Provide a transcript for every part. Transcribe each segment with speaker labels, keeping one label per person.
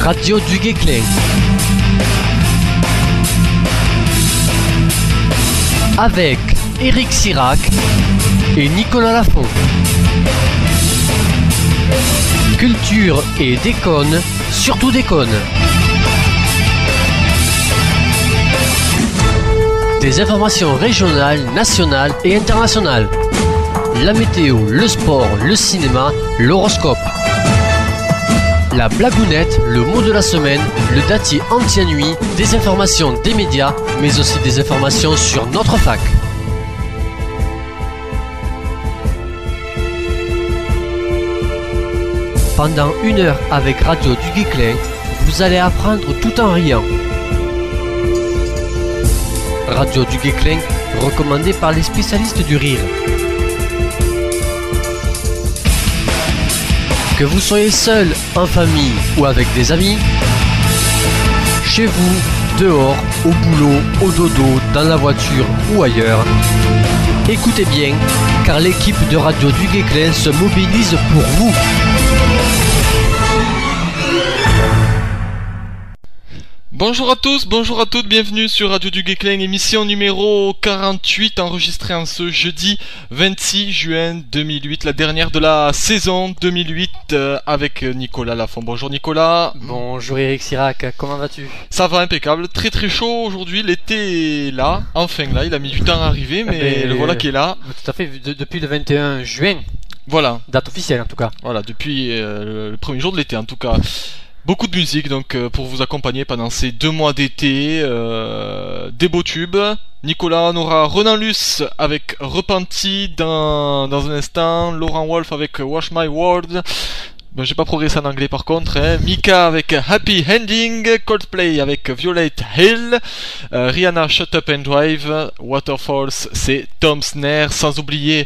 Speaker 1: Radio du Guesclin. Avec Eric Sirac et Nicolas Lafont. Culture et déconne, surtout déconne. Des informations régionales, nationales et internationales. La météo, le sport, le cinéma, l'horoscope. La blagounette, le mot de la semaine, le datier anti-nuit, des informations des médias, mais aussi des informations sur notre fac. Pendant 1 heure avec Radio du Guesclin, vous allez apprendre tout en riant. Radio du Guesclin, recommandé par les spécialistes du rire. Que vous soyez seul, en famille ou avec des amis, chez vous, dehors, au boulot, au dodo, dans la voiture ou ailleurs, écoutez bien, car l'équipe de Radio du Guesclin se mobilise pour vous.
Speaker 2: Bonjour à tous, bonjour à toutes, bienvenue sur Radio du Guesclin, émission numéro 48, enregistrée en ce jeudi 26 juin 2008, la dernière de la saison 2008 avec Nicolas Lafont. Bonjour Nicolas.
Speaker 1: Bonjour Eric Sirac, comment vas-tu?
Speaker 2: Ça va, impeccable, très très chaud aujourd'hui, l'été est là, enfin là, il a mis du temps à arriver, mais le voilà qui est là.
Speaker 1: Tout à fait, depuis le 21 juin.
Speaker 2: Voilà.
Speaker 1: Date officielle en tout cas.
Speaker 2: Voilà, depuis le premier jour de l'été en tout cas. Beaucoup de musique donc pour vous accompagner pendant ces 2 mois d'été, des beaux tubes. Nicolas, on aura Renan Luce avec Repenti dans un instant, Laurent Wolf avec Wash My World. Ben, j'ai pas progressé en anglais par contre, hein. Mika avec Happy Ending, Coldplay avec Violet Hill, Rihanna Shut Up and Drive, Waterfalls c'est Tom Snare, sans oublier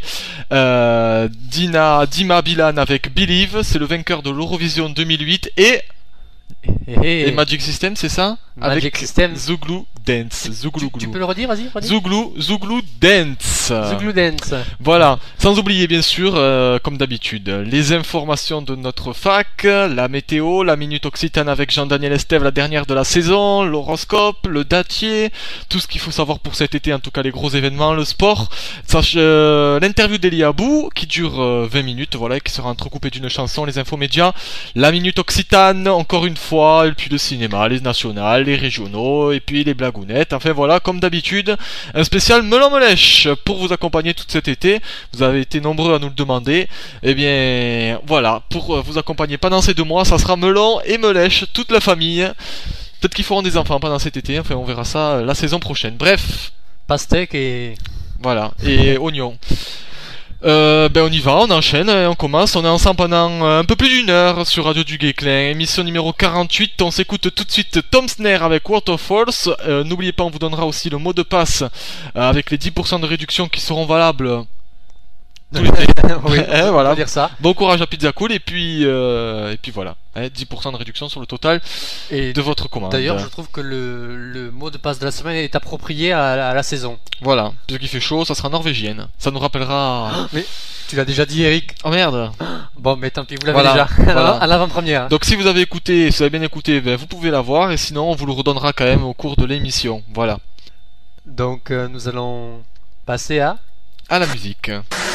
Speaker 2: Dima Bilan avec Believe, c'est le vainqueur de l'Eurovision 2008 et Magic System, c'est ça?
Speaker 1: Magic
Speaker 2: avec
Speaker 1: System.
Speaker 2: Zouglou Dance.
Speaker 1: Tu peux le redire, vas-y.
Speaker 2: Zouglou Dance.
Speaker 1: Zouglou Dance.
Speaker 2: Voilà. Sans oublier, bien sûr, comme d'habitude, les informations de notre fac, la météo, la Minute Occitane avec Jean-Daniel Estève, la dernière de la saison, l'horoscope, le datier, tout ce qu'il faut savoir pour cet été, en tout cas les gros événements, le sport. L'interview d'Elie Abou, qui dure 20 minutes, voilà, qui sera entrecoupée d'une chanson, les infos médias, la Minute Occitane, encore une fois, et puis le cinéma, les nationales, les régionaux, et puis les blagounettes. Enfin voilà, comme d'habitude, un spécial Melon Melèche pour vous accompagner tout cet été. Vous avez été nombreux à nous le demander. Et bien voilà, pour vous accompagner pendant ces 2 mois, ça sera Melon et Melèche, toute la famille. Peut-être qu'ils feront des enfants pendant cet été, enfin on verra ça la saison prochaine. Bref.
Speaker 1: Pastèque et...
Speaker 2: Voilà, et oignons. On y va, on enchaîne, on commence, on est ensemble pendant un peu plus d'1 heure sur Radio du Guesclin, émission numéro 48, on s'écoute tout de suite Tom Snare avec Waterfalls, n'oubliez pas on vous donnera aussi le mot de passe avec les 10% de réduction qui seront valables tout l'été.
Speaker 1: Oui,
Speaker 2: voilà.
Speaker 1: On va dire ça.
Speaker 2: Bon courage à Pizza Cool et puis voilà, 10% de réduction sur le total de votre commande.
Speaker 1: D'ailleurs je trouve que le mot de passe de la semaine est approprié à la saison.
Speaker 2: Voilà, puisqu'il fait chaud, ça sera norvégienne. Ça nous rappellera...
Speaker 1: Mais tu l'as déjà dit Eric.
Speaker 2: Oh merde.
Speaker 1: Bon mais tant pis, vous l'avez déjà à l'avant-première.
Speaker 2: Donc si vous avez écouté, si vous avez bien écouté, vous pouvez la voir et sinon on vous le redonnera quand même au cours de l'émission. Voilà.
Speaker 1: Donc nous allons passer à
Speaker 2: la musique.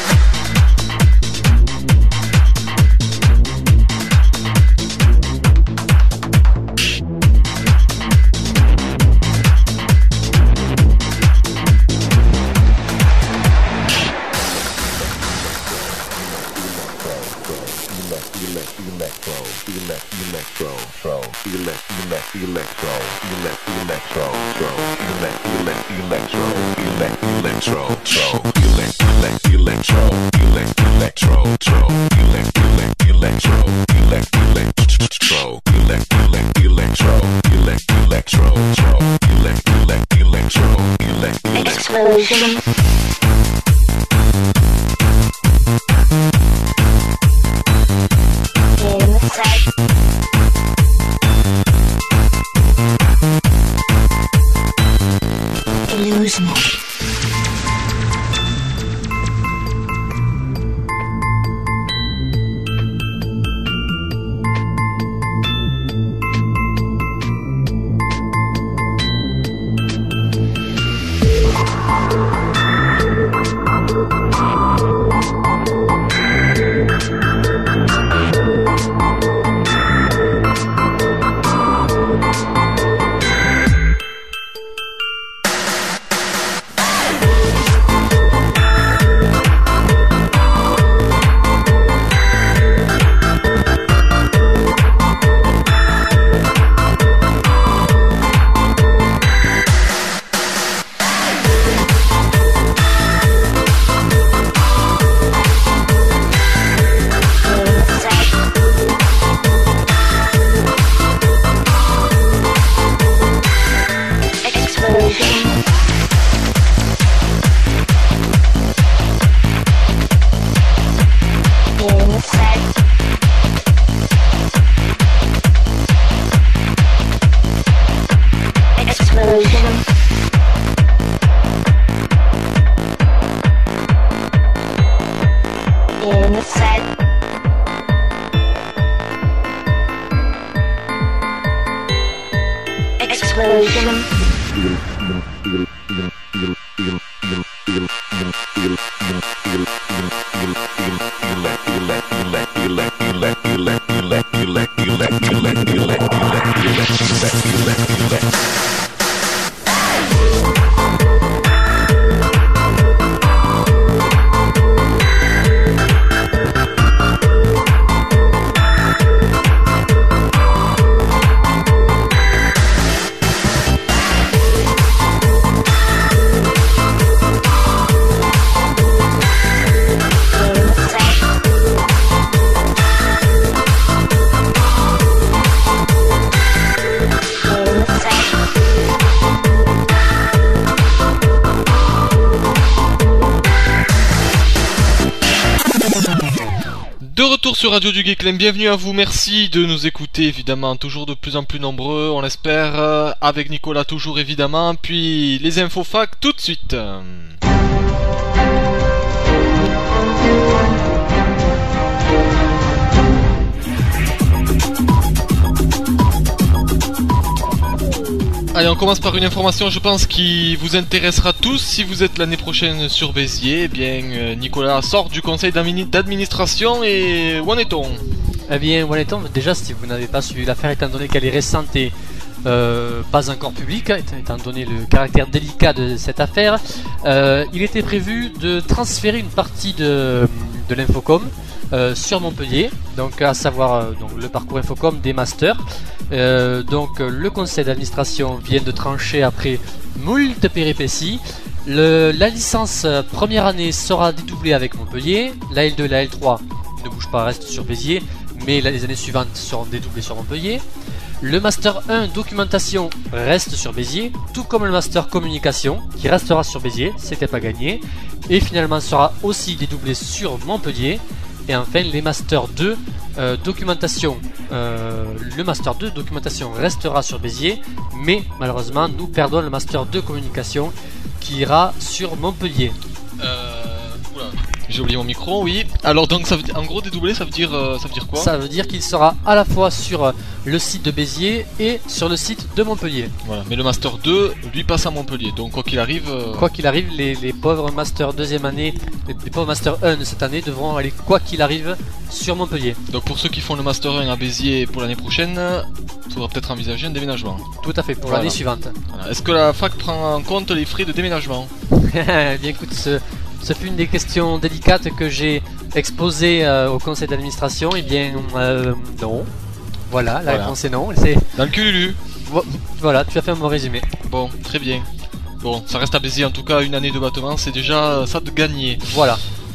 Speaker 3: Explosion. Illusionary.
Speaker 2: De retour sur Radio du Geekland, bienvenue à vous, merci de nous écouter évidemment, toujours de plus en plus nombreux, on l'espère, avec Nicolas toujours évidemment, puis les infos fac tout de suite. Allez, on commence par une information, je pense, qui vous intéressera tous. Si vous êtes l'année prochaine sur Béziers, eh bien, Nicolas sort du conseil d'administration et où en est-on ?
Speaker 1: Eh bien, où en est-on ? Déjà, si vous n'avez pas suivi l'affaire, étant donné qu'elle est récente et pas encore publique, étant donné le caractère délicat de cette affaire, il était prévu de transférer une partie de l'Infocom sur Montpellier, donc à savoir donc, le parcours Infocom des masters. Donc le conseil d'administration vient de trancher après moult péripéties. La licence première année sera dédoublée avec Montpellier, la L2 et la L3 ne bougent pas, restent sur Béziers, mais les années suivantes seront dédoublées sur Montpellier. Le Master 1 documentation reste sur Béziers, tout comme le Master communication qui restera sur Béziers, c'était pas gagné, et finalement sera aussi dédoublé sur Montpellier. Et enfin les Master 2 documentation, le Master 2 documentation restera sur Béziers, mais malheureusement nous perdons le Master 2 communication qui ira sur Montpellier.
Speaker 2: Oula, j'ai oublié mon micro, oui. Alors donc ça veut dire, en gros dédoublé ça veut dire quoi ?
Speaker 1: Ça veut dire qu'il sera à la fois sur le site de Béziers et sur le site de Montpellier.
Speaker 2: Voilà, mais le Master 2 lui passe à Montpellier, donc quoi qu'il arrive...
Speaker 1: Quoi qu'il arrive, les pauvres Master deuxième année, les pauvres Master 1 de cette année devront aller quoi qu'il arrive sur Montpellier.
Speaker 2: Donc pour ceux qui font le Master 1 à Béziers pour l'année prochaine, il faudra peut-être envisager un déménagement.
Speaker 1: Tout à fait, pour l'année suivante.
Speaker 2: Voilà. Est-ce que la fac prend en compte les frais de déménagement ?
Speaker 1: Bien écoute, ce fut une des questions délicates que j'ai exposées au conseil d'administration. Eh bien, non. Voilà, la réponse est non. C'est...
Speaker 2: Dans le cululu.
Speaker 1: Voilà, tu as fait un bon résumé.
Speaker 2: Bon, très bien. Bon, ça reste à Béziers, en tout cas, une année de battement, c'est déjà ça de gagner.
Speaker 1: Voilà.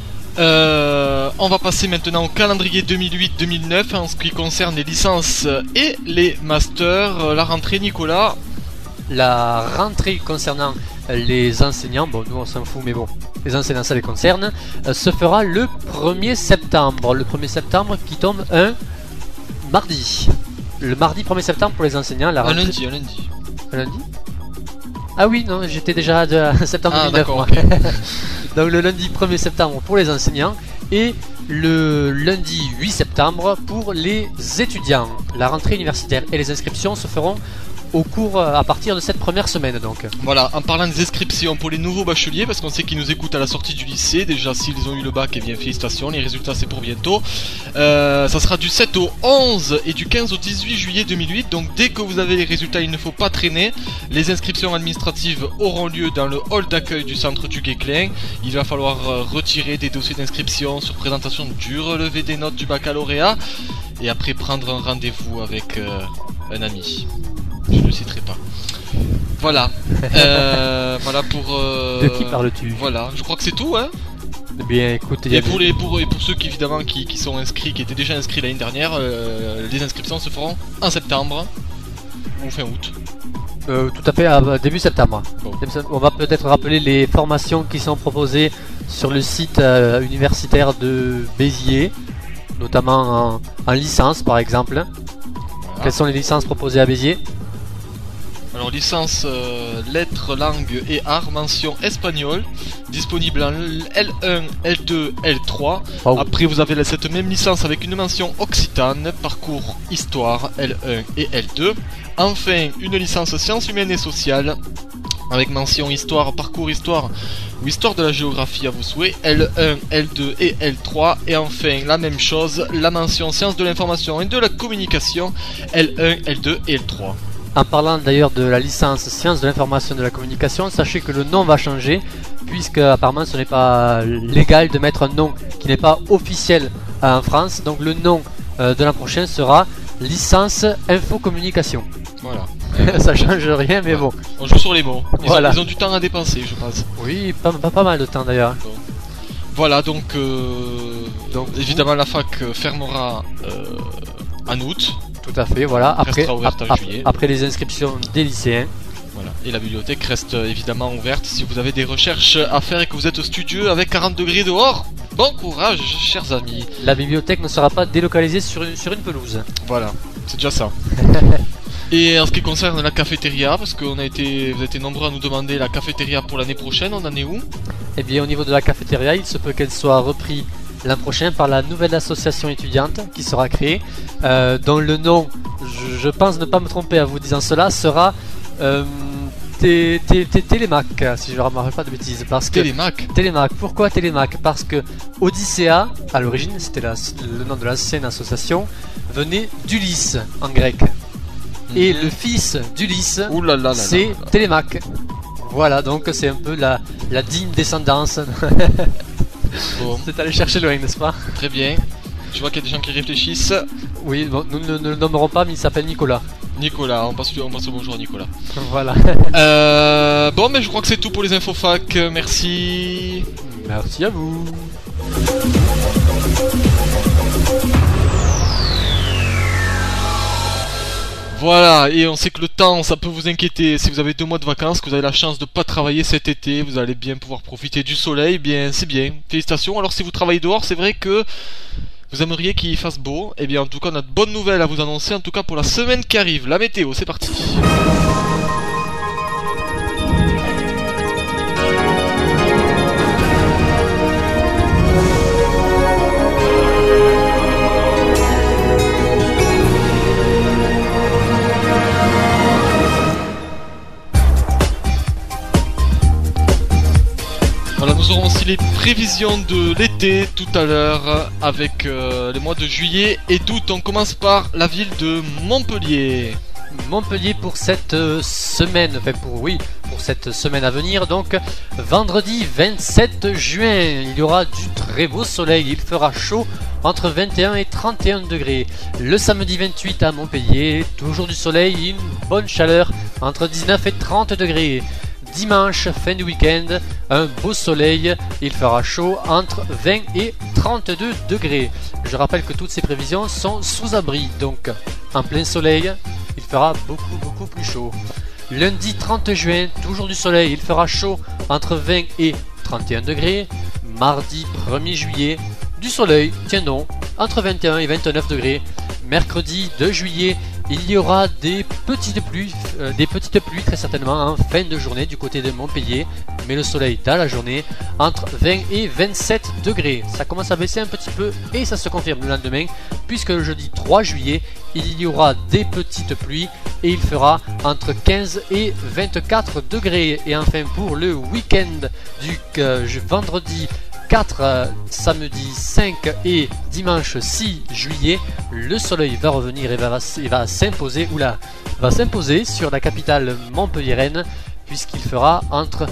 Speaker 2: On va passer maintenant au calendrier 2008-2009 en ce qui concerne les licences et les masters. La rentrée, Nicolas.
Speaker 1: La rentrée concernant les enseignants, bon nous on s'en fout mais bon, les enseignants ça les concerne, se fera le 1er septembre. Le 1er septembre qui tombe un mardi. Le mardi 1er septembre pour les enseignants. La rentrée...
Speaker 2: Un lundi.
Speaker 1: Un lundi ? Ah oui, non, j'étais déjà de septembre 2009 moi.
Speaker 2: Okay.
Speaker 1: Donc le lundi 1er septembre pour les enseignants et le lundi 8 septembre pour les étudiants. La rentrée universitaire et les inscriptions se feront au cours à partir de cette première semaine donc.
Speaker 2: Voilà, en parlant des inscriptions pour les nouveaux bacheliers, parce qu'on sait qu'ils nous écoutent à la sortie du lycée, déjà s'ils ont eu le bac, et bien félicitations, les résultats c'est pour bientôt. Ça sera du 7 au 11 et du 15 au 18 juillet 2008, donc dès que vous avez les résultats il ne faut pas traîner. Les inscriptions administratives auront lieu dans le hall d'accueil du centre du Geekland. Il va falloir retirer des dossiers d'inscription sur présentation du relevé des notes du baccalauréat et après prendre un rendez-vous avec un ami. Je ne le citerai pas. Voilà. Voilà pour...
Speaker 1: De qui parles-tu ?
Speaker 2: Voilà, je crois que c'est tout, hein.
Speaker 1: Eh bien, écoute...
Speaker 2: Et pour ceux qui, évidemment, qui sont inscrits, qui étaient déjà inscrits l'année dernière, les inscriptions se feront en septembre ou fin août.
Speaker 1: Tout à fait, début septembre.
Speaker 2: Bon.
Speaker 1: On va peut-être rappeler les formations qui sont proposées sur le site universitaire de Béziers, notamment en licence par exemple. Voilà. Quelles sont les licences proposées à Béziers ?
Speaker 2: Alors licence lettres, langues et arts, mention espagnol, disponible en L1, L2, L3.
Speaker 1: Oh.
Speaker 2: Après vous avez cette même licence avec une mention occitane, parcours histoire L1 et L2. Enfin une licence sciences humaines et sociales avec mention histoire, parcours histoire ou histoire de la géographie à vos souhaits, L1, L2 et L3. Et enfin la même chose, la mention sciences de l'information et de la communication, L1, L2 et L3.
Speaker 1: En parlant d'ailleurs de la licence sciences de l'information et de la communication, sachez que le nom va changer, puisque apparemment ce n'est pas légal de mettre un nom qui n'est pas officiel en France. Donc le nom de l'an prochain sera licence infocommunication.
Speaker 2: Voilà.
Speaker 1: Ça change rien, mais
Speaker 2: ouais.
Speaker 1: Bon.
Speaker 2: On joue sur les mots.
Speaker 1: Voilà.
Speaker 2: Ils ont du temps à dépenser, je pense.
Speaker 1: Oui, pas mal de temps d'ailleurs.
Speaker 2: Bon. Voilà, donc évidemment la fac fermera en août.
Speaker 1: Tout à fait, voilà. Après les inscriptions des lycéens.
Speaker 2: Voilà. Et la bibliothèque reste évidemment ouverte si vous avez des recherches à faire et que vous êtes studieux avec 40 degrés dehors. Bon courage, chers amis.
Speaker 1: La bibliothèque ne sera pas délocalisée sur une pelouse.
Speaker 2: Voilà, c'est déjà ça. Et en ce qui concerne la cafétéria, parce que vous avez été nombreux à nous demander la cafétéria pour l'année prochaine, on en est où?
Speaker 1: Eh bien, au niveau de la cafétéria, il se peut qu'elle soit reprise l'an prochain par la nouvelle association étudiante qui sera créée, dont le nom, je pense ne pas me tromper en vous disant cela, sera Télémac, si je ne me rappelle pas de bêtises. Parce que Télémac. Pourquoi Télémac? Parce que Odyssea, à l'origine, c'était le nom de l'ancienne association, venait d'Ulysse en grec. Et le fils d'Ulysse, c'est Télémac. Voilà, donc c'est un peu la digne descendance.
Speaker 2: Bon.
Speaker 1: C'est allé chercher loin, n'est-ce pas?
Speaker 2: Très bien. Je vois qu'il y a des gens qui réfléchissent.
Speaker 1: Oui, bon, nous ne le nommerons pas, mais il s'appelle Nicolas.
Speaker 2: Nicolas, on passe le bonjour à Nicolas.
Speaker 1: Voilà.
Speaker 2: Bon, mais je crois que c'est tout pour les infofac. Merci.
Speaker 1: Merci à vous.
Speaker 2: Voilà, et on sait que le temps, ça peut vous inquiéter. Si vous avez 2 mois de vacances, que vous avez la chance de ne pas travailler cet été, vous allez bien pouvoir profiter du soleil, bien, c'est bien. Félicitations. Alors si vous travaillez dehors, c'est vrai que vous aimeriez qu'il fasse beau. Eh bien, en tout cas, on a de bonnes nouvelles à vous annoncer, en tout cas pour la semaine qui arrive. La météo, c'est parti. Voilà, nous aurons aussi les prévisions de l'été tout à l'heure avec les mois de juillet et d'août. On commence par la ville de Montpellier.
Speaker 1: Montpellier pour cette semaine, pour cette semaine à venir. Donc vendredi 27 juin, il y aura du très beau soleil, il fera chaud entre 21 et 31 degrés. Le samedi 28 à Montpellier, toujours du soleil, une bonne chaleur entre 19 et 30 degrés. Dimanche, fin du week-end, un beau soleil, il fera chaud entre 20 et 32 degrés. Je rappelle que toutes ces prévisions sont sous abri, donc en plein soleil, il fera beaucoup plus chaud. Lundi 30 juin, toujours du soleil, il fera chaud entre 20 et 31 degrés. Mardi 1er juillet, du soleil, tiens donc, entre 21 et 29 degrés. Mercredi 2 juillet, il y aura des petites pluies très certainement en fin de journée du côté de Montpellier, mais le soleil dans la journée entre 20 et 27 degrés. Ça commence à baisser un petit peu et ça se confirme le lendemain, puisque le jeudi 3 juillet, il y aura des petites pluies et il fera entre 15 et 24 degrés. Et enfin pour le week-end du vendredi 4, samedi 5 et dimanche 6 juillet, le soleil va revenir et va s'imposer sur la capitale montpelliéraine, puisqu'il fera entre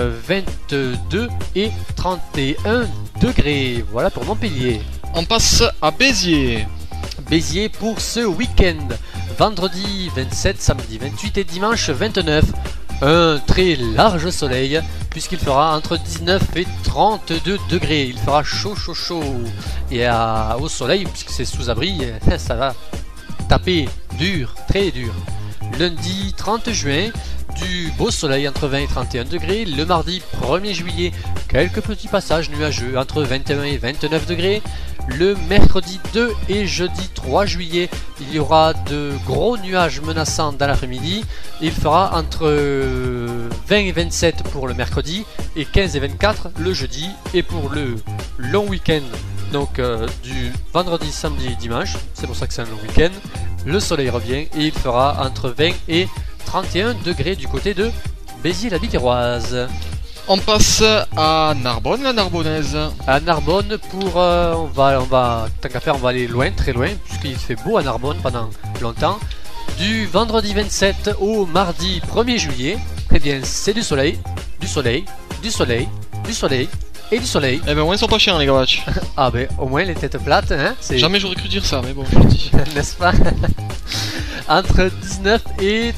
Speaker 1: 22 et 31 degrés. Voilà pour Montpellier.
Speaker 2: On passe à Béziers.
Speaker 1: Béziers pour ce week-end, vendredi 27, samedi 28 et dimanche 29. Un très large soleil, puisqu'il fera entre 19 et 32 degrés. Il fera chaud. Et au soleil, puisque c'est sous abri, ça va taper dur, très dur. Lundi 30 juin, du beau soleil entre 20 et 31 degrés. Le mardi 1er juillet, quelques petits passages nuageux entre 21 et 29 degrés. Le mercredi 2 et jeudi 3 juillet, il y aura de gros nuages menaçants dans l'après-midi. Il fera entre 20 et 27 pour le mercredi et 15 et 24 le jeudi. Et pour le long week-end, donc du vendredi, samedi et dimanche, c'est pour ça que c'est un long week-end, le soleil revient et il fera entre 20 et 31 degrés du côté de Béziers-la-Biterroise.
Speaker 2: On passe à Narbonne, la Narbonnaise.
Speaker 1: À Narbonne, pour on va tant qu'à faire, on va aller loin, très loin, puisqu'il fait beau à Narbonne pendant longtemps. Du vendredi 27 au mardi 1er juillet, eh bien c'est du soleil, du soleil, du soleil, du soleil et du soleil.
Speaker 2: Eh ben au moins ils sont pas chiants les gars.
Speaker 1: Ah ben au moins les têtes plates, hein.
Speaker 2: Jamais j'aurais cru dire ça, mais bon, je le dis.
Speaker 1: N'est-ce pas? Entre 19 et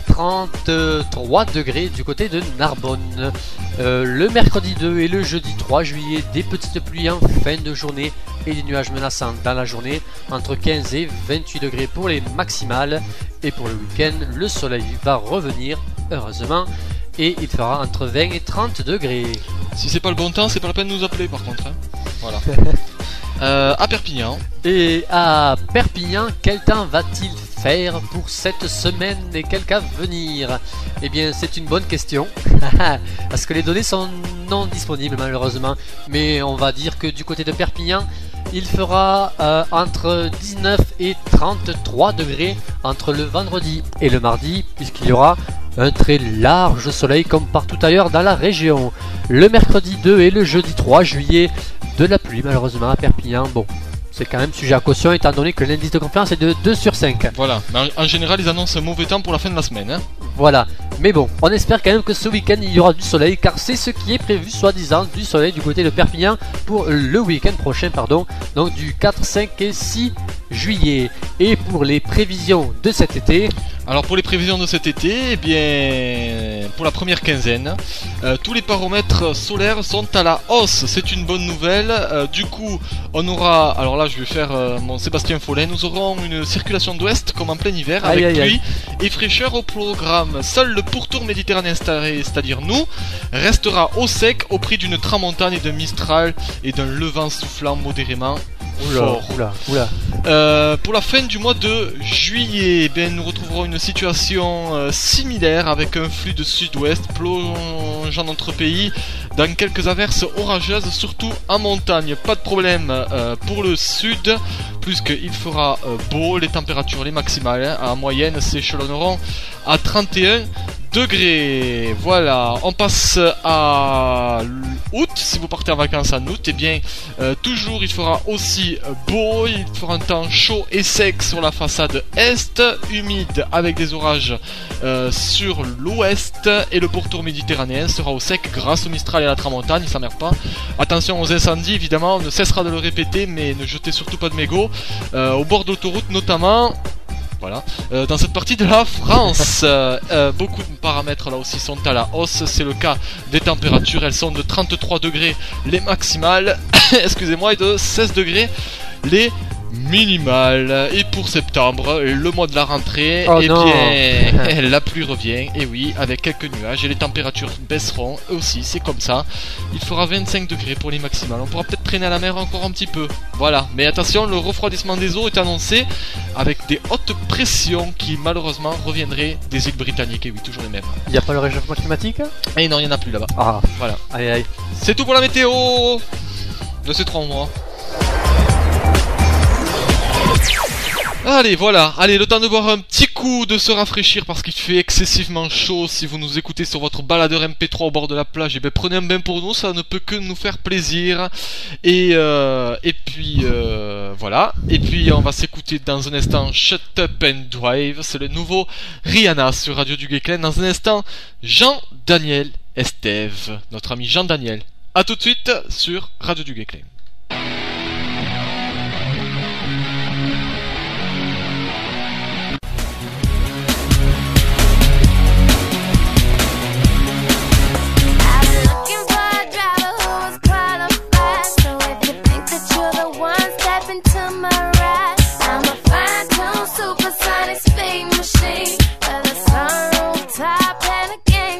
Speaker 1: 33 degrés du côté de Narbonne. Le mercredi 2 et le jeudi 3 juillet, des petites pluies en fin de journée et des nuages menaçants dans la journée, entre 15 et 28 degrés pour les maximales. Et pour le week-end, le soleil va revenir, heureusement, et il fera entre 20 et 30 degrés.
Speaker 2: Si c'est pas le bon temps, c'est pas la peine de nous appeler par contre. Hein. Voilà. À Perpignan.
Speaker 1: Et à Perpignan, quel temps va-t-il faire pour cette semaine et quel cas venir? Eh bien, c'est une bonne question. Parce que les données sont non disponibles malheureusement. Mais on va dire que du côté de Perpignan, il fera entre 19 et 33 degrés entre le vendredi et le mardi, puisqu'il y aura un très large soleil comme partout ailleurs dans la région. Le mercredi 2 et le jeudi 3 juillet, de la pluie malheureusement à Perpignan. Bon, c'est quand même sujet à caution étant donné que l'indice de confiance est de 2 sur 5.
Speaker 2: Voilà, mais en général ils annoncent un mauvais temps pour la fin de la semaine. Hein.
Speaker 1: Voilà, mais bon, on espère quand même que ce week-end il y aura du soleil, car c'est ce qui est prévu, soi-disant, du soleil du côté de Perpignan pour le week-end prochain, donc du 4, 5 et 6 juillet. Et pour les prévisions de cet été...
Speaker 2: Alors pour les prévisions de cet été, eh bien, pour la première quinzaine, tous les paramètres solaires sont à la hausse. C'est une bonne nouvelle. Du coup, on aura, alors là je vais faire mon Sébastien Follet, nous aurons une circulation d'ouest comme en plein hiver, avec pluie et fraîcheur au programme. Seul le pourtour méditerranéen, c'est-à-dire nous, restera au sec au prix d'une tramontane et d'un mistral et d'un levant soufflant modérément fort. Pour la fin du mois de juillet, eh nous retrouverons une situation similaire avec un flux de sud-ouest plongeant notre pays dans quelques averses orageuses, surtout en montagne. Pas de problème pour le sud, puisqu'il fera beau, les températures les maximales en moyenne s'échelonneront à 31 degrés. Voilà, on passe à août. Si vous partez en vacances en août, eh bien toujours il fera aussi beau, il fera un temps chaud et sec sur la façade est, humide avec des orages sur l'ouest, et le pourtour méditerranéen sera au sec grâce au Mistral et à la Tramontane, il s'emmerde pas. Attention aux incendies évidemment, on ne cessera de le répéter, mais ne jetez surtout pas de mégots au bord d'autoroute notamment. Voilà. Dans cette partie de la France, beaucoup de paramètres là aussi sont à la hausse. C'est le cas des températures, elles sont de 33 degrés les maximales, excusez-moi, et de 16 degrés les minimales. Et pour septembre, le mois de la rentrée, bien, la pluie revient, et oui, avec quelques nuages, et les températures baisseront aussi, c'est comme ça. Il fera 25 degrés pour les maximales. On pourra peut-être traîner à la mer encore un petit peu. Voilà, mais attention, le refroidissement des eaux est annoncé avec des hautes pressions qui malheureusement reviendraient des îles britanniques. Et oui, toujours les mêmes.
Speaker 1: Il n'y a pas le réchauffement climatique?
Speaker 2: Et non, il n'y en a plus là-bas.
Speaker 1: Ah,
Speaker 2: voilà.
Speaker 1: Aïe.
Speaker 2: C'est tout pour la météo de ces 3 mois. Allez, voilà, le temps de boire un petit coup, de se rafraîchir parce qu'il fait excessivement chaud. Si vous nous écoutez sur votre baladeur MP3 au bord de la plage, eh bien prenez un bain pour nous, ça ne peut que nous faire plaisir. Et puis voilà, et puis on va s'écouter dans un instant Shut Up and Drive, c'est le nouveau Rihanna sur Radio du Geekland. Dans un instant, Jean-Daniel Estève, notre ami Jean-Daniel. A tout de suite sur Radio du Geekland.
Speaker 3: Supersonic speed machine with a sunroof top and a game.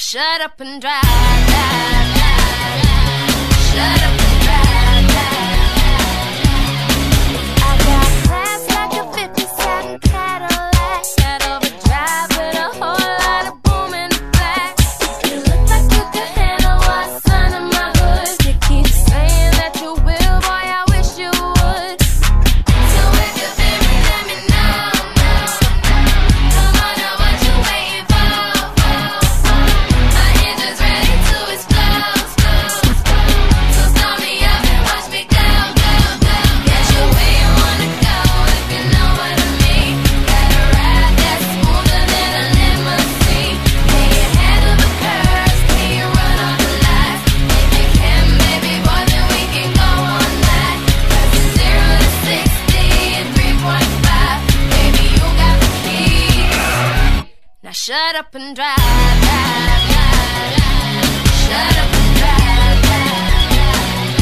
Speaker 3: shut up and drive, drive, drive, drive. Shut up and drive, drive, drive. I got class like a 57 Cadillac, got overdrive with a whole lot of boom in the black. You look like you could handle what's under my hood. You keep saying that you will, boy, I wish you would. So if you feel me, let me know, come on now, what you waiting for? My engine's ready to explode, so start me up and watch me go, go, go. Get you where you wanna go, if you know what I mean. Got a ride that's smoother than a limousine. Can you handle the curves? Can you run all the lights? If you can, baby boy, then we can go all night. 'Cause it's 0 to 60 in 3.5. Baby, you got the keys. Now shut up and drive, drive, drive, drive. Shut up and drive, drive, drive,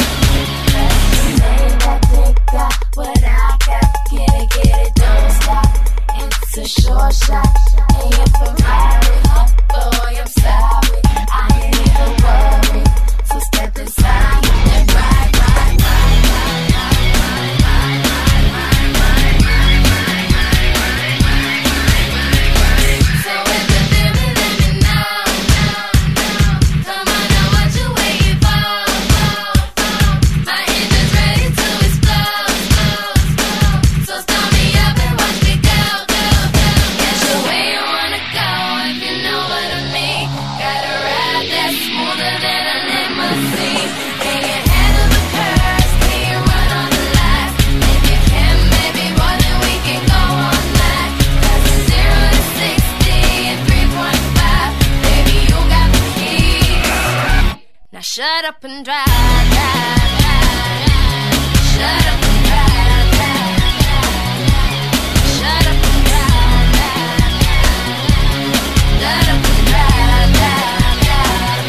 Speaker 3: drive. That they got what I got. Get it, don't stop. It's a short shot. And you're Ferrari, boy, I'm sorry. I ain't even worried. So step inside and ride, ride, ride, ride, ride, ride, ride, ride, ride, ride, ride. So if you feel me, let me know, come on now, what you waiting for? My engine's ready to explode, so start me up and watch me go, go, go. Get you where you wanna go, if you know what I mean. Got a ride that's smoother than a limousine. Can you handle the curves? Can you run all the lights? If you can, baby boy, then we can go all night. 'Cause it's 0 to 60 in 3.5. Baby, you got the keys. Now shut up and drive, drive, drive, drive. Shut up and drive, drive, drive, drive. Shut up and drive, drive, drive, drive. Shut up and drive, drive, drive,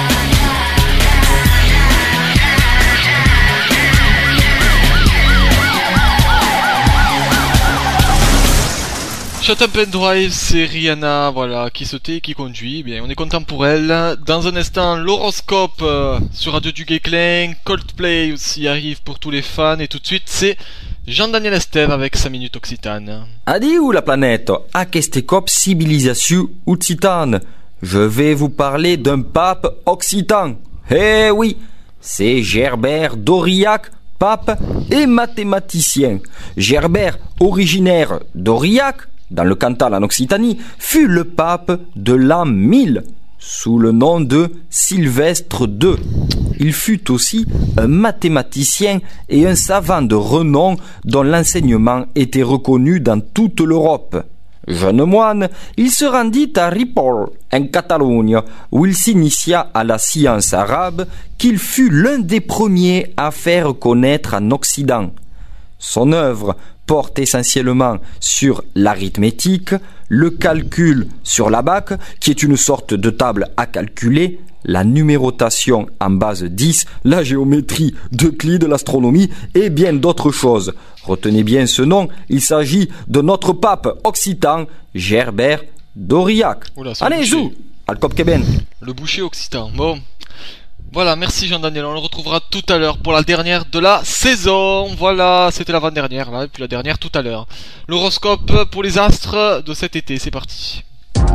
Speaker 2: Shut Up and Drive, c'est Rihanna, voilà, qui se tait et qui conduit. Eh bien, on est content pour elle. Dans un instant, l'horoscope sur Radio du Guesclin. Coldplay aussi arrive pour tous les fans. Et tout de suite, c'est Jean-Daniel Estève avec sa minute occitane.
Speaker 4: Adieu la planète, à Kestekop civilisation occitane. Je vais vous parler d'un pape occitan. Eh oui, c'est Gerbert d'Aurillac, pape et mathématicien. Gerbert, originaire d'Aurillac, dans le Cantal en Occitanie, fut le pape de l'an 1000, sous le nom de Sylvestre II. Il fut aussi un mathématicien et un savant de renom dont l'enseignement était reconnu dans toute l'Europe. Jeune moine, il se rendit à Ripoll, en Catalogne, où il s'initia à la science arabe qu'il fut l'un des premiers à faire connaître en Occident. Son œuvre porte essentiellement sur l'arithmétique, le calcul sur l'abaque, qui est une sorte de table à calculer, la numérotation en base 10, la géométrie d'Euclide, l'astronomie et bien d'autres choses. Retenez bien ce nom, il s'agit de notre pape occitan, Gerbert d'Aurillac. Allez, zou, al cop keben.
Speaker 2: Le boucher occitan. Bon. Voilà, merci Jean-Daniel, on le retrouvera tout à l'heure pour la dernière de la saison. Voilà, c'était l'avant-dernière, là, et puis la dernière tout à l'heure. L'horoscope pour les astres de cet été, c'est parti.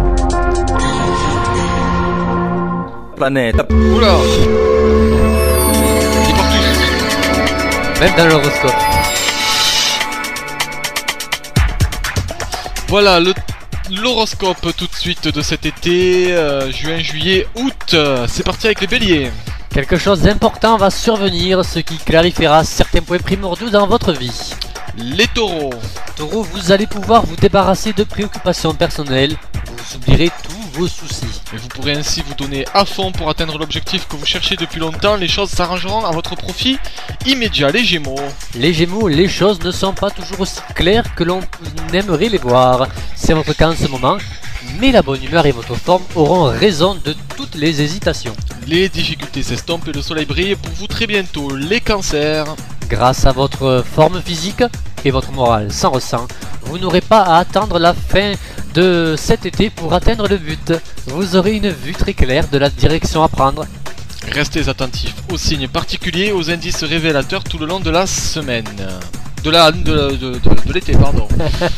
Speaker 4: Planète.
Speaker 2: Oula. Il est partout.
Speaker 1: Même dans l'horoscope.
Speaker 2: Voilà, l'horoscope tout de suite de cet été, juin, juillet, août. C'est parti avec les béliers.
Speaker 1: Quelque chose d'important va survenir, ce qui clarifiera certains points primordiaux dans votre vie.
Speaker 2: Les taureaux.
Speaker 1: Taureau, vous allez pouvoir vous débarrasser de préoccupations personnelles, vous oublierez tous vos soucis.
Speaker 2: Et vous pourrez ainsi vous donner à fond pour atteindre l'objectif que vous cherchez depuis longtemps. Les choses s'arrangeront à votre profit immédiat. Les gémeaux.
Speaker 1: Les gémeaux, les choses ne sont pas toujours aussi claires que l'on aimerait les voir. C'est votre cas en ce moment, mais la bonne humeur et votre forme auront raison de toutes les hésitations.
Speaker 2: Les difficultés s'estompent et le soleil brille pour vous très bientôt. Les cancers.
Speaker 1: Grâce à votre forme physique et votre morale sans ressent, vous n'aurez pas à attendre la fin de cet été pour atteindre le but. Vous aurez une vue très claire de la direction à prendre.
Speaker 2: Restez attentifs aux signes particuliers, aux indices révélateurs tout le long de la semaine. De l'été, pardon.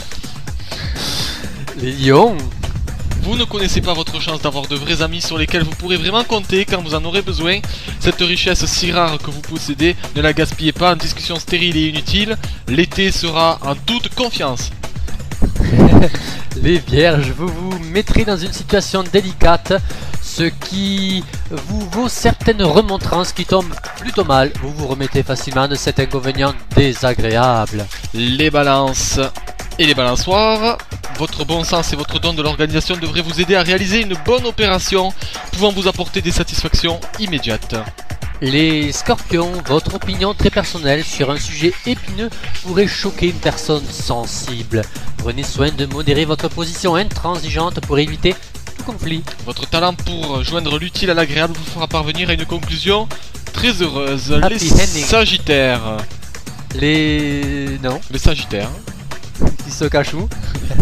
Speaker 1: Les lions.
Speaker 2: Vous ne connaissez pas votre chance d'avoir de vrais amis sur lesquels vous pourrez vraiment compter quand vous en aurez besoin. Cette richesse si rare que vous possédez, ne la gaspillez pas en discussions stériles et inutiles. L'été sera en toute confiance.
Speaker 1: Les vierges, vous vous mettrez dans une situation délicate, ce qui vous vaut certaines remontrances qui tombent plutôt mal. Vous vous remettez facilement de cet inconvénient désagréable.
Speaker 2: Les balances et les balançoires, votre bon sens et votre don de l'organisation devraient vous aider à réaliser une bonne opération, pouvant vous apporter des satisfactions immédiates.
Speaker 1: Les scorpions, votre opinion très personnelle sur un sujet épineux pourrait choquer une personne sensible. Prenez soin de modérer votre position intransigeante pour éviter tout conflit.
Speaker 2: Votre talent pour joindre l'utile à l'agréable vous fera parvenir à une conclusion très heureuse.
Speaker 1: Happy
Speaker 2: Les
Speaker 1: ending.
Speaker 2: sagittaires.
Speaker 1: Non,
Speaker 2: Les sagittaires.
Speaker 1: qui se cachent où?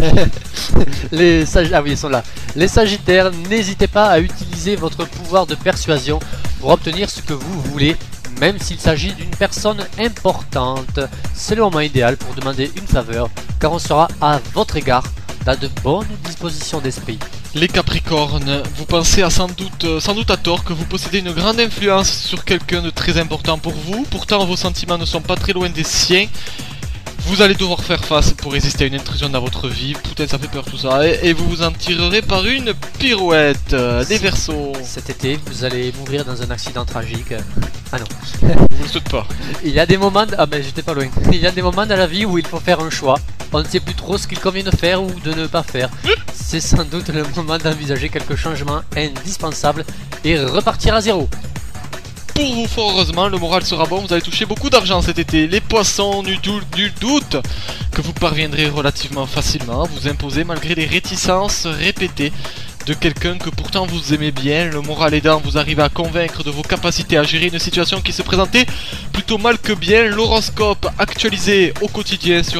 Speaker 1: Ah oui, ils sont là. Les sagittaires, n'hésitez pas à utiliser votre pouvoir de persuasion pour obtenir ce que vous voulez, même s'il s'agit d'une personne importante. C'est le moment idéal pour demander une faveur, car on sera à votre égard dans de bonnes dispositions d'esprit.
Speaker 2: Les capricornes, vous pensez sans doute à tort que vous possédez une grande influence sur quelqu'un de très important pour vous, pourtant vos sentiments ne sont pas très loin des siens. Vous allez devoir faire face pour résister à une intrusion dans votre vie. Putain, ça fait peur tout ça. Et vous vous en tirerez par une pirouette. Les Verseaux.
Speaker 1: Cet été, vous allez mourir dans un accident tragique. Ah non.
Speaker 2: Vous le souhaitez pas.
Speaker 1: Il y a des moments... Ah ben j'étais pas loin. Il y a des moments dans la vie où il faut faire un choix. On ne sait plus trop ce qu'il convient de faire ou de ne pas faire. C'est sans doute le moment d'envisager quelques changements indispensables et repartir à zéro.
Speaker 2: Pour vous, fort heureusement, le moral sera bon, vous allez toucher beaucoup d'argent cet été. Les poissons, nul doute que vous parviendrez relativement facilement à vous imposer malgré les réticences répétées de quelqu'un que pourtant vous aimez bien. Le moral aidant, vous arrivez à convaincre de vos capacités à gérer une situation qui se présentait plutôt mal que bien. L'horoscope actualisé au quotidien sur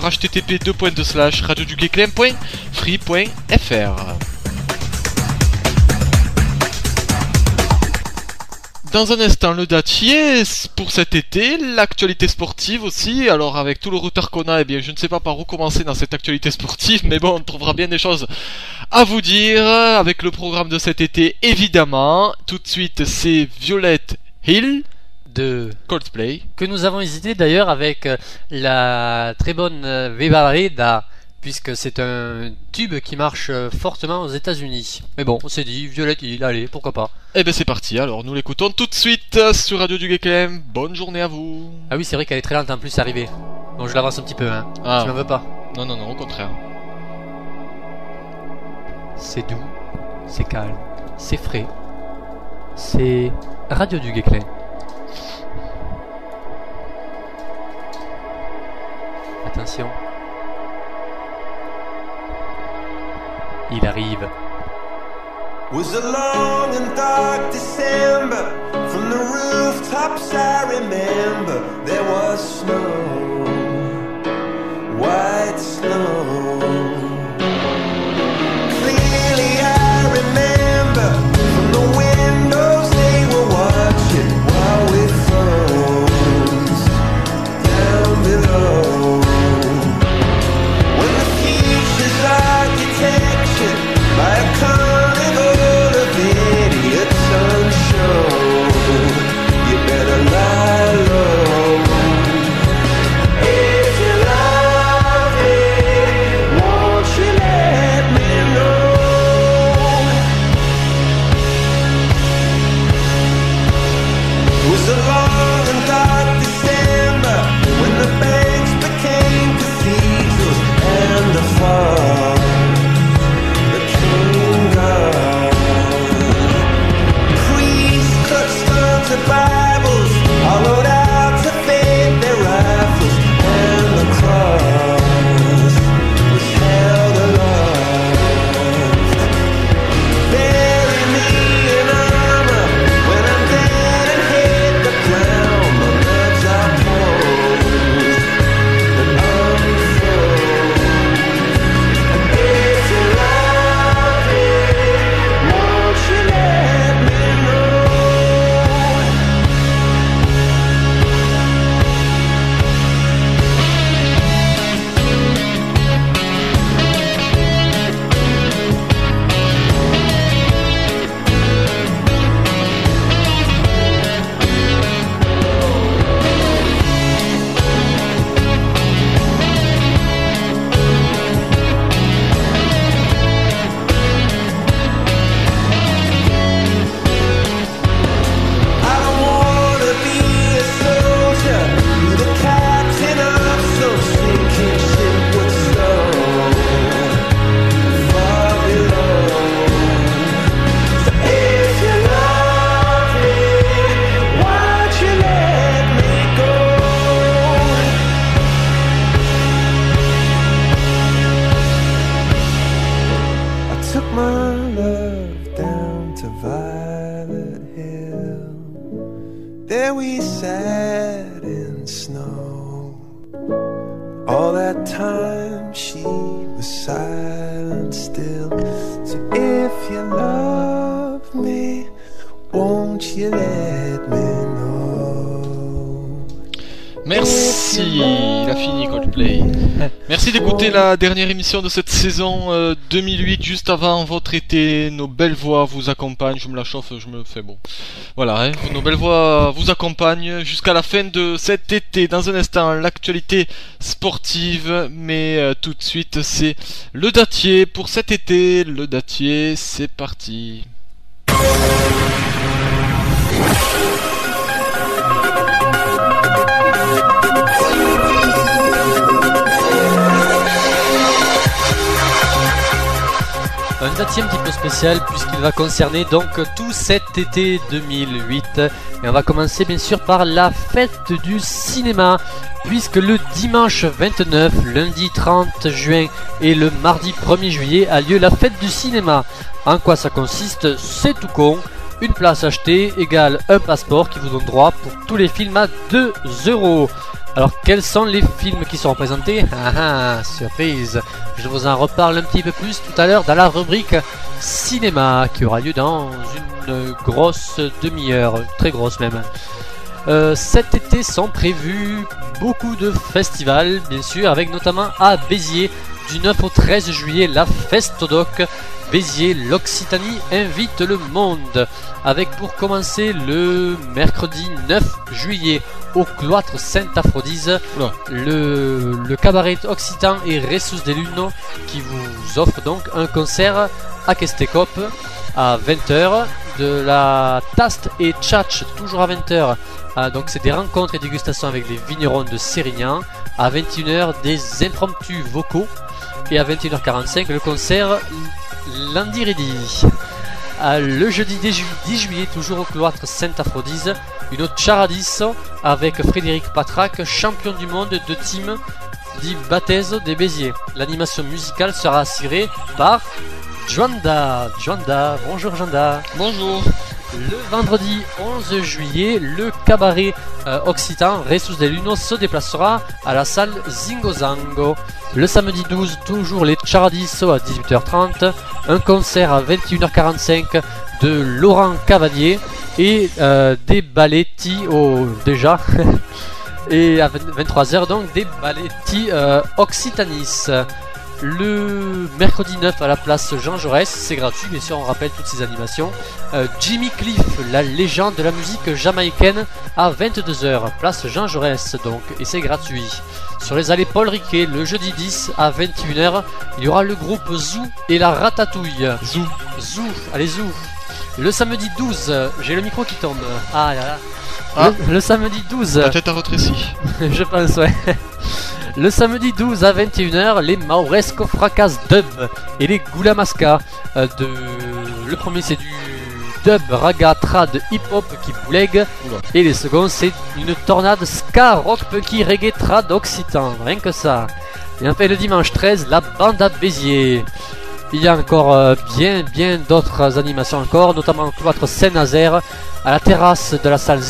Speaker 2: http://radioduguesclin.free.fr. Dans un instant, le dattier pour cet été, l'actualité sportive aussi. Alors avec tout le retard qu'on a, eh bien je ne sais pas par où commencer dans cette actualité sportive, mais bon, on trouvera bien des choses à vous dire avec le programme de cet été, évidemment. Tout de suite, c'est Violette Hill
Speaker 1: De...
Speaker 2: Coldplay.
Speaker 1: Que nous avons hésité d'ailleurs avec la très bonne Vivareda, puisque c'est un tube qui marche fortement aux États-Unis. Mais bon, on s'est dit, Violette Hill, allez, pourquoi pas.
Speaker 2: Eh ben c'est parti, alors nous l'écoutons tout de suite sur Radio du Guesclin. Bonne journée à vous.
Speaker 1: Ah oui, c'est vrai qu'elle est très lente en plus arrivée. Bon, je l'avance un petit peu, hein.
Speaker 2: Ah.
Speaker 1: Tu m'en veux pas.
Speaker 2: Non, non, non, au contraire.
Speaker 1: C'est doux, c'est calme, c'est frais. C'est Radio du Guesclin. Attention. Il arrive.
Speaker 5: Was a long and dark December. From the rooftops I remember there was snow, white snow. Clearly I remember from the windows they were watching while we froze down below. When the future's architecture by a carnival of idiots unshown, you better lie low. If you love it, where we sat in snow. All that time she was silent still. So if you love me, won't you let me know?
Speaker 2: Merci, il a fini Coldplay. Merci d'écouter la dernière émission de cette saison 2008. Juste avant votre été, nos belles voix vous accompagnent. Je me la chauffe, je me fais bon. Voilà, hein, nos belles voix vous accompagnent jusqu'à la fin de cet été. Dans un instant, l'actualité sportive, mais tout de suite, c'est le Dattier pour cet été. Le Dattier, c'est parti.
Speaker 1: Un Dattier un petit peu spécial puisqu'il va concerner donc tout cet été 2008 et on va commencer bien sûr par la fête du cinéma puisque le dimanche 29, lundi 30 juin et le mardi 1er juillet a lieu la fête du cinéma. En quoi ça consiste? C'est tout con. Une place achetée égale un passeport qui vous donne droit pour tous les films à 2 €. Alors quels sont les films qui sont représentés? Ah, surprise. Je vous en reparle un petit peu plus tout à l'heure dans la rubrique cinéma qui aura lieu dans une grosse demi-heure, très grosse même. Cet été sont prévus beaucoup de festivals, bien sûr, avec notamment à Béziers du 9 au 13 juillet la Festodoc. Béziers, l'Occitanie invite le monde. Avec pour commencer le mercredi 9 juillet au cloître Sainte-Aphrodise, le cabaret occitan et Ressus des Lunes qui vous offre donc un concert à Kestekop à 20h, de la Taste et Tchatch toujours à 20h. Donc c'est des rencontres et dégustations avec les vignerons de Sérignan. À 21h des impromptus vocaux et à 21h45 le concert Landiredi. Le jeudi 10 juillet, toujours au cloître Sainte-Aphrodise, une charadis avec Frédéric Patrac, champion du monde de team dit Baptême des Béziers. L'animation musicale sera assurée par Joanda. Bonjour Joanda.
Speaker 2: Bonjour.
Speaker 1: Le vendredi 11 juillet, le cabaret occitan Ressus des Lunos se déplacera à la salle Zingozango. Le samedi 12, toujours les Charadisso à 18h30, un concert à 21h45 de Laurent Cavalier et des balletti déjà et à 23h donc des balletti Occitanis. Le mercredi 9 à la place Jean Jaurès, c'est gratuit, bien sûr, on rappelle toutes ces animations. Jimmy Cliff, la légende de la musique jamaïcaine, à 22h, place Jean Jaurès donc, et c'est gratuit. Sur les allées Paul Riquet, le jeudi 10 à 21h, il y aura le groupe Zou et la Ratatouille. Zou, allez Zou. Le samedi 12, j'ai le micro qui tombe. Ah là là.
Speaker 2: Ah.
Speaker 1: Le samedi 12.
Speaker 2: La tête à rétréci.
Speaker 1: Je pense, ouais. Le samedi 12 à 21h, les Mauresco Fracas Dub et les Goulamasca. Le premier c'est du dub, raga, trad, hip-hop qui boulegue. Et les seconds c'est une tornade ska, rock, punky, reggae, trad, occitan. Rien que ça. Et enfin le dimanche 13, la bande à Béziers. Il y a encore bien d'autres animations encore, notamment au cloître Saint-Nazaire, à la terrasse de la salle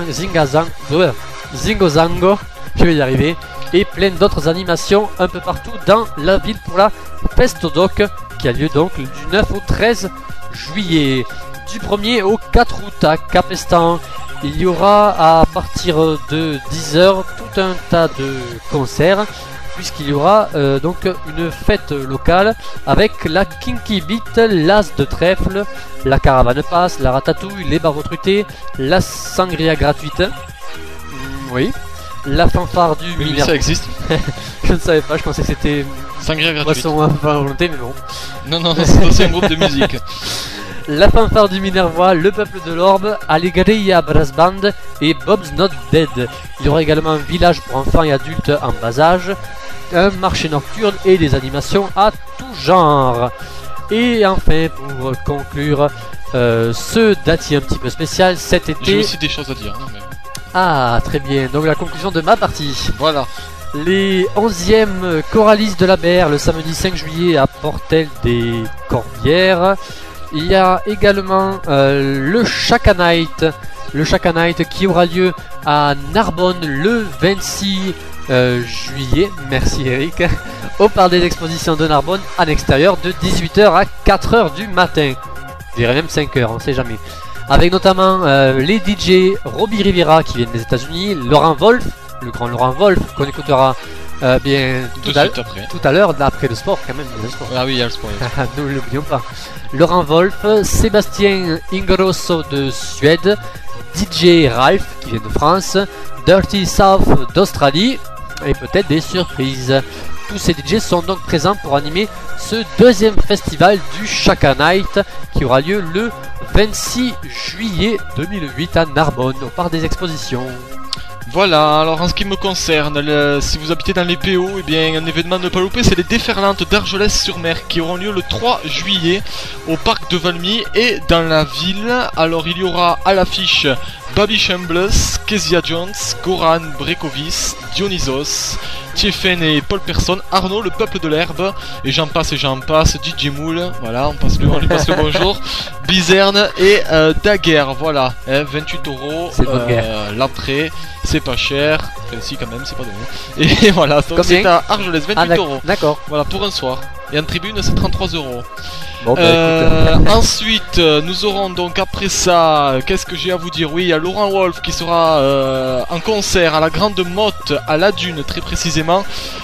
Speaker 1: Zingozango, je vais y arriver, et plein d'autres animations un peu partout dans la ville pour la Festodoc qui a lieu donc du 9 au 13 juillet. Du 1er au 4 août à Capestan, il y aura à partir de 10h tout un tas de concerts, puisqu'il y aura donc une fête locale avec la Kinky Beat, l'As de Trèfle, la Caravane Passe, la Ratatouille, les barbotrutés, la Sangria gratuite, oui, la fanfare du
Speaker 2: Oui,
Speaker 1: Minerva.
Speaker 2: ça existe.
Speaker 1: Je ne savais pas, je pensais que c'était
Speaker 2: Sangria gratuite.
Speaker 1: boisson à volonté, mais bon.
Speaker 2: Non, c'est aussi un groupe de musique.
Speaker 1: La fanfare du Minervois, le peuple de l'Orbe, Allegria Brass Band et Bob's Not Dead. Il y aura également un village pour enfants et adultes en bas âge, un marché nocturne et des animations à tout genre. Et enfin, pour conclure ce Dattier un petit peu spécial cet
Speaker 2: J'ai
Speaker 1: été.
Speaker 2: aussi des choses à dire. Mais...
Speaker 1: Ah, très bien. Donc la conclusion de ma partie.
Speaker 2: Voilà.
Speaker 1: Les 11e Coralies de la Mer le samedi 5 juillet à Portel des Corbières. Il y a également le Chaka Night. Le Chaka Night qui aura lieu à Narbonne le 26 juillet. Merci Eric. Au parc des expositions de Narbonne en extérieur de 18h à 4h du matin. Je dirais même 5h, on sait jamais. Avec notamment les DJ Robbie Rivera qui viennent des États-Unis, Laurent Wolf, le grand Laurent Wolf qu'on écoutera bien
Speaker 2: Tout de suite après.
Speaker 1: tout à l'heure, après le sport quand même. Le sport.
Speaker 2: Ah oui, il y a le sport.
Speaker 1: Ne l'oublions pas. Laurent Wolf, Sébastien Ingrosso de Suède, DJ Ralph qui vient de France, Dirty South d'Australie et peut-être des surprises. Tous ces DJ sont donc présents pour animer ce deuxième festival du Chaka Night qui aura lieu le 26 juillet 2008 à Narbonne au parc des expositions.
Speaker 2: Voilà, alors en ce qui me concerne, si vous habitez dans les PO, eh bien un événement à ne pas louper, c'est les déferlantes d'Argelès-sur-Mer qui auront lieu le 3 juillet au parc de Valmy et dans la ville. Alors il y aura à l'affiche Baby Shambles, Kezia Jones, Goran Brekovic, Dionysos, Tiefen et Paul Person, Arnaud, le peuple de l'herbe, et j'en passe, DJ Moule, voilà, on lui passe le bonjour, Bizerne et Daguerre, voilà, 28 €,
Speaker 1: C'est bonne guerre.
Speaker 2: l'entrée, c'est pas cher, enfin si quand même, c'est pas donné, et voilà, donc
Speaker 1: Combien
Speaker 2: c'est à Argelès, 28 €,
Speaker 1: D'accord.
Speaker 2: voilà, pour un soir, et en tribune c'est 33 €.
Speaker 1: Bon, écoute,
Speaker 2: Ensuite, nous aurons donc après ça, qu'est-ce que j'ai à vous dire? Oui, il y a Laurent Wolf qui sera en concert à la Grande Motte à la Dune, très précisément,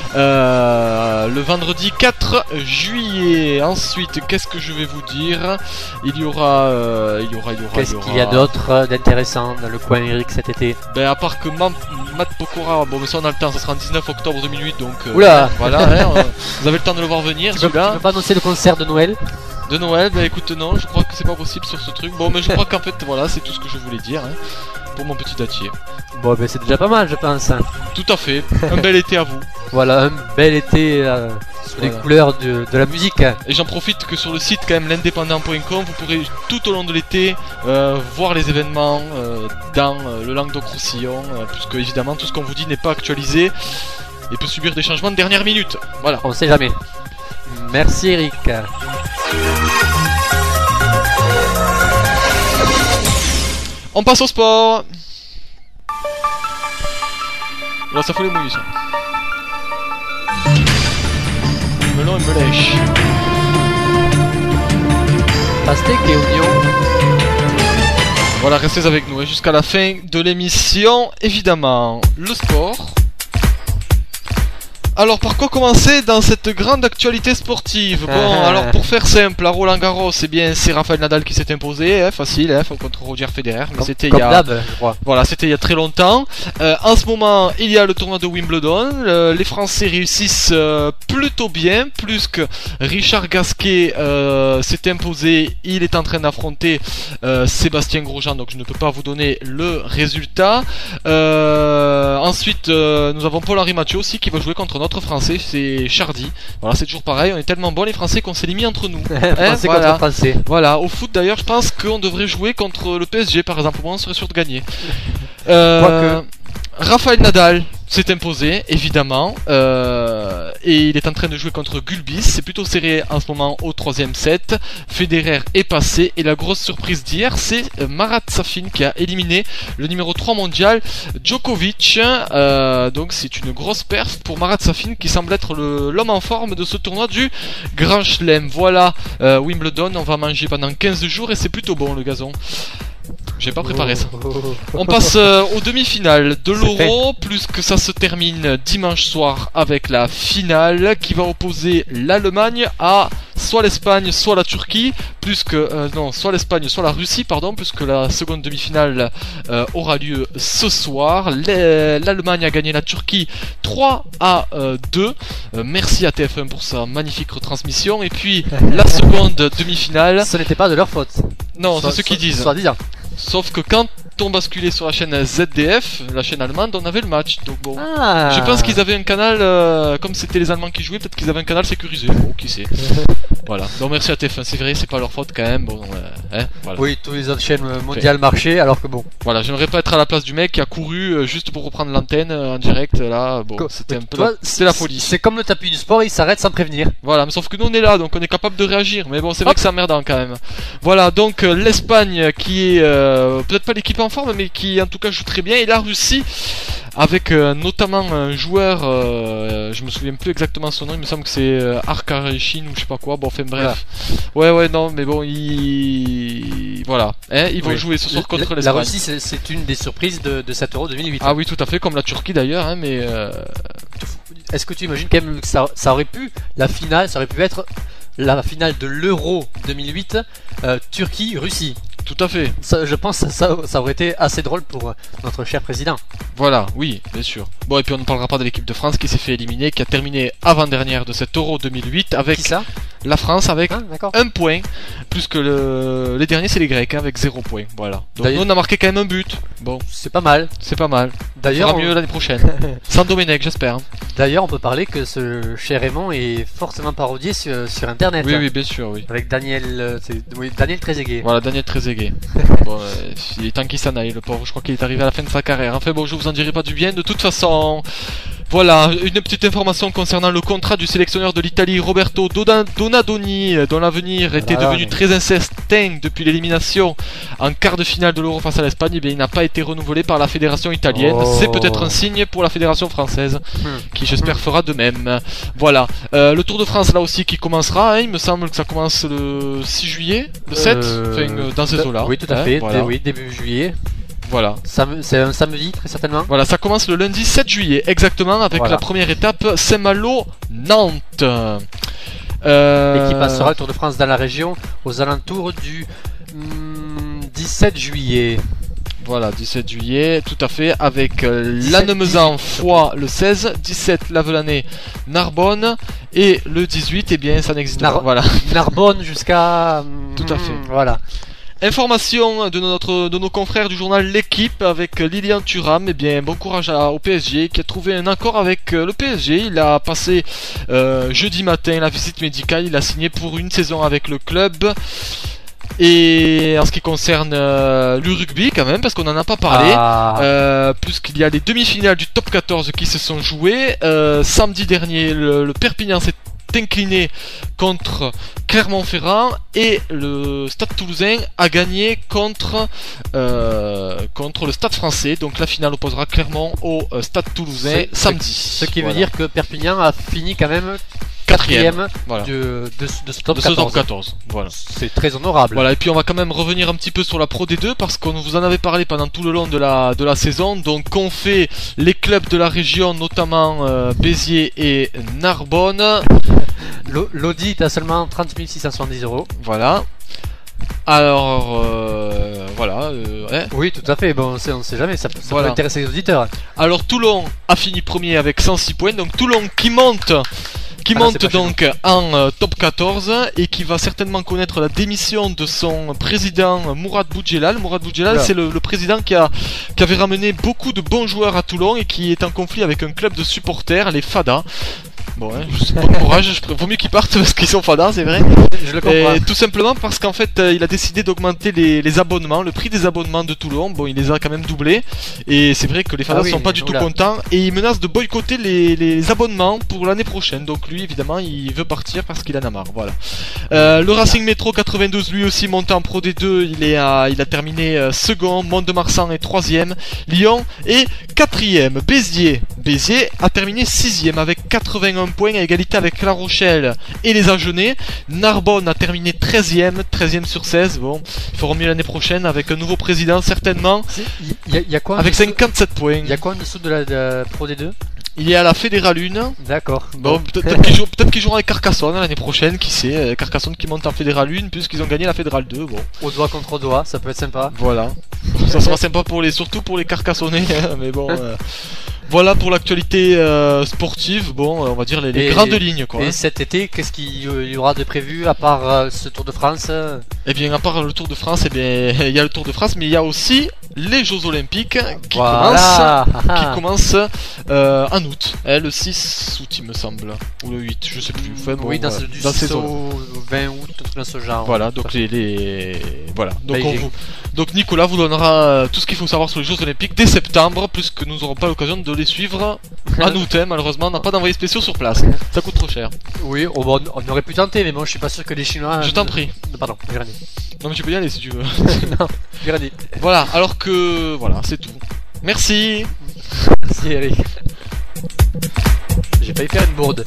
Speaker 2: le vendredi 4 juillet. Ensuite, qu'est-ce que je vais vous dire? Il y aura.
Speaker 1: qu'est-ce qu'il y a d'autre d'intéressant dans le coin Eric cet été?
Speaker 2: Ben, à part que Matt Pokora, bon, mais ça on a le temps, ça sera le 19 octobre 2008, donc.
Speaker 1: Oula.
Speaker 2: Voilà, hein, vous avez le temps de le voir venir,
Speaker 1: Tu peux
Speaker 2: celui-là.
Speaker 1: pas annoncer le concert de Noël?
Speaker 2: De Noël, bah écoute, non, je crois que c'est pas possible sur ce truc. Bon, mais je crois qu'en fait, voilà, c'est tout ce que je voulais dire, hein, pour mon petit datier.
Speaker 1: Bon, ben c'est déjà pas mal, je pense.
Speaker 2: Tout à fait, un bel été à vous.
Speaker 1: Voilà, un bel été sous les
Speaker 2: Voilà.
Speaker 1: couleurs de la musique.
Speaker 2: Et j'en profite que sur le site, quand même, l'indépendant.com, vous pourrez tout au long de l'été voir les événements dans le Languedoc-Roussillon, puisque évidemment, tout ce qu'on vous dit n'est pas actualisé et peut subir des changements de dernière minute. Voilà.
Speaker 1: On sait jamais. Merci Eric.
Speaker 2: On passe au sport. Là, ça fout les mouilles, ça. Melon et melèche.
Speaker 1: Pastèque et oignon.
Speaker 2: Voilà, restez avec nous jusqu'à la fin de l'émission, évidemment. Le sport. Alors, par quoi commencer dans cette grande actualité sportive? Bon, alors pour faire simple, à Roland Garros, eh bien, c'est Rafael Nadal qui s'est imposé, hein, facile, hein, contre Roger Federer, mais c'était il y
Speaker 1: Comme
Speaker 2: a...
Speaker 1: d'hab, je crois.
Speaker 2: Voilà, c'était il y a très longtemps. En ce moment, il y a le tournoi de Wimbledon. Les Français réussissent plutôt bien, plus que Richard Gasquet s'est imposé. Il est en train d'affronter Sébastien Grosjean, donc je ne peux pas vous donner le résultat. Ensuite, nous avons Paul-Henri Mathieu aussi qui va jouer contre notre Français, c'est Chardy. Voilà, c'est toujours pareil, on est tellement bons les Français qu'on s'est mis entre nous.
Speaker 1: Français
Speaker 2: voilà.
Speaker 1: contre Français.
Speaker 2: Voilà, au foot d'ailleurs, je pense qu'on devrait jouer contre le PSG par exemple, au moins on serait sûr de gagner.
Speaker 1: Quoique.
Speaker 2: Rafael Nadal s'est imposé, évidemment, et il est en train de jouer contre Gulbis. C'est plutôt serré en ce moment au 3ème set. Federer est passé, et la grosse surprise d'hier, c'est Marat Safin qui a éliminé le numéro 3 mondial Djokovic. Donc c'est une grosse perf pour Marat Safin qui semble être l'homme en forme de ce tournoi du Grand Chelem. Voilà, Wimbledon, on va manger pendant 15 jours et c'est plutôt bon le gazon. J'ai pas préparé ça. On passe aux demi-finales de l'Euro, plus que ça se termine dimanche soir avec la finale qui va opposer l'Allemagne à soit l'Espagne, soit la Turquie, plus que non, soit l'Espagne, soit la Russie, pardon, puisque la seconde demi-finale aura lieu ce soir. L'Allemagne a gagné la Turquie 3-2. Merci à TF1 pour sa magnifique retransmission. Et puis la seconde demi-finale.
Speaker 1: Ce n'était pas de leur faute.
Speaker 2: Non, c'est ce qu'ils disent.
Speaker 1: Soi-disant.
Speaker 2: Sauf que quand on basculait sur la chaîne ZDF, la chaîne allemande, on avait le match. Donc bon,
Speaker 1: Ah.
Speaker 2: je pense qu'ils avaient un canal, comme c'était les Allemands qui jouaient, peut-être qu'ils avaient un canal sécurisé. Bon, qui sait. Voilà. Donc merci à TF1, c'est vrai, c'est pas leur faute quand même. Bon, Hein, voilà.
Speaker 6: Oui, tous les autres chaînes mondiales marchaient, alors que bon.
Speaker 2: Voilà, j'aimerais pas être à la place du mec qui a couru juste pour reprendre l'antenne en direct. Là, bon, c'était un peu, c'était la folie.
Speaker 6: C'est comme le tapis du sport, il s'arrête sans prévenir.
Speaker 2: Voilà, mais sauf que nous on est là, donc on est capable de réagir. Mais bon, c'est vrai que c'est emmerdant quand même. Voilà, donc l'Espagne qui est peut-être pas l'équipe en forme, mais qui en tout cas joue très bien, et la Russie avec notamment un joueur, je me souviens plus exactement son nom, il me semble que c'est Arkareshin ou je sais pas quoi. Bon, enfin bref. Ouais, non, mais bon, voilà, hein, ils vont jouer ce soir contre
Speaker 6: La
Speaker 2: l'Espagne.
Speaker 6: Russie, c'est une des surprises de cet Euro 2008.
Speaker 2: Ah oui, tout à fait, comme la Turquie d'ailleurs, hein, mais
Speaker 6: Est-ce que tu imagines quand même que ça aurait pu, la finale, ça aurait pu être la finale de l'Euro 2008, Turquie-Russie.
Speaker 2: tout à fait.
Speaker 6: Ça, je pense que ça aurait été assez drôle pour notre cher président.
Speaker 2: Voilà, oui, bien sûr. Bon, et puis on ne parlera pas de l'équipe de France qui s'est fait éliminer, qui a terminé avant-dernière de cet Euro 2008 avec
Speaker 6: Qui ça
Speaker 2: la France avec
Speaker 6: Ah, d'accord.
Speaker 2: 1 point, plus que les derniers c'est les Grecs, hein, avec 0 point. Voilà. Donc
Speaker 6: D'ailleurs-
Speaker 2: nous on a marqué quand même un but. Bon,
Speaker 6: C'est pas mal.
Speaker 2: c'est pas mal.
Speaker 6: D'ailleurs,
Speaker 2: On fera mieux l'année prochaine. Sans Domenech, j'espère. Hein.
Speaker 6: D'ailleurs, on peut parler que ce cher Raymond est fortement parodié sur Internet.
Speaker 2: Oui, bien sûr, oui.
Speaker 6: Avec Daniel, Daniel Trezeguet.
Speaker 2: Voilà, Daniel Trezeguet. Bon, il est temps qu'il s'en aille, le pauvre. Je crois qu'il est arrivé à la fin de sa carrière. Enfin bon, je vous en dirai pas du bien. De toute façon, voilà, une petite information concernant le contrat du sélectionneur de l'Italie, Roberto Donadoni, dont l'avenir était
Speaker 6: Voilà,
Speaker 2: devenu
Speaker 6: mais-
Speaker 2: très incertain depuis l'élimination en quart de finale de l'Euro face à l'Espagne. Eh bien, il n'a pas été renouvelé par la fédération italienne.
Speaker 6: Oh.
Speaker 2: C'est peut-être un signe pour la fédération française, qui j'espère fera de même. Voilà, le Tour de France là aussi qui commencera. Hein, il me semble que ça commence le 6 juillet, le 7, dans ces eaux-là.
Speaker 6: Oui, tout à
Speaker 2: Hein,
Speaker 6: fait.
Speaker 2: voilà.
Speaker 6: Oui, début juillet.
Speaker 2: Voilà.
Speaker 6: C'est un samedi, très certainement.
Speaker 2: Voilà, ça commence le lundi 7 juillet, exactement, avec
Speaker 6: Voilà.
Speaker 2: la première étape Saint-Malo-Nantes.
Speaker 6: Et qui passera le Tour de France dans la région aux alentours du 17 juillet.
Speaker 2: Voilà, 17 juillet, tout à fait, avec Lannemezan, Foix le 16, 17 Lavelanet, Narbonne, et le 18, eh bien, ça n'existe pas. Voilà.
Speaker 6: Narbonne jusqu'à.
Speaker 2: Tout à fait.
Speaker 6: Voilà.
Speaker 2: Information de nos confrères du journal L'équipe avec Lilian Thuram. Eh bien, bon courage au PSG qui a trouvé un accord avec le PSG. Il a passé jeudi matin la visite médicale. Il a signé pour une saison avec le club. Et en ce qui concerne le rugby quand même, parce qu'on n'en a pas parlé, puisqu'il y a les demi-finales du top 14 qui se sont jouées. Samedi dernier, le Perpignan s'est incliné contre Clermont-Ferrand et le Stade Toulousain a gagné contre le Stade Français. Donc la finale opposera Clermont au Stade Toulousain samedi.
Speaker 6: Ce qui veut
Speaker 2: Voilà.
Speaker 6: dire que Perpignan a fini quand même
Speaker 2: Quatrième.
Speaker 6: 4ème
Speaker 2: Voilà.
Speaker 6: de ce top
Speaker 2: De ce
Speaker 6: 14.
Speaker 2: top 14. Voilà.
Speaker 6: C'est très honorable.
Speaker 2: Voilà, et puis on va quand même revenir un petit peu sur la Pro D2 parce qu'on vous en avait parlé pendant tout le long de la saison. Donc on fait les clubs de la région, notamment Béziers et Narbonne.
Speaker 6: L'audit a seulement 30 670 €.
Speaker 2: Voilà. Alors, voilà. Ouais.
Speaker 6: Oui, tout à fait. Bon, on sait jamais, ça
Speaker 2: Voilà.
Speaker 6: peut intéresser les auditeurs.
Speaker 2: Alors Toulon a fini premier avec 106 points. Donc Toulon qui monte.
Speaker 6: c'est pas
Speaker 2: Donc en top 14 et qui va certainement connaître la démission de son président Mourad Boudjelal. Mourad Boudjelal,
Speaker 6: Oula.
Speaker 2: c'est le président qui avait ramené beaucoup de bons joueurs à Toulon et qui est en conflit avec un club de supporters, les Fada. Bon, hein, bon courage, vaut mieux qu'ils partent parce qu'ils sont Fada, c'est vrai.
Speaker 6: Je le comprends.
Speaker 2: Et tout simplement parce qu'en fait il a décidé d'augmenter les abonnements, le prix des abonnements de Toulon. Bon, il les a quand même doublés et c'est vrai que les Fadas
Speaker 6: Ah oui,
Speaker 2: sont pas du tout
Speaker 6: oula.
Speaker 2: contents et il menace de boycotter les abonnements pour l'année prochaine. Donc lui évidemment il veut partir parce qu'il en a marre. Voilà. Le Racing Métro 92 lui aussi monté en Pro D2, il a terminé second, Mont-de-Marsan est 3ème, Lyon est 4ème, Béziers a terminé 6ème avec 81 points à égalité avec La Rochelle et les Agenais. Narbonne a terminé 13ème sur 16. Bon, il faudra mieux l'année prochaine avec un nouveau président certainement.
Speaker 6: Il y a quoi en
Speaker 2: Avec
Speaker 6: dessous-
Speaker 2: 57 points.
Speaker 6: Il y a quoi en dessous de la Pro D2?
Speaker 2: Il est à la Fédérale 1.
Speaker 6: D'accord.
Speaker 2: Bon, peut-être qu'il jouera avec Carcassonne l'année prochaine, qui sait. Carcassonne qui monte en Fédérale 1 puisqu'ils ont gagné la Fédérale 2. Bon,
Speaker 6: Au doigt contre doigt, ça peut être sympa.
Speaker 2: voilà. Ça sera sympa surtout pour les Carcassonnais. Mais bon, voilà pour l'actualité sportive. Bon, on va dire les
Speaker 6: Et-
Speaker 2: grandes lignes quoi.
Speaker 6: Et cet été, qu'est-ce qu'il y aura de prévu à part ce Tour de France?
Speaker 2: Eh bien, à part le Tour de France, eh bien, il y a le Tour de France, mais il y a aussi les Jeux Olympiques qui
Speaker 6: Voilà.
Speaker 2: commencent en août, le 6 août il me semble, ou le 8, je sais plus. Enfin, bon,
Speaker 6: Oui, dans,
Speaker 2: voilà,
Speaker 6: du
Speaker 2: dans
Speaker 6: 6
Speaker 2: ces zones.
Speaker 6: au 20 août, un truc dans ce genre.
Speaker 2: Voilà,
Speaker 6: Tout
Speaker 2: donc
Speaker 6: à fait.
Speaker 2: voilà. Donc,
Speaker 6: Beijing.
Speaker 2: donc Nicolas vous donnera tout ce qu'il faut savoir sur les Jeux Olympiques dès septembre, puisque nous n'aurons pas l'occasion de les suivre en août. Malheureusement, on n'a pas d'envoyés spéciaux sur place. Ça coûte trop cher.
Speaker 6: Oui, bon, on aurait pu tenter, mais bon, je suis pas sûr que les Chinois.
Speaker 2: Je t'en prie.
Speaker 6: Pardon, j'ai rien dit.
Speaker 2: Non mais tu peux y aller si tu veux.
Speaker 6: Non, j'ai rien dit.
Speaker 2: Voilà, alors que voilà, c'est tout. Merci.
Speaker 6: Merci Eric. J'ai failli faire une bourde.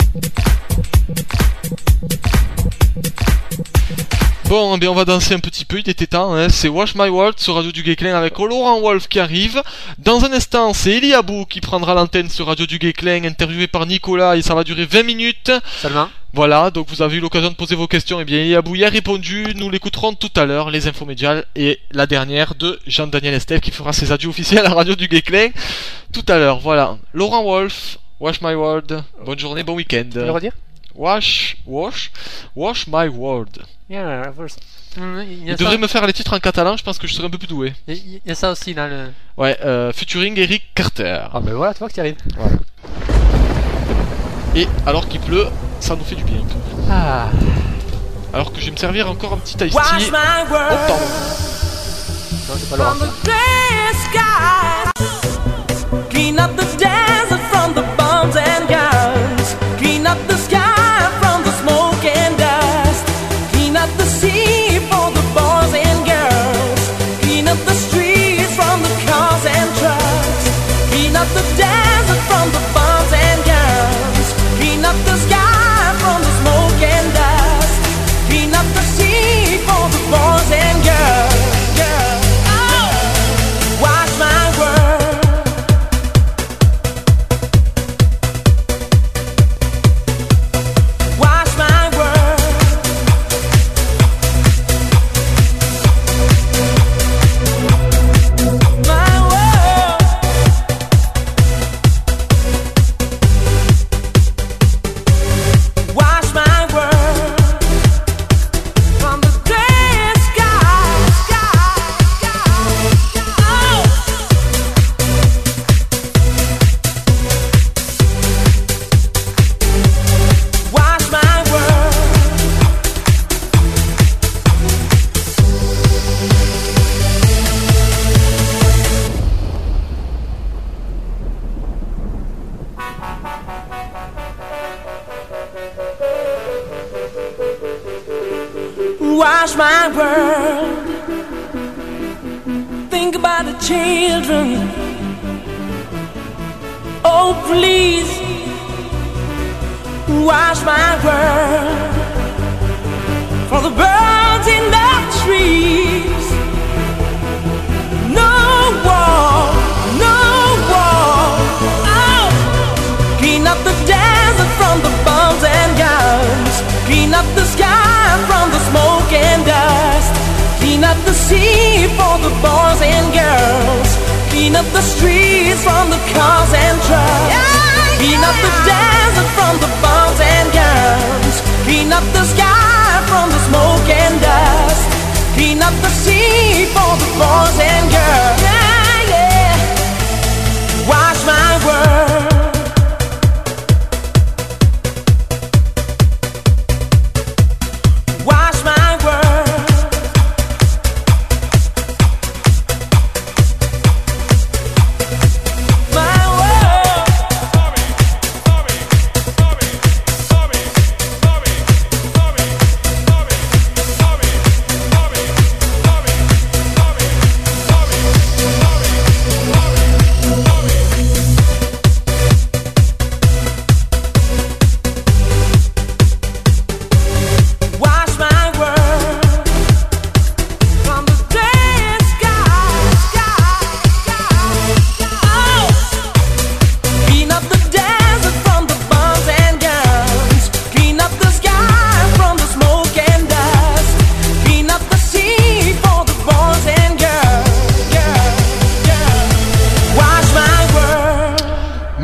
Speaker 2: Bon, eh bien, on va danser un petit peu, il était temps, hein. C'est Wash My World sur Radio du Guesclin avec Laurent Wolf qui arrive. Dans un instant, c'est Elie Abou qui prendra l'antenne sur Radio du Guesclin, interviewé par Nicolas, et ça va durer 20 minutes.
Speaker 6: Seulement.
Speaker 2: Voilà, donc vous avez eu l'occasion de poser vos questions, et bien Elie Abou y a répondu, nous l'écouterons tout à l'heure, les infos médiales, et la dernière de Jean-Daniel Estève qui fera ses adieux officiels à Radio du Guesclin tout à l'heure, voilà. Laurent Wolf, Wash My World, bonne journée, bon week-end.
Speaker 6: Tu peux le redire?
Speaker 2: Wash My World.
Speaker 6: Yeah, first.
Speaker 2: Il devrait me faire les titres en catalan, je pense que je serais un peu plus doué.
Speaker 6: Il y a ça aussi dans le.
Speaker 2: Ouais, featuring Eric Carter.
Speaker 6: Ah ben voilà, tu vois que tu arrives.
Speaker 2: Et alors qu'il pleut, ça nous fait du bien un peu.
Speaker 6: Ah.
Speaker 2: Alors que je vais me servir encore un petit iced
Speaker 7: Wash
Speaker 2: tea.
Speaker 7: my
Speaker 2: Oh,
Speaker 7: world
Speaker 2: pardon.
Speaker 6: Non, c'est pas Laurent.
Speaker 7: from the gray sky. Clean up the desert from the bombs and guns. Clean up the sky from the smoke and dust. Clean up the sea for the boys and girls. Clean up the streets from the cars and trucks. Clean up the desert from the bombs and guns. Clean up the sky from the smoke and dust. Clean up the sea for the boys and girls. Oh! Wash my world. Wash my world. My world. Wash my world from the gray sky. Oh. Wash my world. Wash my world. Think about the children. Oh, please. Wash my world. For the birds in the trees. No war, no war. Oh! Clean up the desert from the bombs and guns. Clean up the sky from the smoke and dust. Clean up the sea for the boys and girls. Clean up the streets from the cars and trucks. Clean up the desert from the bombs and guns. Clean up the sky from the smoke and dust. Clean up the sea for the boys and girls. Yeah, yeah. Wash my world. Wash my world. My world.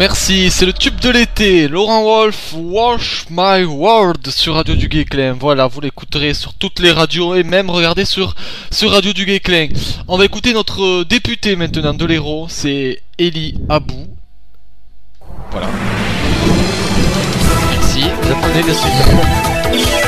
Speaker 2: Merci, c'est le tube de l'été, Laurent Wolf, Wash My World sur Radio du Guesclin. Voilà, vous l'écouterez sur toutes les radios et même regardez sur Radio du Guesclin. On va écouter notre député maintenant de l'Hérault, c'est Elie Abou. Voilà.
Speaker 6: Merci, vous attendez bien sûr.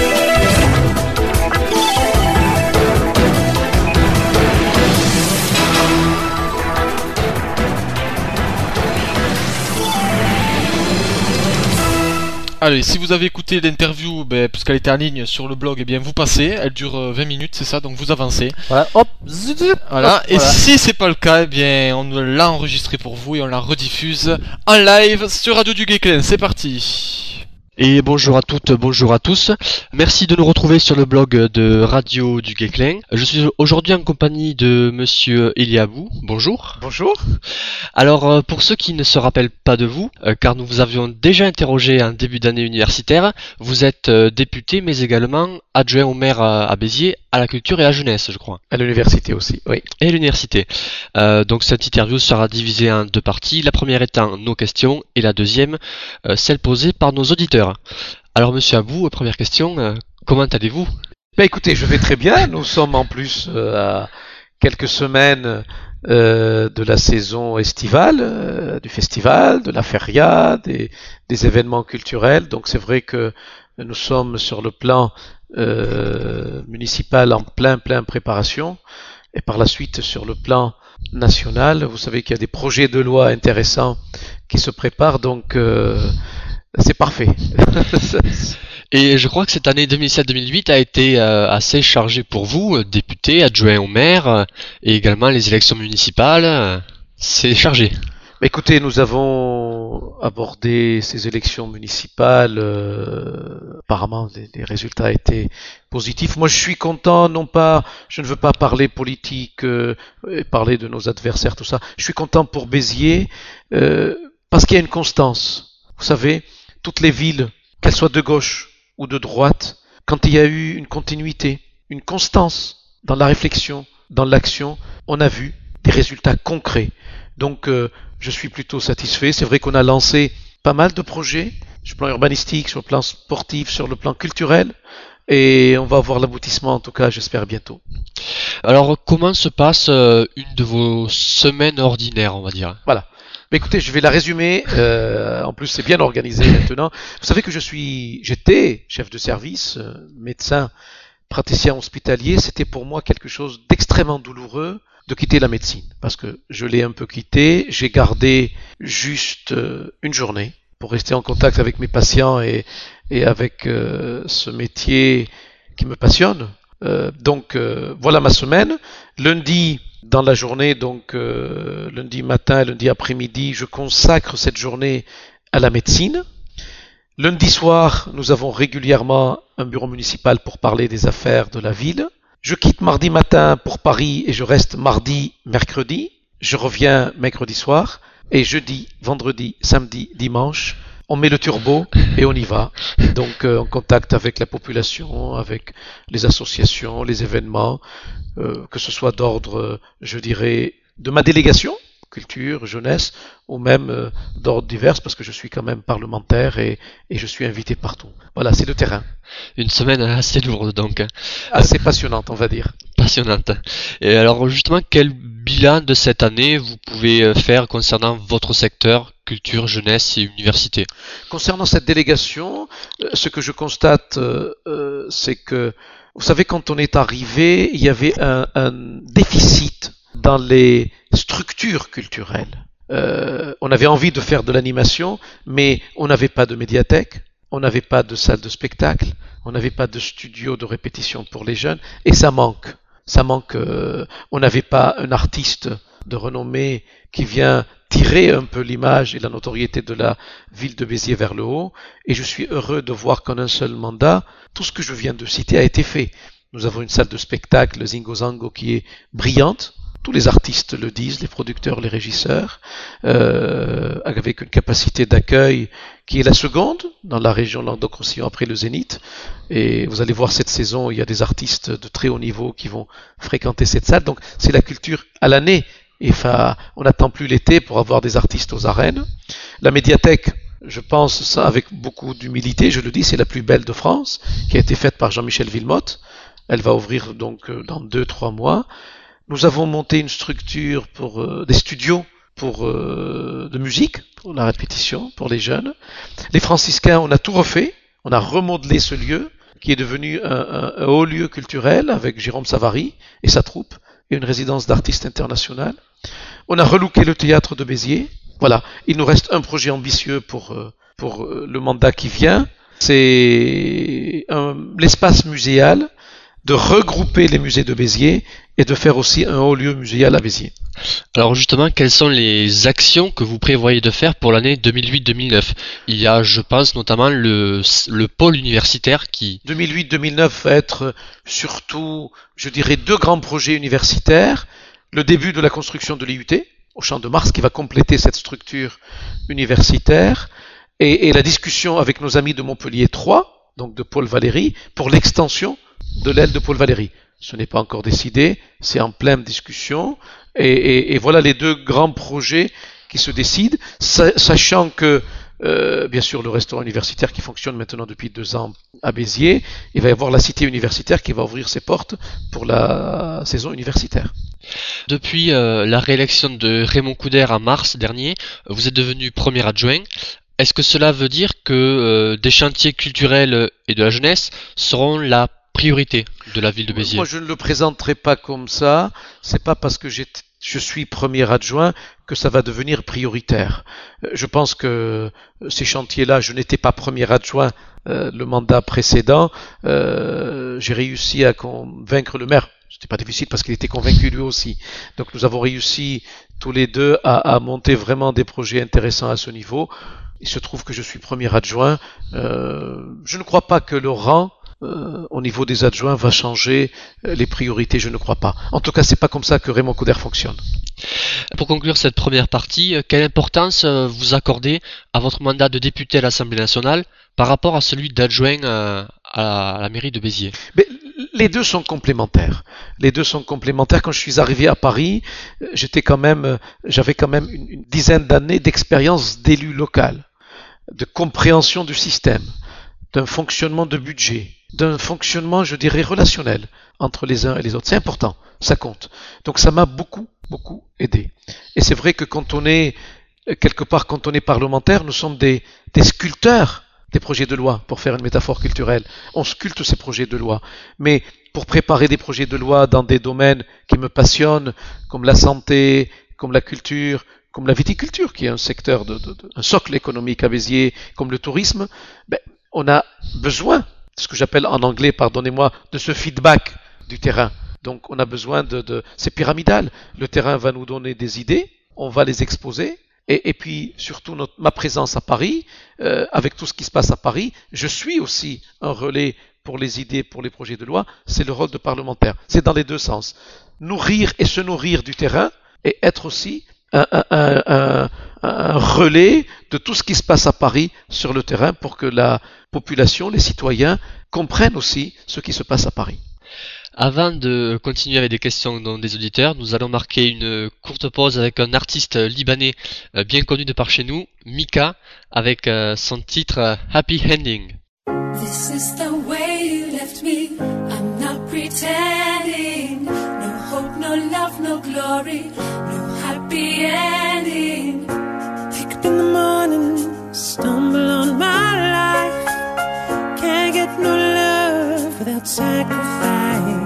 Speaker 2: Allez, si vous avez écouté l'interview, puisqu'elle était en ligne sur le blog, eh bien vous passez, elle dure 20 minutes, c'est ça, donc vous avancez.
Speaker 6: Voilà, hop, zut, zut,
Speaker 2: Voilà,
Speaker 6: hop,
Speaker 2: et
Speaker 6: voilà.
Speaker 2: si c'est pas le cas, eh bien on l'a enregistré pour vous et on la rediffuse en live sur Radio du Guesclin. C'est parti.
Speaker 1: Et bonjour à toutes, bonjour à tous. Merci de nous retrouver sur le blog de Radio du Guesclin. Je suis aujourd'hui en compagnie de monsieur Elie Abou. Bonjour.
Speaker 8: Bonjour.
Speaker 1: Alors, pour ceux qui ne se rappellent pas de vous, car nous vous avions déjà interrogé en début d'année universitaire, vous êtes député mais également adjoint au maire à Béziers, à la culture et à la jeunesse, je crois.
Speaker 8: À l'université aussi, oui.
Speaker 1: Et l'université. Donc cette interview sera divisée en deux parties. La première étant nos questions et la deuxième, celle posée par nos auditeurs. Alors monsieur Abou, première question, comment allez-vous ?
Speaker 8: Écoutez, je vais très bien. Nous sommes en plus à quelques semaines de la saison estivale, du festival, de la feria, des événements culturels. Donc c'est vrai que nous sommes sur le plan municipal en plein préparation. Et par la suite sur le plan national, vous savez qu'il y a des projets de loi intéressants qui se préparent. Donc c'est parfait.
Speaker 1: Et je crois que cette année 2007-2008 a été assez chargée pour vous, député, adjoint au maire, et également les élections municipales. C'est chargé.
Speaker 8: Écoutez, nous avons abordé ces élections municipales. Apparemment, les résultats étaient positifs. Moi, je suis content, non pas, je ne veux pas parler politique, et parler de nos adversaires, tout ça. Je suis content pour Béziers parce qu'il y a une constance. Vous savez, toutes les villes, qu'elles soient de gauche ou de droite, quand il y a eu une continuité, une constance dans la réflexion, dans l'action, on a vu des résultats concrets. Donc, je suis plutôt satisfait. C'est vrai qu'on a lancé pas mal de projets sur le plan urbanistique, sur le plan sportif, sur le plan culturel, et on va avoir l'aboutissement, en tout cas, j'espère bientôt.
Speaker 1: Alors, comment se passe une de vos semaines ordinaires, on va dire ?
Speaker 8: Voilà. Mais écoutez, je vais la résumer. En plus, c'est bien organisé maintenant. Vous savez que j'étais chef de service, médecin, praticien hospitalier. C'était pour moi quelque chose d'extrêmement douloureux de quitter la médecine, parce que je l'ai un peu quitté. J'ai gardé juste une journée pour rester en contact avec mes patients et avec ce métier qui me passionne. Donc voilà ma semaine. Lundi, dans la journée, donc lundi matin, lundi après-midi, je consacre cette journée à la médecine. Lundi soir, nous avons régulièrement un bureau municipal pour parler des affaires de la ville. Je quitte mardi matin pour Paris et je reste mardi, mercredi. Je reviens mercredi soir et jeudi, vendredi, samedi, dimanche, on met le turbo et on y va. Donc en contact avec la population, avec les associations, les événements, que ce soit d'ordre, je dirais, de ma délégation, culture, jeunesse, ou même d'ordre divers, parce que je suis quand même parlementaire et je suis invité partout. Voilà, c'est le terrain.
Speaker 1: Une semaine assez lourde donc.
Speaker 8: Assez passionnante, on va dire.
Speaker 1: Passionnante. Et alors justement, quel bilan de cette année vous pouvez faire concernant votre secteur, culture, jeunesse et université ?
Speaker 8: Concernant cette délégation, ce que je constate, c'est que, vous savez, quand on est arrivé, il y avait un déficit dans les structures culturelles. On avait envie de faire de l'animation, mais on n'avait pas de médiathèque, on n'avait pas de salle de spectacle, on n'avait pas de studio de répétition pour les jeunes, et ça manque. Ça manque. On n'avait pas un artiste de renommée qui vient tirer un peu l'image et la notoriété de la ville de Béziers vers le haut. Et je suis heureux de voir qu'en un seul mandat, tout ce que je viens de citer a été fait. Nous avons une salle de spectacle, le Zingo Zango, qui est brillante. Tous les artistes le disent, les producteurs, les régisseurs, avec une capacité d'accueil qui est la seconde dans la région Languedoc-Roussillon après le Zénith. Et vous allez voir cette saison, il y a des artistes de très haut niveau qui vont fréquenter cette salle. Donc c'est la culture à l'année On n'attend plus l'été pour avoir des artistes aux arènes. La médiathèque, je pense ça avec beaucoup d'humilité, je le dis, c'est la plus belle de France, qui a été faite par Jean-Michel Villemotte. Elle va ouvrir donc dans 2-3 mois. Nous avons monté une structure pour des studios de musique, pour la répétition, pour les jeunes. Les franciscains, on a tout refait, on a remodelé ce lieu, qui est devenu un haut lieu culturel avec Jérôme Savary et sa troupe, et une résidence d'artistes internationales. On a relooké le théâtre de Béziers. Voilà, il nous reste un projet ambitieux pour le mandat qui vient. C'est l'espace muséal, de regrouper les musées de Béziers et de faire aussi un haut lieu muséal à Béziers.
Speaker 1: Alors justement, quelles sont les actions que vous prévoyez de faire pour l'année 2008-2009? Il y a, je pense, notamment le pôle universitaire qui...
Speaker 8: 2008-2009 va être surtout, je dirais, 2 grands projets universitaires. Le début de la construction de l'IUT, au Champ de Mars, qui va compléter cette structure universitaire, et la discussion avec nos amis de Montpellier 3, donc de Paul Valéry, pour l'extension de l'aile de Paul Valéry. Ce n'est pas encore décidé, c'est en pleine discussion, et voilà les 2 grands projets qui se décident, sachant que, bien sûr, le restaurant universitaire qui fonctionne maintenant depuis 2 ans à Béziers, il va y avoir la cité universitaire qui va ouvrir ses portes pour la saison universitaire.
Speaker 1: Depuis la réélection de Raymond Couder en mars dernier, vous êtes devenu premier adjoint. Est-ce que cela veut dire que des chantiers culturels et de la jeunesse seront la priorité de la ville de Béziers?
Speaker 8: Moi, je ne le présenterai pas comme ça. C'est pas parce que je suis premier adjoint que ça va devenir prioritaire. Je pense que ces chantiers-là, je n'étais pas premier adjoint le mandat précédent. J'ai réussi à convaincre le maire. C'était pas difficile parce qu'il était convaincu lui aussi. Donc nous avons réussi tous les deux à monter vraiment des projets intéressants à ce niveau. Il se trouve que je suis premier adjoint. Je ne crois pas que le rang au niveau des adjoints va changer les priorités, je ne crois pas. En tout cas, c'est pas comme ça que Raymond Couder fonctionne.
Speaker 1: Pour conclure cette première partie, quelle importance vous accordez à votre mandat de député à l'Assemblée nationale par rapport à celui d'adjoint à la mairie de Béziers?
Speaker 8: Mais les deux sont complémentaires. Les deux sont complémentaires. Quand je suis arrivé à Paris, j'avais quand même une dizaine d'années d'expérience d'élu local, de compréhension du système, d'un fonctionnement de budget, d'un fonctionnement, je dirais, relationnel entre les uns et les autres. C'est important, ça compte. Donc ça m'a beaucoup aidé. Et c'est vrai que quand on est parlementaire, nous sommes des sculpteurs des projets de loi, pour faire une métaphore culturelle. On sculpte ces projets de loi. Mais pour préparer des projets de loi dans des domaines qui me passionnent, comme la santé, comme la culture, comme la viticulture, qui est un secteur un socle économique à Béziers, comme le tourisme, on a besoin, ce que j'appelle en anglais, pardonnez-moi, de ce feedback du terrain. Donc on a besoin c'est pyramidal. Le terrain va nous donner des idées, on va les exposer, et puis surtout ma présence à Paris, avec tout ce qui se passe à Paris, je suis aussi un relais pour les idées, pour les projets de loi. C'est le rôle de parlementaire. C'est dans les deux sens. Nourrir et se nourrir du terrain, et être aussi un relais de tout ce qui se passe à Paris sur le terrain pour que la population, les citoyens, comprennent aussi ce qui se passe à Paris.
Speaker 1: Avant de continuer avec des questions des auditeurs, nous allons marquer une courte pause avec un artiste libanais bien connu de par chez nous, Mika, avec son titre Happy Ending.
Speaker 3: This is the way you left me. I'm not pretending. No hope, no love, no glory, no happy ending.
Speaker 7: Wake up in the morning, stumble on my life. Can't get no love without sacrifice.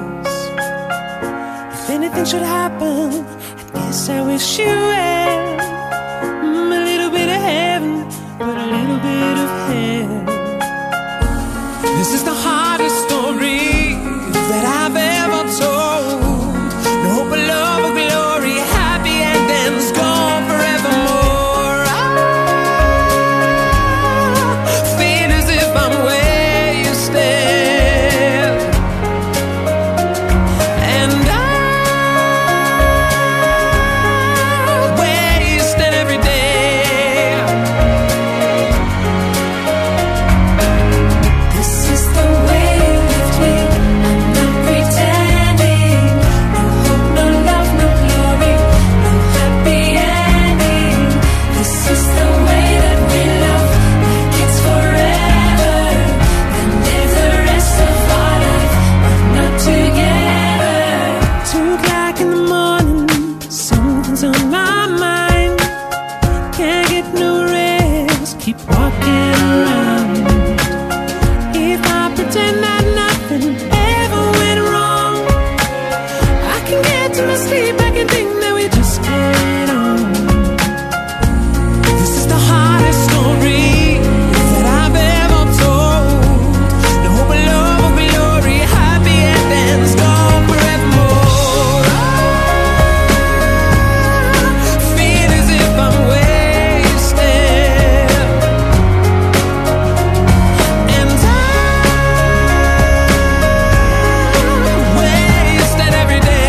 Speaker 7: If anything should happen, I guess I wish you well. A little bit of heaven, but a little bit of hell. This is the hardest story that I've ever told. No hope of love or glory, happy endings gone forevermore. I feel as if I'm where you stand, and I'm where in my sleep, I can think that we just get on. This is the hardest story that I've ever told. No hope of love or glory, happy endings gone forevermore. Feel as if I'm wasted, and I'm wasted every day.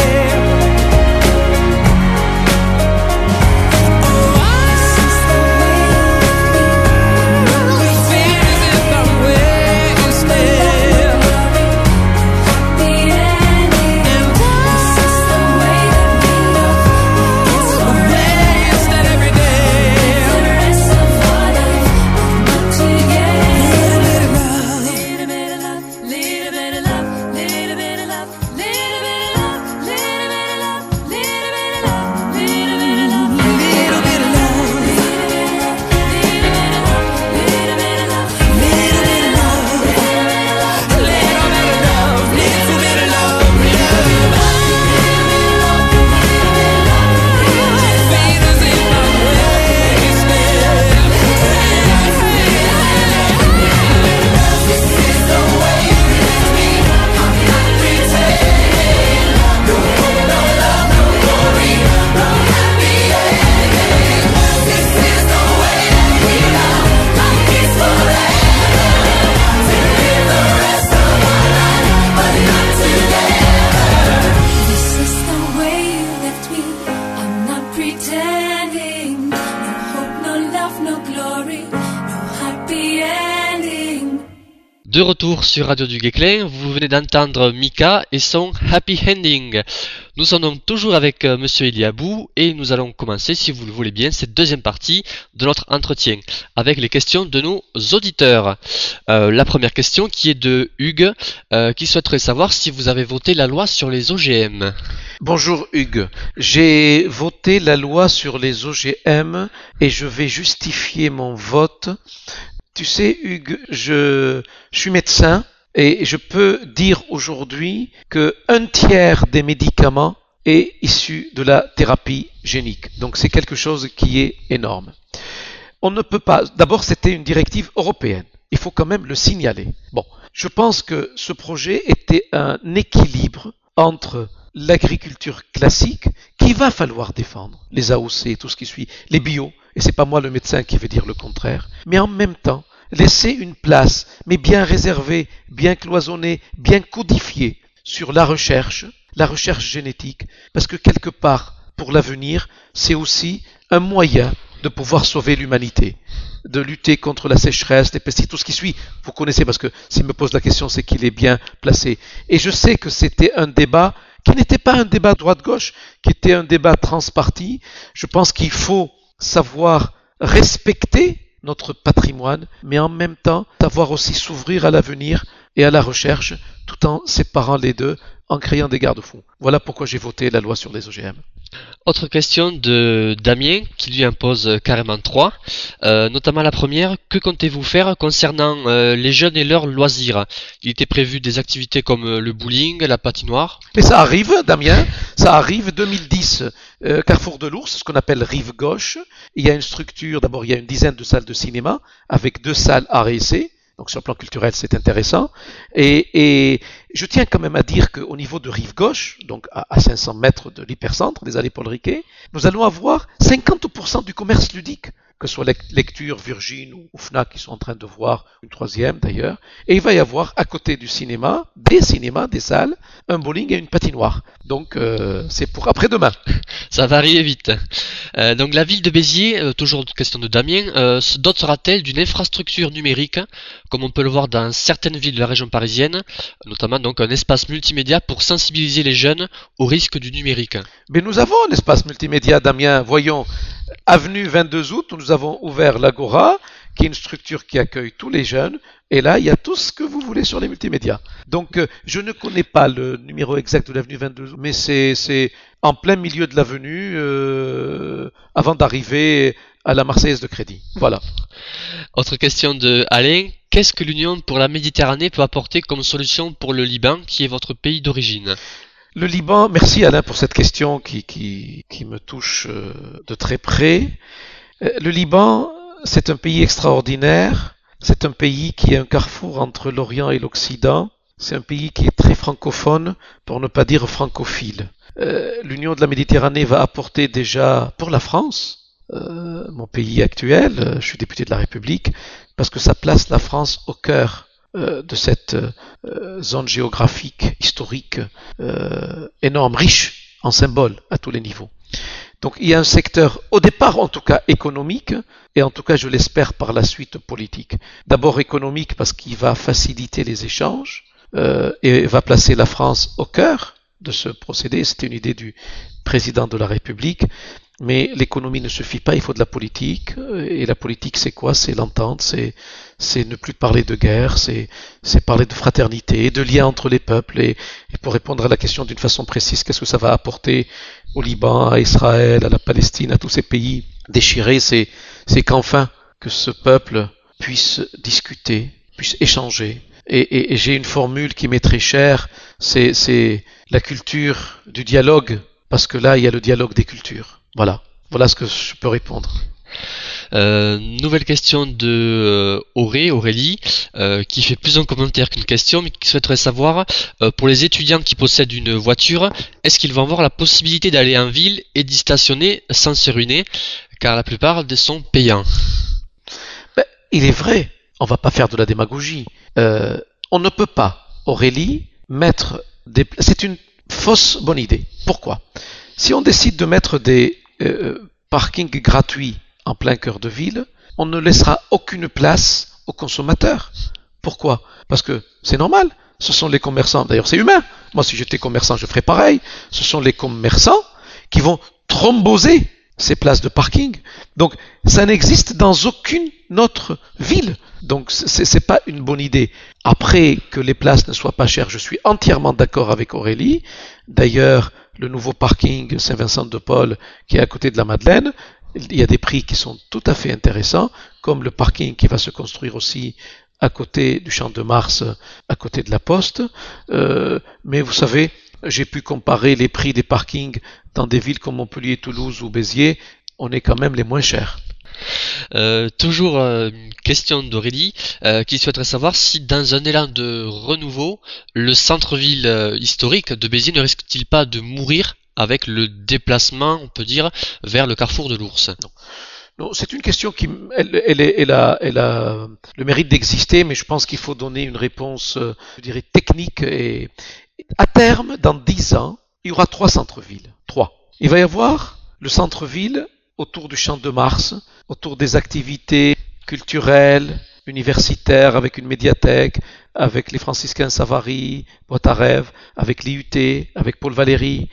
Speaker 1: De retour sur Radio du Guesclin, vous venez d'entendre Mika et son Happy Ending. Nous sommes donc toujours avec Monsieur Eliabou et nous allons commencer, si vous le voulez bien, cette deuxième partie de notre entretien avec les questions de nos auditeurs. La première question qui est de Hugues qui souhaiterait savoir si vous avez voté la loi sur les OGM.
Speaker 8: Bonjour Hugues, j'ai voté la loi sur les OGM et je vais justifier mon vote. Tu sais Hugues, je suis médecin et je peux dire aujourd'hui que 1/3 des médicaments est issu de la thérapie génique. Donc c'est quelque chose qui est énorme. On ne peut pas, d'abord c'était une directive européenne, il faut quand même le signaler. Bon, je pense que ce projet était un équilibre entre l'agriculture classique qu'il va falloir défendre, les AOC, tout ce qui suit, les bio, et c'est pas moi le médecin qui veut dire le contraire, mais en même temps, laisser une place, mais bien réservée, bien cloisonnée, bien codifiée sur la recherche génétique, parce que quelque part, pour l'avenir, c'est aussi un moyen de pouvoir sauver l'humanité, de lutter contre la sécheresse, les pesticides, tout ce qui suit. Vous connaissez, parce que s'il me pose la question, c'est qu'il est bien placé. Et je sais que c'était un débat qui n'était pas un débat droite-gauche, qui était un débat transparti. Je pense qu'il faut savoir respecter notre patrimoine, mais en même temps savoir aussi s'ouvrir à l'avenir et à la recherche, tout en séparant les deux, en créant des garde-fous. Voilà pourquoi j'ai voté la loi sur les OGM.
Speaker 1: Autre question de Damien qui lui impose carrément 3, notamment la première, que comptez-vous faire concernant les jeunes et leurs loisirs? Il était prévu des activités comme le bowling, la patinoire.
Speaker 8: Mais ça arrive, Damien, ça arrive 2010, Carrefour de l'Ours, ce qu'on appelle Rive Gauche. Il y a une structure, d'abord il y a une dizaine de salles de cinéma avec 2 salles art et essai. Donc sur le plan culturel, c'est intéressant. Et je tiens quand même à dire qu'au niveau de Rive Gauche, donc à 500 mètres de l'hypercentre, des allées Paul Riquet, nous allons avoir 50% du commerce ludique, que ce soit Lecture, Virgin ou Fnac, qui sont en train de voir une 3e d'ailleurs. Et il va y avoir à côté du cinéma, des salles, un bowling et une patinoire. Donc c'est pour après-demain.
Speaker 1: Ça va arriver vite. Donc la ville de Béziers, toujours question de Damien, se dotera-t-elle d'une infrastructure numérique, comme on peut le voir dans certaines villes de la région parisienne, notamment donc un espace multimédia pour sensibiliser les jeunes au risque du numérique?
Speaker 8: Mais nous avons un espace multimédia, Damien. Voyons, avenue 22 août, nous avons ouvert l'Agora, qui est une structure qui accueille tous les jeunes. Et là, il y a tout ce que vous voulez sur les multimédias. Donc, je ne connais pas le numéro exact de l'avenue 22 août, mais c'est en plein milieu de l'avenue, avant d'arriver à la Marseillaise de Crédit. Voilà.
Speaker 1: Autre question de Alain. Qu'est-ce que l'Union pour la Méditerranée peut apporter comme solution pour le Liban, qui est votre pays d'origine?
Speaker 8: Le Liban, merci Alain pour cette question qui me touche de très près. Le Liban, c'est un pays extraordinaire. C'est un pays qui est un carrefour entre l'Orient et l'Occident. C'est un pays qui est très francophone, pour ne pas dire francophile. L'Union de la Méditerranée va apporter déjà pour la France, mon pays actuel, je suis député de la République, parce que ça place la France au cœur de cette zone géographique, historique, énorme, riche en symboles à tous les niveaux. Donc il y a un secteur, au départ en tout cas économique, et en tout cas je l'espère par la suite politique. D'abord économique parce qu'il va faciliter les échanges et va placer la France au cœur de ce procédé. C'était une idée du président de la République. Mais l'économie ne suffit pas, il faut de la politique. Et la politique, c'est quoi? C'est l'entente, c'est ne plus parler de guerre, c'est parler de fraternité, de lien entre les peuples. Et pour répondre à la question d'une façon précise, qu'est-ce que ça va apporter au Liban, à Israël, à la Palestine, à tous ces pays déchirés? C'est qu'enfin, que ce peuple puisse discuter, puisse échanger. Et j'ai une formule qui m'est très chère, c'est la culture du dialogue, parce que là, il y a le dialogue des cultures. Voilà ce que je peux répondre.
Speaker 1: Nouvelle question de Aurélie, qui fait plus un commentaire qu'une question, mais qui souhaiterait savoir, pour les étudiants qui possèdent une voiture, est-ce qu'ils vont avoir la possibilité d'aller en ville et d'y stationner sans se ruiner, car la plupart sont payants?
Speaker 8: Il est vrai, on va pas faire de la démagogie. On ne peut pas, Aurélie, mettre des... C'est une fausse bonne idée. Pourquoi? Si on décide de mettre des parkings gratuits en plein cœur de ville, on ne laissera aucune place aux consommateurs. Pourquoi? Parce que c'est normal. Ce sont les commerçants, d'ailleurs c'est humain. Moi si j'étais commerçant je ferais pareil. Ce sont les commerçants qui vont thromboser ces places de parking. Donc ça n'existe dans aucune autre ville. Donc c'est pas une bonne idée. Après que les places ne soient pas chères, je suis entièrement d'accord avec Aurélie. D'ailleurs, le nouveau parking Saint-Vincent-de-Paul qui est à côté de la Madeleine, il y a des prix qui sont tout à fait intéressants, comme le parking qui va se construire aussi à côté du Champ de Mars, à côté de la Poste. Mais vous savez, j'ai pu comparer les prix des parkings dans des villes comme Montpellier, Toulouse ou Béziers. On est quand même les moins chers.
Speaker 1: Toujours une question d'Aurélie qui souhaiterait savoir si dans un élan de renouveau, le centre-ville historique de Béziers ne risque-t-il pas de mourir avec le déplacement, on peut dire, vers le carrefour de l'Ours?
Speaker 8: Non, c'est une question qui elle a le mérite d'exister, mais je pense qu'il faut donner une réponse, je dirais, technique. Et à terme, dans 10 ans, il y aura 3 centres-villes. 3. Il va y avoir le centre-ville autour du Champ de Mars, autour des activités culturelles, universitaires, avec une médiathèque, avec les franciscains Savary, Boîte à Rêve, avec l'IUT, avec Paul Valéry,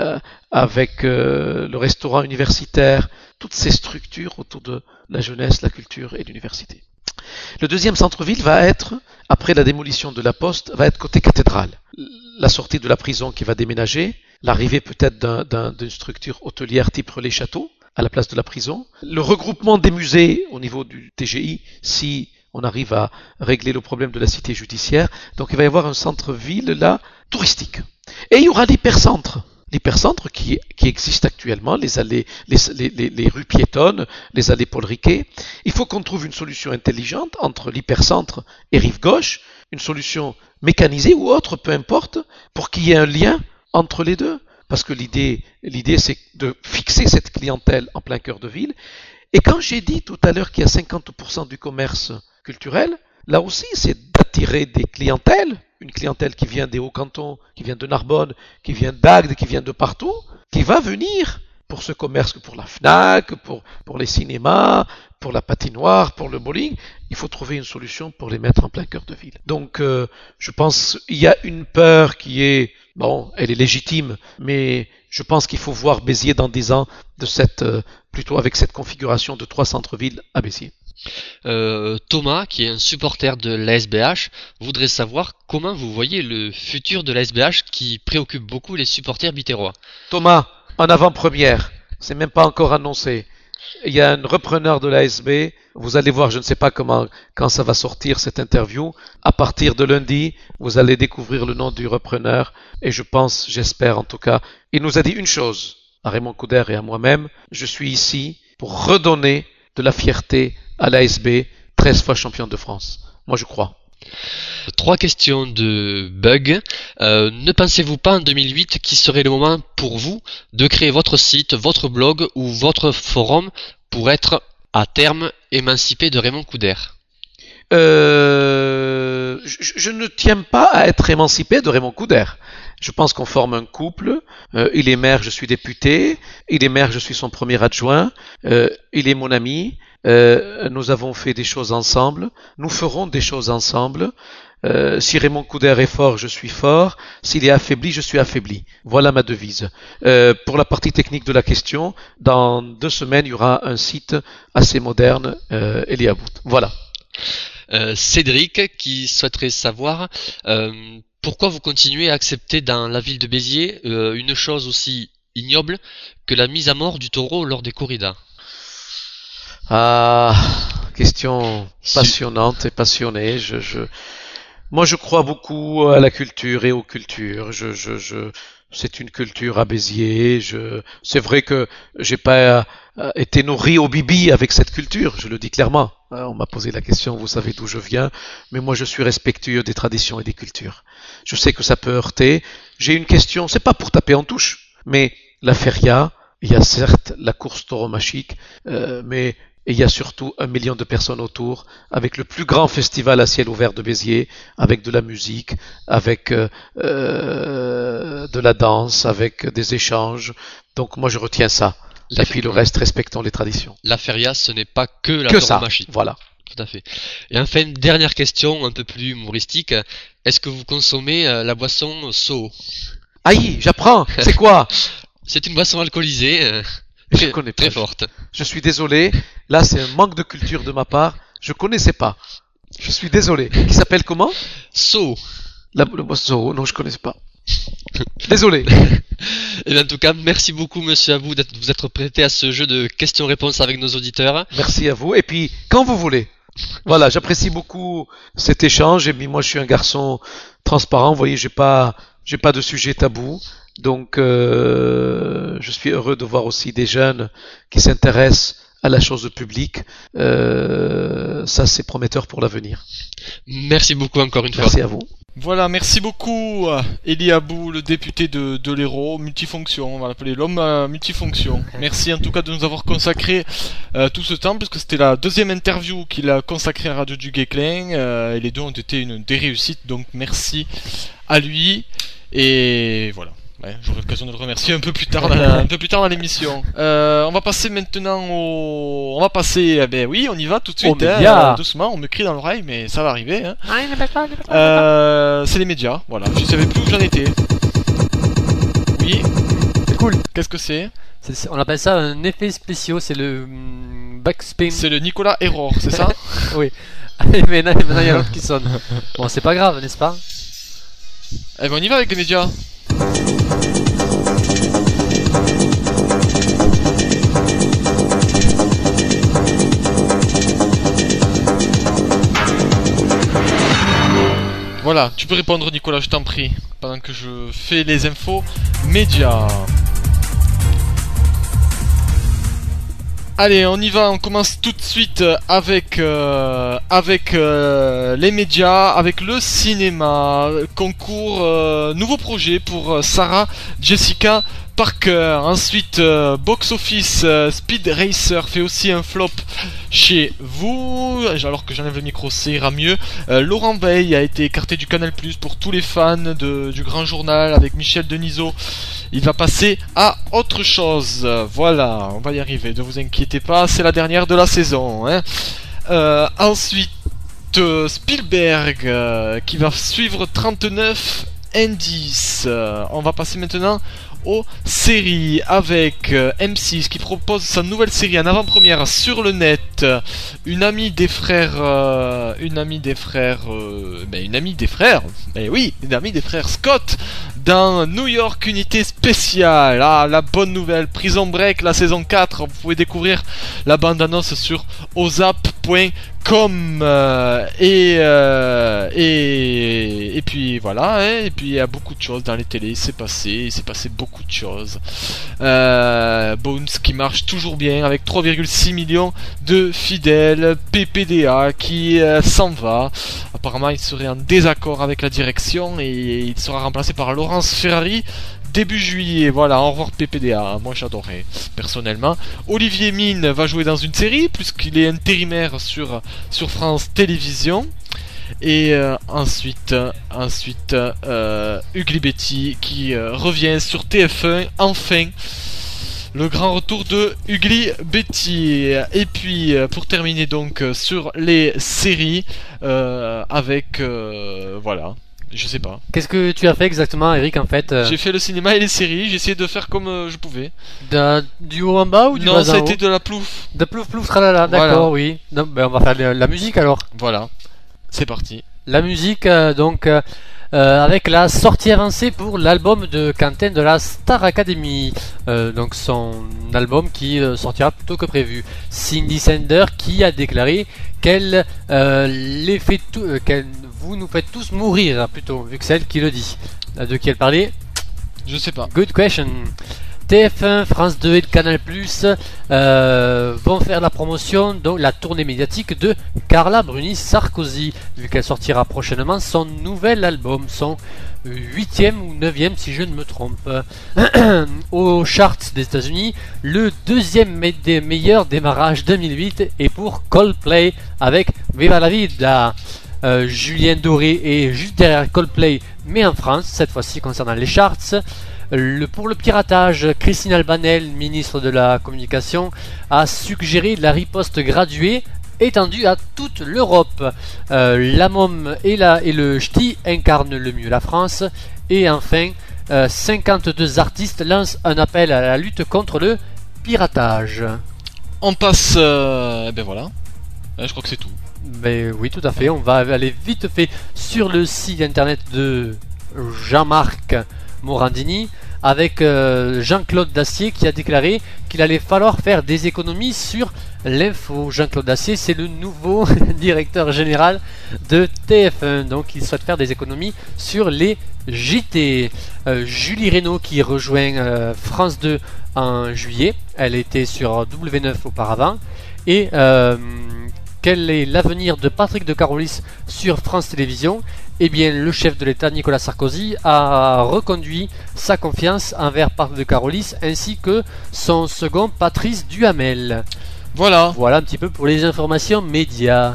Speaker 8: avec le restaurant universitaire, toutes ces structures autour de la jeunesse, la culture et l'université. Le deuxième centre-ville va être, après la démolition de la Poste, va être côté cathédrale. La sortie de la prison qui va déménager, l'arrivée peut-être d'une structure hôtelière type Relais Château, à la place de la prison, le regroupement des musées au niveau du TGI, si on arrive à régler le problème de la cité judiciaire. Donc il va y avoir un centre-ville là, touristique. Et il y aura l'hypercentre. L'hypercentre qui existe actuellement, les allées, les rues piétonnes, les allées Paul Riquet. Il faut qu'on trouve une solution intelligente entre l'hypercentre et rive gauche, une solution mécanisée ou autre, peu importe, pour qu'il y ait un lien entre les deux. Parce que l'idée, c'est de fixer cette clientèle en plein cœur de ville. Et quand j'ai dit tout à l'heure qu'il y a 50% du commerce culturel, là aussi, c'est d'attirer des clientèles, une clientèle qui vient des Hauts-Cantons, qui vient de Narbonne, qui vient d'Agde, qui vient de partout, qui va venir pour ce commerce, pour la FNAC, pour les cinémas, pour la patinoire, pour le bowling. Il faut trouver une solution pour les mettre en plein cœur de ville. Donc, je pense qu'il y a une peur qui est... Bon, elle est légitime, mais je pense qu'il faut voir Béziers dans 10 ans plutôt avec cette configuration de 3 centres-villes à Béziers.
Speaker 1: Thomas, qui est un supporter de l'ASBH, voudrait savoir comment vous voyez le futur de l'ASBH qui préoccupe beaucoup les supporters biterrois.
Speaker 8: Thomas, en avant-première, c'est même pas encore annoncé. il y a un repreneur de l'ASB. Vous allez voir, je ne sais pas quand ça va sortir cette interview. À partir de lundi, vous allez découvrir le nom du repreneur. Et je pense, j'espère en tout cas, il nous a dit une chose, à Raymond Couder et à moi-même. Je suis ici pour redonner de la fierté à l'ASB, 13 fois champion de France. Moi, je crois.
Speaker 1: 3 questions de Bug. Ne pensez-vous pas en 2008 qu'il serait le moment pour vous de créer votre site, votre blog ou votre forum pour être à terme émancipé de Raymond Couder?
Speaker 8: Je ne tiens pas à être émancipé de Raymond Couder. Je pense qu'on forme un couple. Il est maire, je suis député. Il est maire, je suis son premier adjoint. Il est mon ami. Nous avons fait des choses ensemble. Nous ferons des choses ensemble. Si Raymond Couder est fort, je suis fort. S'il est affaibli, je suis affaibli. Voilà ma devise. Pour la partie technique de la question, dans 2 semaines, il y aura un site assez moderne, Eliabout. Voilà.
Speaker 1: Cédric qui souhaiterait savoir pourquoi vous continuez à accepter dans la ville de Béziers une chose aussi ignoble que la mise à mort du taureau lors des corridas.
Speaker 8: Ah, question passionnante et passionnée. Moi, je crois beaucoup à la culture et aux cultures. C'est une culture à Béziers. C'est vrai que j'ai pas été nourri au bibi avec cette culture. Je le dis clairement. On m'a posé la question, vous savez d'où je viens, mais moi je suis respectueux des traditions et des cultures. Je sais que ça peut heurter. J'ai une question, c'est pas pour taper en touche, mais la feria, il y a certes la course tauromachique, mais il y a surtout 1 million de personnes autour, avec le plus grand festival à ciel ouvert de Béziers, avec de la musique, avec de la danse, avec des échanges. Donc moi je retiens ça. Et puis le reste, respectons les traditions.
Speaker 1: La feria, ce n'est pas que la
Speaker 8: tauromachie. Voilà.
Speaker 1: Tout à fait. Et enfin, une dernière question, un peu plus humoristique. Est-ce que vous consommez la boisson So?
Speaker 8: Aïe, j'apprends. C'est quoi?
Speaker 1: C'est une boisson alcoolisée,
Speaker 8: Je connais pas.
Speaker 1: très forte.
Speaker 8: Je suis désolé. Là, c'est un manque de culture de ma part. Je connaissais pas. Je suis désolé. Qui s'appelle comment?
Speaker 1: So.
Speaker 8: Le boisson, non, je connaissais pas. Désolé.
Speaker 1: Et en tout cas, merci beaucoup, monsieur Abou, de vous être prêté à ce jeu de questions-réponses avec nos auditeurs.
Speaker 8: Merci à vous. Et puis, quand vous voulez. Voilà, j'apprécie beaucoup cet échange. Et puis, moi, je suis un garçon transparent. Vous voyez, j'ai pas de sujet tabou. Donc, je suis heureux de voir aussi des jeunes qui s'intéressent à la chose publique. Ça, c'est prometteur pour l'avenir.
Speaker 1: Merci beaucoup encore une fois.
Speaker 8: Merci à vous.
Speaker 2: Voilà, merci beaucoup Eliabou, le député de l'Hérault, multifonction, on va l'appeler l'homme multifonction. Merci en tout cas de nous avoir consacré tout ce temps, puisque c'était la 2e interview qu'il a consacrée à Radio du Guesclin, et les 2 ont été des réussites, donc merci à lui, et voilà. Ouais, j'aurai l'occasion de le remercier un peu plus tard dans l'émission. On va passer maintenant on va passer, oui, on y va tout de suite, doucement, on me crie dans l'oreille, mais ça va arriver, hein. C'est les médias, voilà, je savais plus où j'en étais. Oui.
Speaker 6: C'est cool.
Speaker 2: Qu'est-ce que c'est?
Speaker 6: On appelle ça un effet spéciaux, c'est le backspin.
Speaker 2: C'est le Nicolas Error, c'est ça?
Speaker 6: Oui. Et maintenant il y a l'autre qui sonne. Bon, c'est pas grave, n'est-ce pas?
Speaker 2: Eh ben on y va avec les médias. Voilà, tu peux répondre Nicolas, je t'en prie, pendant que je fais les infos médias. Allez, on y va, on commence tout de suite avec les médias, avec le cinéma, concours, nouveau projet pour Sarah Jessica Parker. Ensuite, Box Office, Speed Racer fait aussi un flop chez vous, alors que j'enlève le micro, ça ira mieux. Laurent Veil a été écarté du Canal+ pour tous les fans du Grand Journal avec Michel Denisot. Il va passer à autre chose. Voilà, on va y arriver, ne vous inquiétez pas, c'est la dernière de la saison, hein. Ensuite, Spielberg qui va suivre 39 indices. On va passer maintenant aux séries avec M6 qui propose sa nouvelle série en avant-première sur le net. Une amie des frères, Scott dans New York Unité Spéciale. Ah, la bonne nouvelle, Prison Break, la saison 4. Vous pouvez découvrir la bande-annonce sur ozap.com. Et puis voilà, hein, et puis il y a beaucoup de choses dans les télés, il s'est passé beaucoup de choses. Bones qui marche toujours bien avec 3,6 millions de fidèles, PPDA qui s'en va. Apparemment il serait en désaccord avec la direction et il sera remplacé par Laurence Ferrari début juillet. Voilà, au revoir PPDA, moi j'adorais personnellement. Olivier Mine va jouer dans une série puisqu'il est intérimaire sur France Télévisions. Et ensuite Ugly Betty qui revient sur TF1 enfin. Le grand retour de Ugly Betty. Et puis pour terminer donc sur les séries avec voilà, je sais pas.
Speaker 6: Qu'est-ce que tu as fait exactement, Eric, en fait
Speaker 2: J'ai fait le cinéma et les séries, j'ai essayé de faire comme je pouvais.
Speaker 6: Du haut en bas ou du
Speaker 2: Non,
Speaker 6: bas
Speaker 2: ça
Speaker 6: en
Speaker 2: a été
Speaker 6: haut
Speaker 2: de la plouf.
Speaker 6: De plouf plouf tralala,
Speaker 2: Voilà.
Speaker 6: d'accord, oui. Non, ben on va faire la musique alors.
Speaker 2: Voilà, c'est parti.
Speaker 6: La musique, avec la sortie avancée pour l'album de Quentin de la Star Academy. Donc son album qui sortira plus tôt que prévu. Cindy Sander qui a déclaré qu'elle qu'elle vous nous faites tous mourir plutôt, vu que c'est elle qui le dit. De qui elle parlait?
Speaker 2: Je sais pas.
Speaker 6: Good question. TF1, France 2 et le Canal Plus vont faire la promotion, donc la tournée médiatique de Carla Bruni Sarkozy, vu qu'elle sortira prochainement son nouvel album, son 8e ou 9e si je ne me trompe. Aux charts des États-Unis, le deuxième des meilleurs démarrage 2008 est pour Coldplay avec Viva la Vida. Julien Doré est juste derrière Coldplay, mais en France, cette fois-ci concernant les charts. Pour le piratage, Christine Albanel, ministre de la Communication, a suggéré la riposte graduée étendue à toute l'Europe. La MOM et le Ch'ti incarnent le mieux la France. Et enfin, 52 artistes lancent un appel à la lutte contre le piratage.
Speaker 2: On passe... ben voilà, je crois que c'est tout.
Speaker 6: Mais oui, tout à fait. On va aller vite fait sur le site internet de Jean-Marc Morandini avec Jean-Claude Dacier qui a déclaré qu'il allait falloir faire des économies sur l'info. Jean-Claude Dacier, c'est le nouveau directeur général de TF1, donc il souhaite faire des économies sur les JT. Julie Reynaud qui rejoint France 2 en juillet, elle était sur W9 auparavant. Et quel est l'avenir de Patrick de Carolis sur France Télévisions? Eh bien, le chef de l'État, Nicolas Sarkozy, a reconduit sa confiance envers Patrick de Carolis ainsi que son second, Patrice Duhamel.
Speaker 2: Voilà.
Speaker 6: Voilà un petit peu pour les informations médias.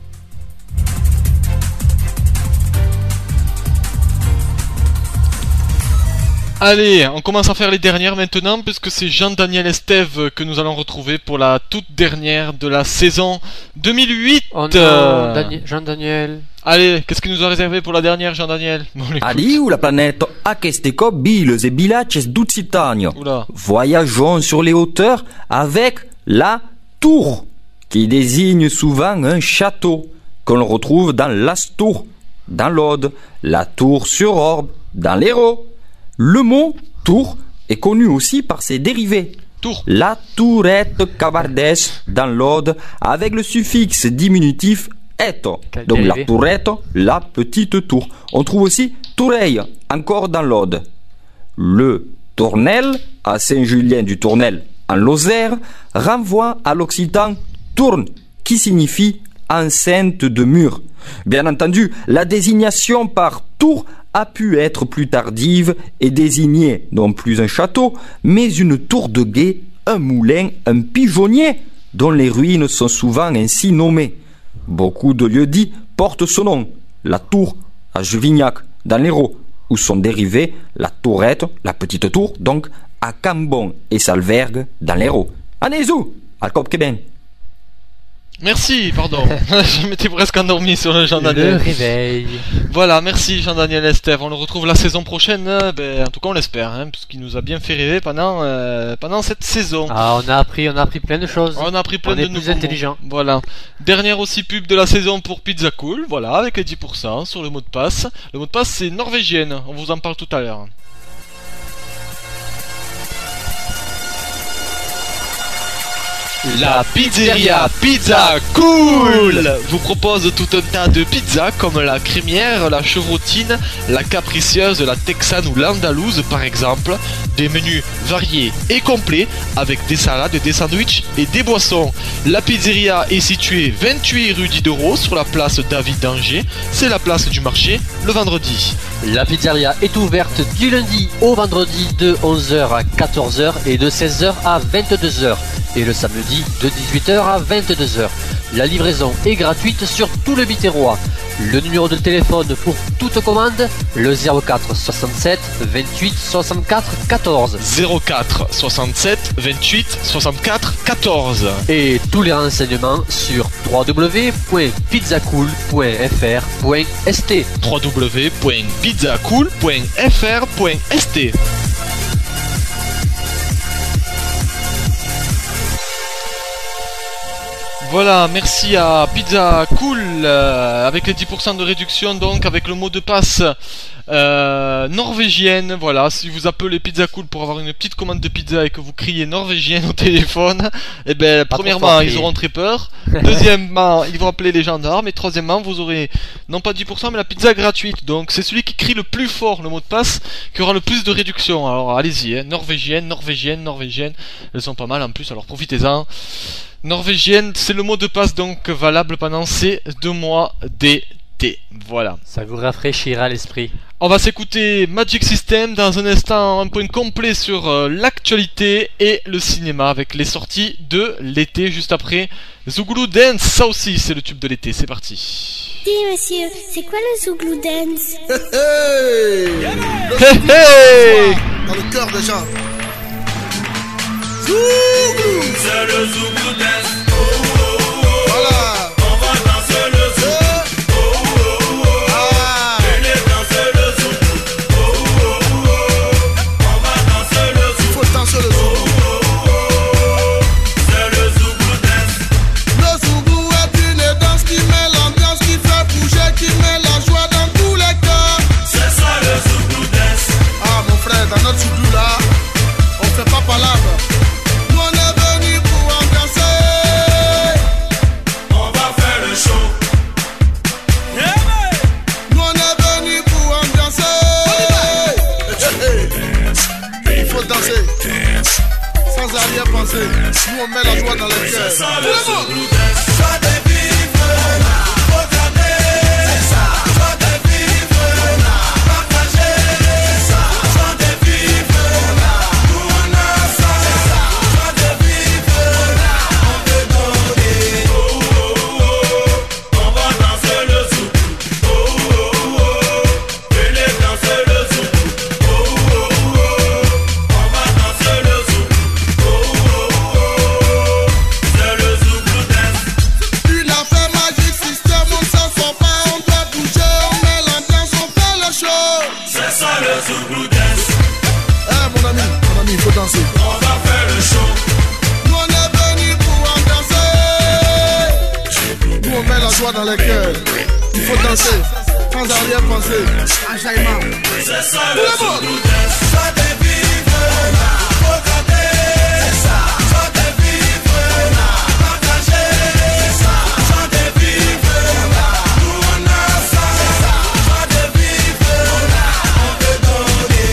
Speaker 2: Allez, on commence à faire les dernières maintenant, puisque c'est Jean-Daniel Estève que nous allons retrouver pour la toute dernière de la saison 2008.
Speaker 6: Oh non, Jean-Daniel.
Speaker 2: Allez, qu'est-ce qu'il nous a réservé pour la dernière, Jean-Daniel? Bon, on l'écoute.
Speaker 4: Adieu la planète, aceste billes et bilaches d'Uccitanio.
Speaker 2: Oula.
Speaker 4: Voyageons sur les hauteurs avec la tour, qui désigne souvent un château, qu'on retrouve dans l'Astour, dans l'Aude, la tour sur Orbe, dans l'Hérault. Le mot tour est connu aussi par ses dérivés.
Speaker 2: Tour.
Speaker 4: La tourette cavardès dans l'Aude avec le suffixe diminutif eto.
Speaker 6: Quel
Speaker 4: Donc
Speaker 6: dérivé.
Speaker 4: la tourette, la petite tour. On trouve aussi toureille, encore dans l'Aude. Le tournel, à Saint-Julien du Tournel, en Lozère, renvoie à l'occitan tourne, qui signifie enceinte de mur. Bien entendu, la désignation par tour a pu être plus tardive et désigner non plus un château, mais une tour de guet, un moulin, un pigeonnier, dont les ruines sont souvent ainsi nommées. Beaucoup de lieux-dits portent ce nom. La tour à Juvignac, dans l'Hérault, où sont dérivés la tourette, la petite tour, donc à Cambon et Salvergue, dans l'Hérault. Allez-y, al cop que ben.
Speaker 2: Merci, pardon. Je m'étais presque endormi sur le
Speaker 6: Le
Speaker 2: Jean-Daniel.
Speaker 6: réveil.
Speaker 2: Voilà, merci Jean-Daniel Estève. On le retrouve la saison prochaine, en tout cas on l'espère, puisqu'il nous a bien fait rêver pendant cette saison.
Speaker 6: Ah, on a appris plein de choses.
Speaker 2: On a appris plein
Speaker 6: On
Speaker 2: de
Speaker 6: est plus
Speaker 2: nouveaux mots.
Speaker 6: intelligent.
Speaker 2: Voilà. Dernière aussi pub de la saison pour Pizza Cool, voilà, avec les 10% sur le mot de passe. Le mot de passe c'est norvégienne, on vous en parle tout à l'heure. La pizzeria Pizza Cool vous propose tout un tas de pizzas comme la crémière, la chevrotine, la capricieuse, la texane ou l'andalouse par exemple. Des menus variés et complets avec des salades, des sandwichs et des boissons. La pizzeria est située 28 rue Diderot sur la place David d'Angers. C'est la place du marché le vendredi.
Speaker 6: La pizzeria est ouverte du lundi au vendredi de 11h à 14h et de 16h à 22h. Et le samedi de 18h à 22h. La livraison est gratuite sur tout le Biterrois. Le numéro de téléphone pour toute commande, le 04 67 28 64 14.
Speaker 2: 04 67 28 64 14.
Speaker 6: Et tous les renseignements sur www.pizzacool.fr.st.
Speaker 2: www.pizzacool.fr.st. Voilà, merci à Pizza Cool avec les 10% de réduction, donc avec le mot de passe norvégienne. Voilà, si vous appelez Pizza Cool pour avoir une petite commande de pizza et que vous criez norvégienne au téléphone, eh ben premièrement ils auront très peur, deuxièmement ils vont appeler les gendarmes et troisièmement vous aurez non pas 10% mais la pizza gratuite. Donc c'est celui qui crie le plus fort le mot de passe qui aura le plus de réduction. Alors allez-y, norvégienne, elles sont pas mal en plus, alors profitez-en. Norvégienne, c'est le mot de passe donc valable pendant ces 2 mois d'été. Voilà.
Speaker 6: Ça vous rafraîchira l'esprit.
Speaker 2: On va s'écouter Magic System dans un instant, un point complet sur l'actualité et le cinéma avec les sorties de l'été juste après Zouglou Dance. Ça aussi c'est le tube de l'été, c'est parti.
Speaker 3: Dis monsieur, c'est quoi le Zouglou Dance?
Speaker 2: Hey hey!
Speaker 9: Dans le cœur des gens.
Speaker 10: C'est le Zouglou Dance.
Speaker 9: Voilà.
Speaker 10: On va danser le Zouglou. Venez danser le Zouglou. On va danser le
Speaker 9: Il faut danser le Zouglou.
Speaker 10: C'est le Zouglou Dance.
Speaker 9: Le Zouglou est une danse qui met l'ambiance, qui fait bouger, qui met la joie dans tous les cœurs.
Speaker 10: C'est ça le Zouglou Dance.
Speaker 9: Ah mon frère, dans notre Zouglou là, on fait pas palabre. Nous on est venus pour ambiancer.
Speaker 10: On va faire le show.
Speaker 9: Nous on est venus pour ambiancer. Il faut danser. Sans arrière-pensée. Nous on met la joie dans les cœurs.
Speaker 10: C'est ça
Speaker 9: Tout
Speaker 10: le
Speaker 9: le monde.
Speaker 10: Zouglou Dance. Joie de vivre, faut garder. C'est ça. Joie de vivre, partager. C'est ça. Joie de vivre, nous on a ça. C'est ça. Joie de vivre, on veut donner. On va danser le Zouglou. Venez danser le Zouglou. On va danser le Zouglou. C'est le Zouglou Dance.
Speaker 9: Une affaire Magic System, on ne s'en sort pas, on doit bouger, on met l'ambiance, on fait le show.
Speaker 10: C'est ça le Zouglou Dance.
Speaker 9: Eh mon ami, il faut danser.
Speaker 10: On va faire le show.
Speaker 9: Nous on est venus pour ambiancer. Nous on met la joie dans les cœurs. Il faut danser, sans arrière-pensée. Enjaillement.
Speaker 10: C'est ça
Speaker 9: Tout
Speaker 10: le
Speaker 9: le monde.
Speaker 10: Zouglou Dance. Joie de vivre, faut garder. C'est ça. Joie de vivre, partager. C'est ça. Joie de vivre, nous on a ça. C'est ça. Joie de vivre, on veut donner.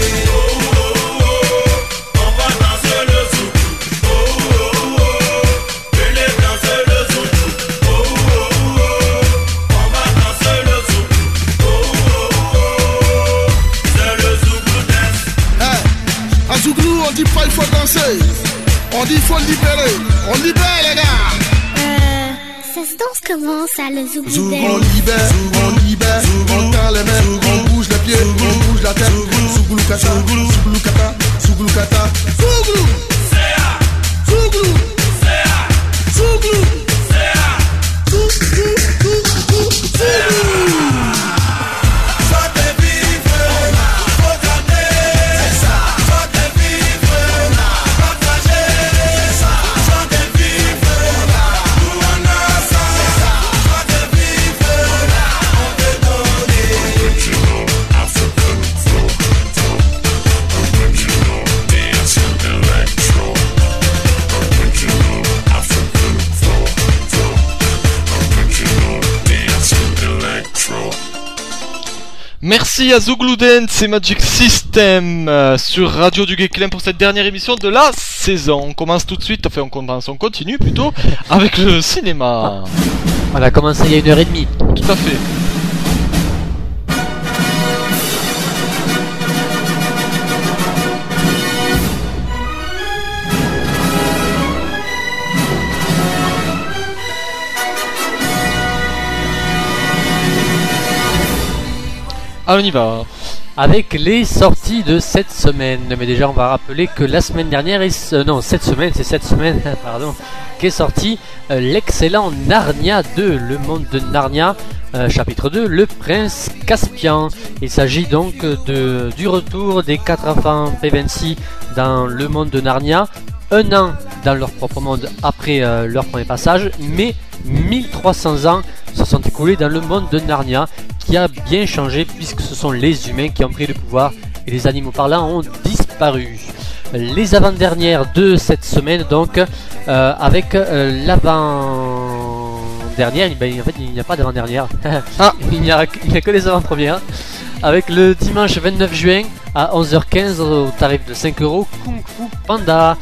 Speaker 10: On va danser le Zouglou. Venez danser le Zouglou. On va danser le Zouglou. C'est le Zouglou Dance.
Speaker 9: À Zouglou, on dit pas il faut danser. On dit il faut libérer. On libère les gars.
Speaker 3: Ça se danse comment ça, le Zouglou
Speaker 9: On
Speaker 3: Dance?
Speaker 9: libère, on tend les mains, on bouge les pieds, on bouge la tête. Zouglou kata, Zouglou kata, Zouglou kata. Zouglou, Zouglou, Zouglou,
Speaker 2: Merci à Zouglou Dance et Magic System sur Radio du Guesclin pour cette dernière émission de la saison. On commence tout de suite, on continue plutôt avec le cinéma.
Speaker 6: On a commencé il y a 1h30.
Speaker 2: Tout à fait. Ah, on y va.
Speaker 6: Avec les sorties de cette semaine. Mais déjà, on va rappeler que la semaine dernière, cette semaine, pardon, qu'est sorti l'excellent Narnia 2, le monde de Narnia, chapitre 2, le prince Caspian. Il s'agit donc du retour des 4 enfants Pevensie dans le monde de Narnia, un an dans leur propre monde après leur premier passage, mais 1300 ans se sont écoulés dans le monde de Narnia, qui a bien changé puisque ce sont les humains qui ont pris le pouvoir et les animaux parlants ont disparu. Les avant-dernières de cette semaine donc, avec l'avant-dernière, en fait il n'y a pas d'avant-dernière, il n'y a que les avant-premières, avec le dimanche 29 juin à 11h15 au tarif de 5 €, Kung Fu Panda,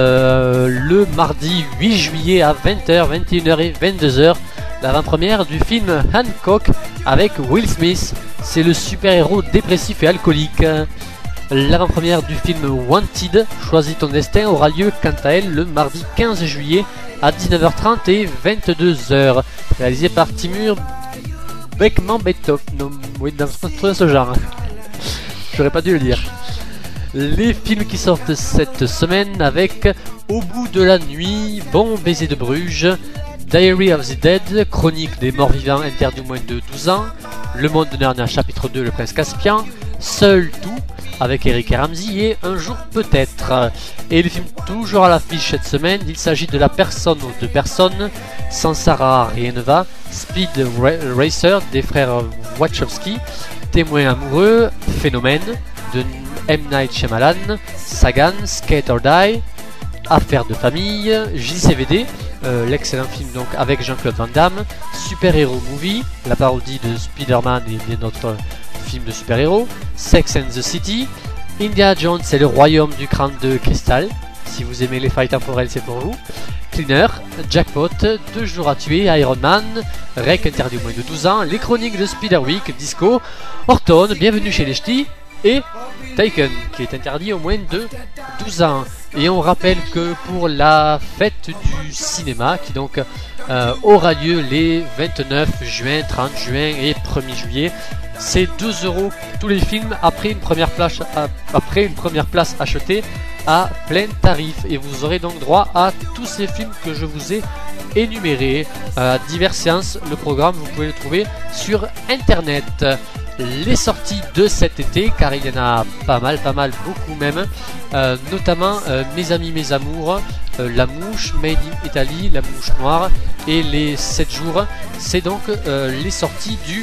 Speaker 6: le mardi 8 juillet à 20h, 21h et 22h, l'avant-première du film Hancock avec Will Smith, c'est le super-héros dépressif et alcoolique. L'avant-première du film Wanted, Choisis ton destin, aura lieu quant à elle le mardi 15 juillet à 19h30 et 22h, réalisé par Timur Bekmambetov. Non, oui, dans ce genre. J'aurais pas dû le dire. Les films qui sortent cette semaine avec Au bout de la nuit, Bon baiser de Bruges, Diary of the Dead, Chronique des morts vivants interdits au moins de 12 ans, Le monde de Narnia chapitre 2, Le prince Caspian, Seul tout avec Eric et Ramsey et Un jour peut-être. Et les films toujours à l'affiche cette semaine, il s'agit de La personne aux 2 personnes, Sans Sarah rien ne va, Speed Racer des frères Wachowski, Témoin amoureux, Phénomène de M. Night Shyamalan, Sagan, Skate or Die, Affaire de famille, JCVD, l'excellent film donc avec Jean-Claude Van Damme, Super Hero Movie, la parodie de Spider-Man et bien d'autres films de super-héros, Sex and the City, Indiana Jones et le royaume du crâne de cristal, si vous aimez les failles temporelles c'est pour vous, Cleaner, Jackpot, 2 jours à tuer, Iron Man, Rec interdit au moins de 12 ans, Les chroniques de Spiderwick, Disco, Horton, Bienvenue chez les Ch'tis et Taken qui est interdit au moins de 12 ans. Et on rappelle que pour la fête du cinéma qui donc aura lieu les 29 juin, 30 juin et 1er juillet, c'est 2 € tous les films après une première place achetée à plein tarif, et vous aurez donc droit à tous ces films que je vous ai énumérés à diverses séances. Le programme vous pouvez le trouver sur internet. Les sorties de cet été, car il y en a pas mal, beaucoup même, notamment Mes amis, mes amours, La mouche, Made in Italy, La mouche noire et les 7 jours. C'est donc les sorties du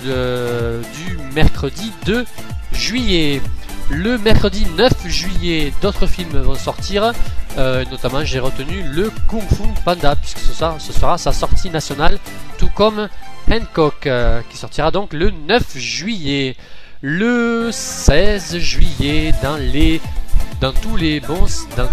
Speaker 6: mercredi 2 juillet. Le mercredi 9 juillet, d'autres films vont sortir, notamment j'ai retenu le Kung Fu Panda, puisque ce sera sa sortie nationale, tout comme Hancock, qui sortira donc le 9 juillet. Le 16 juillet, dans tous les bons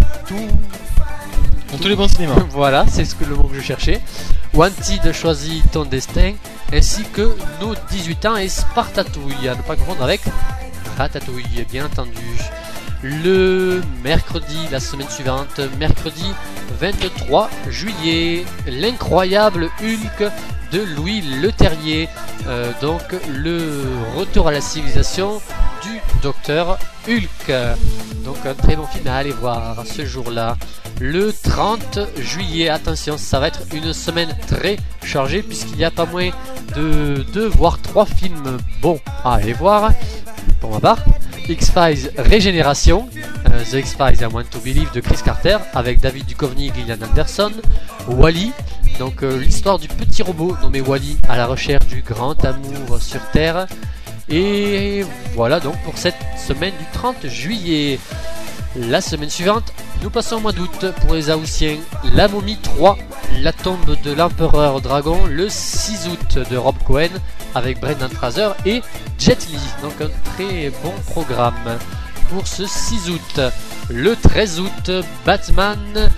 Speaker 2: cinémas.
Speaker 6: Voilà, c'est le mot que je cherchais. Wanted, Choisis ton destin, ainsi que Nos 18 ans et Spartatouille, à ne pas confondre avec Ratatouille, bien entendu. Le mercredi, la semaine suivante, mercredi 23 juillet, L'incroyable Hulk de Louis Leterrier, donc le retour à la civilisation du docteur Hulk, donc un très bon film à aller voir ce jour-là. Le 30 juillet, attention, ça va être une semaine très chargée puisqu'il y a pas moins de 2 voire 3 films bons à aller voir pour ma part. X-Files Régénération, The X-Files I Want to Believe de Chris Carter avec David Duchovny et Gillian Anderson. Wall-E, donc l'histoire du petit robot nommé Wall-E à la recherche du grand amour sur Terre. Et voilà donc pour cette semaine du 30 juillet. La semaine suivante, nous passons au mois d'août pour les Haussiens. La momie 3, La tombe de l'empereur dragon, le 6 août de Rob Cohen avec Brendan Fraser et Jet Li. Donc un très bon programme pour ce 6 août. Le 13 août, Batman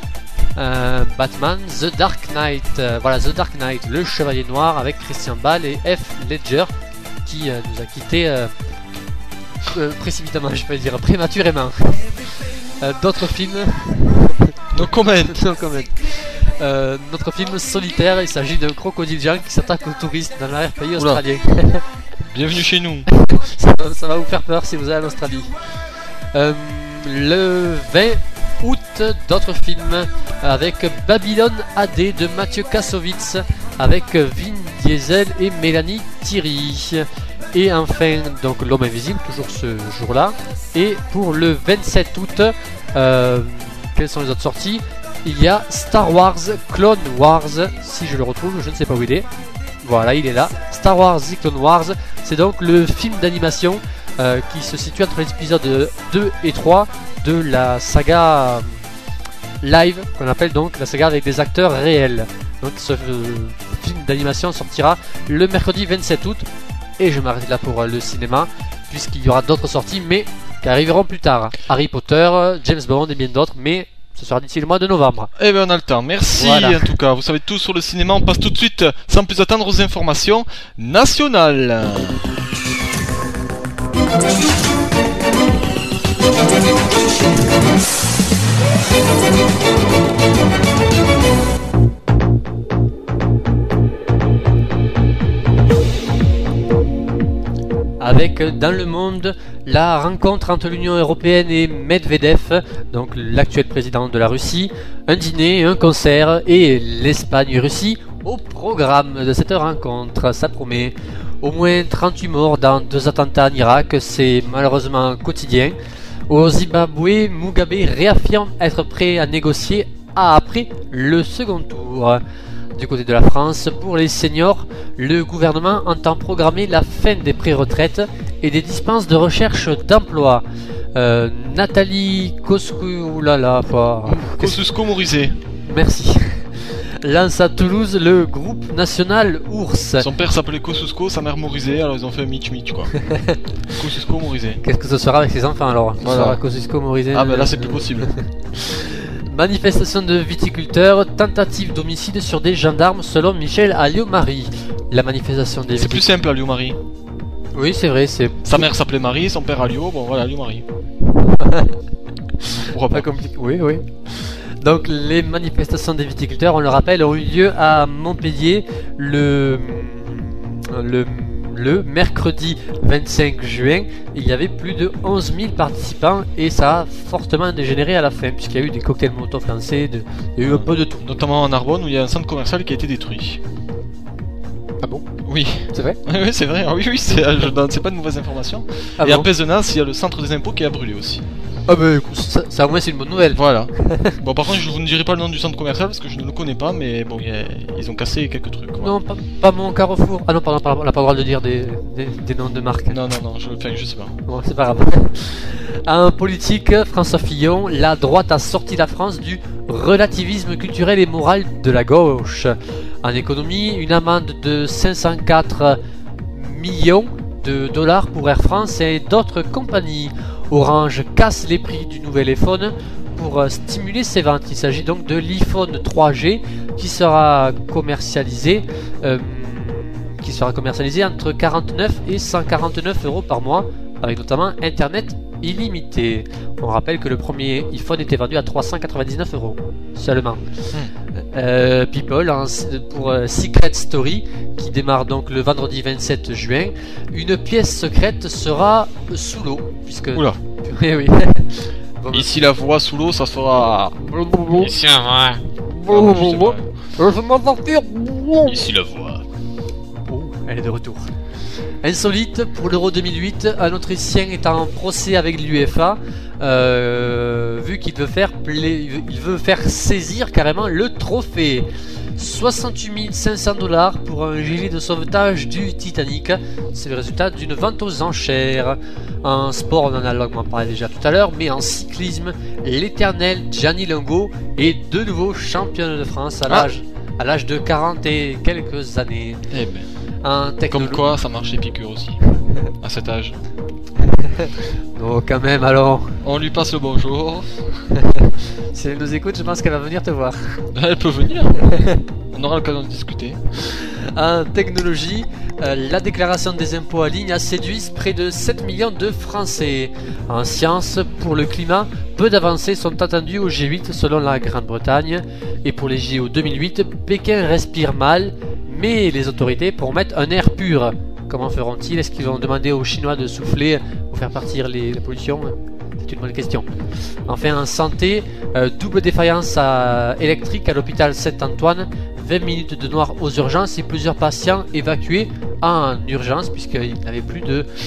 Speaker 6: The Dark Knight. Voilà, The Dark Knight, le Chevalier Noir avec Christian Bale et Heath Ledger qui nous a quittés précipitamment, je vais dire prématurément. D'autres films.
Speaker 2: No comment.
Speaker 6: No comment. Notre film Solitaire, il s'agit d'un crocodile géant qui s'attaque aux touristes dans l'arrière-pays
Speaker 2: Oula.
Speaker 6: australien.
Speaker 2: Bienvenue chez nous.
Speaker 6: ça va vous faire peur si vous allez en Australie. Le 20 août, d'autres films avec Babylone AD de Mathieu Kassovitz avec Vin Diesel et Mélanie Thierry. Et enfin, donc L'Homme Invisible, toujours ce jour-là. Et pour le 27 août, quelles sont les autres sorties? Il y a Star Wars Clone Wars, si je le retrouve, je ne sais pas où il est. Voilà, il est là. Star Wars The Clone Wars, c'est donc le film d'animation qui se situe entre l'épisode 2 et 3 de la saga live, qu'on appelle donc la saga avec des acteurs réels. Donc ce film d'animation sortira le mercredi 27 août. Et je m'arrête là pour le cinéma, puisqu'il y aura d'autres sorties, mais qui arriveront plus tard. Harry Potter, James Bond et bien d'autres, mais ce sera d'ici le mois de novembre.
Speaker 2: Eh ben on a le temps, merci
Speaker 6: Voilà.
Speaker 2: en tout cas, vous savez tout sur le cinéma, on passe tout de suite, sans plus attendre, aux informations nationales.
Speaker 6: Avec dans le monde la rencontre entre l'Union Européenne et Medvedev, donc l'actuel président de la Russie, un dîner, un concert et l'Espagne-Russie au programme de cette rencontre. Ça promet au moins 38 morts dans 2 attentats en Irak, c'est malheureusement quotidien. Au Zimbabwe, Mugabe réaffirme être prêt à négocier après le second tour. Du côté de la France, pour les seniors, le gouvernement entend programmer la fin des pré-retraites et des dispenses de recherche d'emploi. Nathalie Kosciusko,
Speaker 2: Kosciusko-Morizet.
Speaker 6: Merci. Lance à Toulouse le groupe national Ours.
Speaker 2: Son père s'appelait Kosciusko, sa mère Morizet, alors ils ont fait un mitch quoi. Kosciusko-Morizet.
Speaker 6: Qu'est-ce que ce sera avec ses enfants alors?
Speaker 2: Voilà.
Speaker 6: Ce sera Kosciusko-Morizet.
Speaker 2: Ah ben là c'est plus possible.
Speaker 6: Manifestation de viticulteurs, tentative d'homicide sur des gendarmes selon Michel Alliot-Marie. La manifestation des
Speaker 2: C'est plus simple, Alliot-Marie.
Speaker 6: Oui, c'est vrai, c'est
Speaker 2: Sa mère s'appelait Marie, son père Alliot, bon voilà, Alliot-Marie. Pourquoi
Speaker 6: pas
Speaker 2: pas
Speaker 6: compliqué. Oui, oui. Donc les manifestations des viticulteurs, on le rappelle, ont eu lieu à Montpellier le mercredi 25 juin. Il y avait plus de 11 000 participants et ça a fortement dégénéré à la fin puisqu'il y a eu des cocktails Molotov lancés, il y a eu un peu de tout.
Speaker 2: Notamment en Narbonne où il y a un centre commercial qui a été détruit.
Speaker 6: Ah bon?
Speaker 2: Oui.
Speaker 6: C'est vrai?
Speaker 2: Oui, c'est vrai. Ah oui, c'est pas de mauvaises informations.
Speaker 6: Ah
Speaker 2: et à
Speaker 6: bon?
Speaker 2: Pézenas, il y a le centre des impôts qui a brûlé aussi.
Speaker 6: Ah bah écoute, ça au moins c'est une bonne nouvelle.
Speaker 2: Voilà. Bon, par contre, je vous ne dirai pas le nom du centre commercial parce que je ne le connais pas, mais bon, ils ont cassé quelques trucs. Quoi.
Speaker 6: Non, pas mon Carrefour. Ah non, pardon, on n'a pas le droit de dire des noms de marques.
Speaker 2: Non, je sais pas.
Speaker 6: Bon, c'est pas grave. En politique, François Fillon, la droite a sorti la France du relativisme culturel et moral de la gauche. En économie, une amende de 504 millions de dollars pour Air France et d'autres compagnies. Orange casse les prix du nouvel iPhone pour stimuler ses ventes. Il s'agit donc de l'iPhone 3G qui sera commercialisé entre 49 et 149 euros par mois, avec notamment Internet illimité. On rappelle que le premier iPhone était vendu à 399 euros seulement. People pour Secret Story qui démarre donc le vendredi 27 juin. Une pièce secrète sera sous l'eau puisque.
Speaker 2: Oula.
Speaker 6: Oui, oui. Bon,
Speaker 2: Ici la voix sous l'eau, ça fera. Ici la voix.
Speaker 6: Je m'en sortir.
Speaker 2: Ici la voix.
Speaker 6: Oh, elle est de retour. Insolite pour l'Euro 2008, un Autrichien est en procès avec l'UEFA vu qu'il veut faire saisir carrément le trophée. 68 500 $ pour un gilet de sauvetage du Titanic. C'est le résultat d'une vente aux enchères. En sport, on en a longuement parlé déjà tout à l'heure, mais en cyclisme, l'éternel Gianni Longo est de nouveau championne de France à l'âge de 40 et quelques années.
Speaker 2: Eh ben.
Speaker 6: En
Speaker 2: Comme quoi, ça marche chez Piqûre aussi. à cet âge.
Speaker 6: Non, quand même, alors.
Speaker 2: On lui passe le bonjour.
Speaker 6: Si elle nous écoute, je pense qu'elle va venir te voir.
Speaker 2: Elle peut venir. On aura l'occasion de discuter.
Speaker 6: En technologie, la déclaration des impôts en ligne a séduit près de 7 millions de Français. En sciences, pour le climat, peu d'avancées sont attendues au G8 selon la Grande-Bretagne. Et pour les JO 2008, Pékin respire mal, mais les autorités promettent un air pur. Comment feront-ils? Est-ce qu'ils vont demander aux Chinois de souffler pour faire partir la pollution? C'est une bonne question. Enfin, en santé, double défaillance électrique à l'hôpital Saint-Antoine, 20 minutes de noir aux urgences et plusieurs patients évacués en urgence puisqu'ils n'avaient plus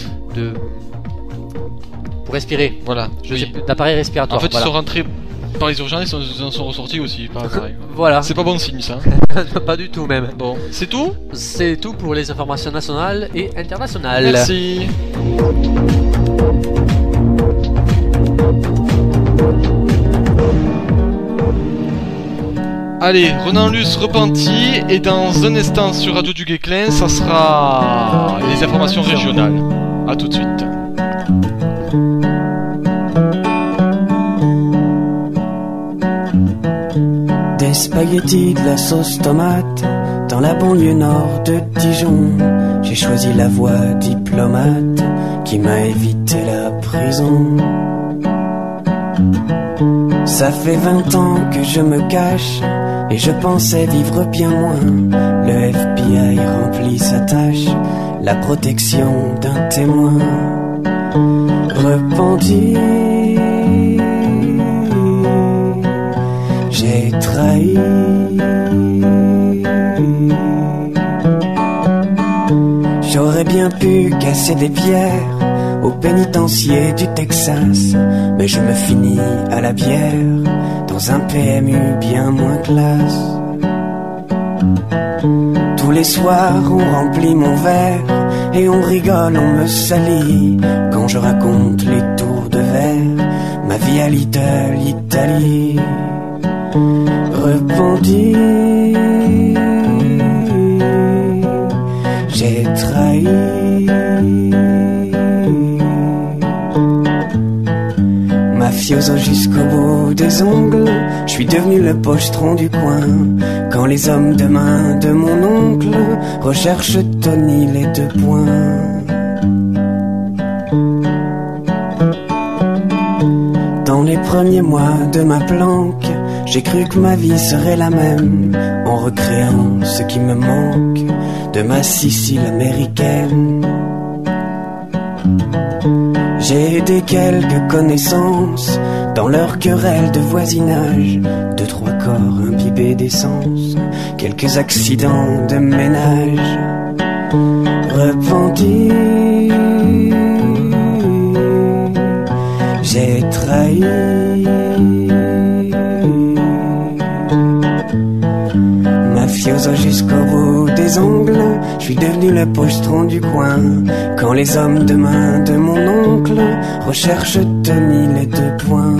Speaker 6: pour respirer.
Speaker 2: Voilà.
Speaker 6: D'appareil respiratoire.
Speaker 2: En fait,
Speaker 6: voilà.
Speaker 2: ils sont rentrés par les urgences, ils en sont ressortis aussi. Pareil.
Speaker 6: Voilà.
Speaker 2: C'est pas bon signe ça.
Speaker 6: Pas du tout même.
Speaker 2: Bon, c'est tout.
Speaker 6: C'est tout pour les informations nationales et internationales.
Speaker 2: Merci. Allez, Renan Luce repenti et dans un instant sur Radio du Guesclin, ça sera les informations régionales. A tout de suite.
Speaker 11: Des spaghettis, de la sauce tomate, dans la banlieue nord de Dijon. J'ai choisi la voie diplomate qui m'a évité la prison. Ça fait 20 ans que je me cache et je pensais vivre bien moins. Le FBI remplit sa tâche, la protection d'un témoin. Repenti, j'ai trahi. J'aurais bien pu casser des pierres au pénitencier du Texas, mais je me finis à la bière dans un PMU bien moins classe. Tous les soirs on remplit mon verre et on rigole, on me salit quand je raconte les tours de verre, ma vie à Little Italy. Repenti, j'ai trahi. Mafioso jusqu'au bout des ongles, je suis devenu le pochetron du coin. Quand les hommes de main de mon oncle recherchent Tony les 2 points. Dans les premiers mois de ma planque, j'ai cru que ma vie serait la même, en recréant ce qui me manque de ma Sicile américaine. J'ai aidé quelques connaissances dans leur querelle de voisinage, 2-3 corps imbibés d'essence, quelques accidents de ménage. Repenti, j'ai trahi. Mafioso jusqu'au bout des ongles, je suis devenu le pochetron du coin. Quand les hommes de main de mon oncle recherchent Tony les 2 points.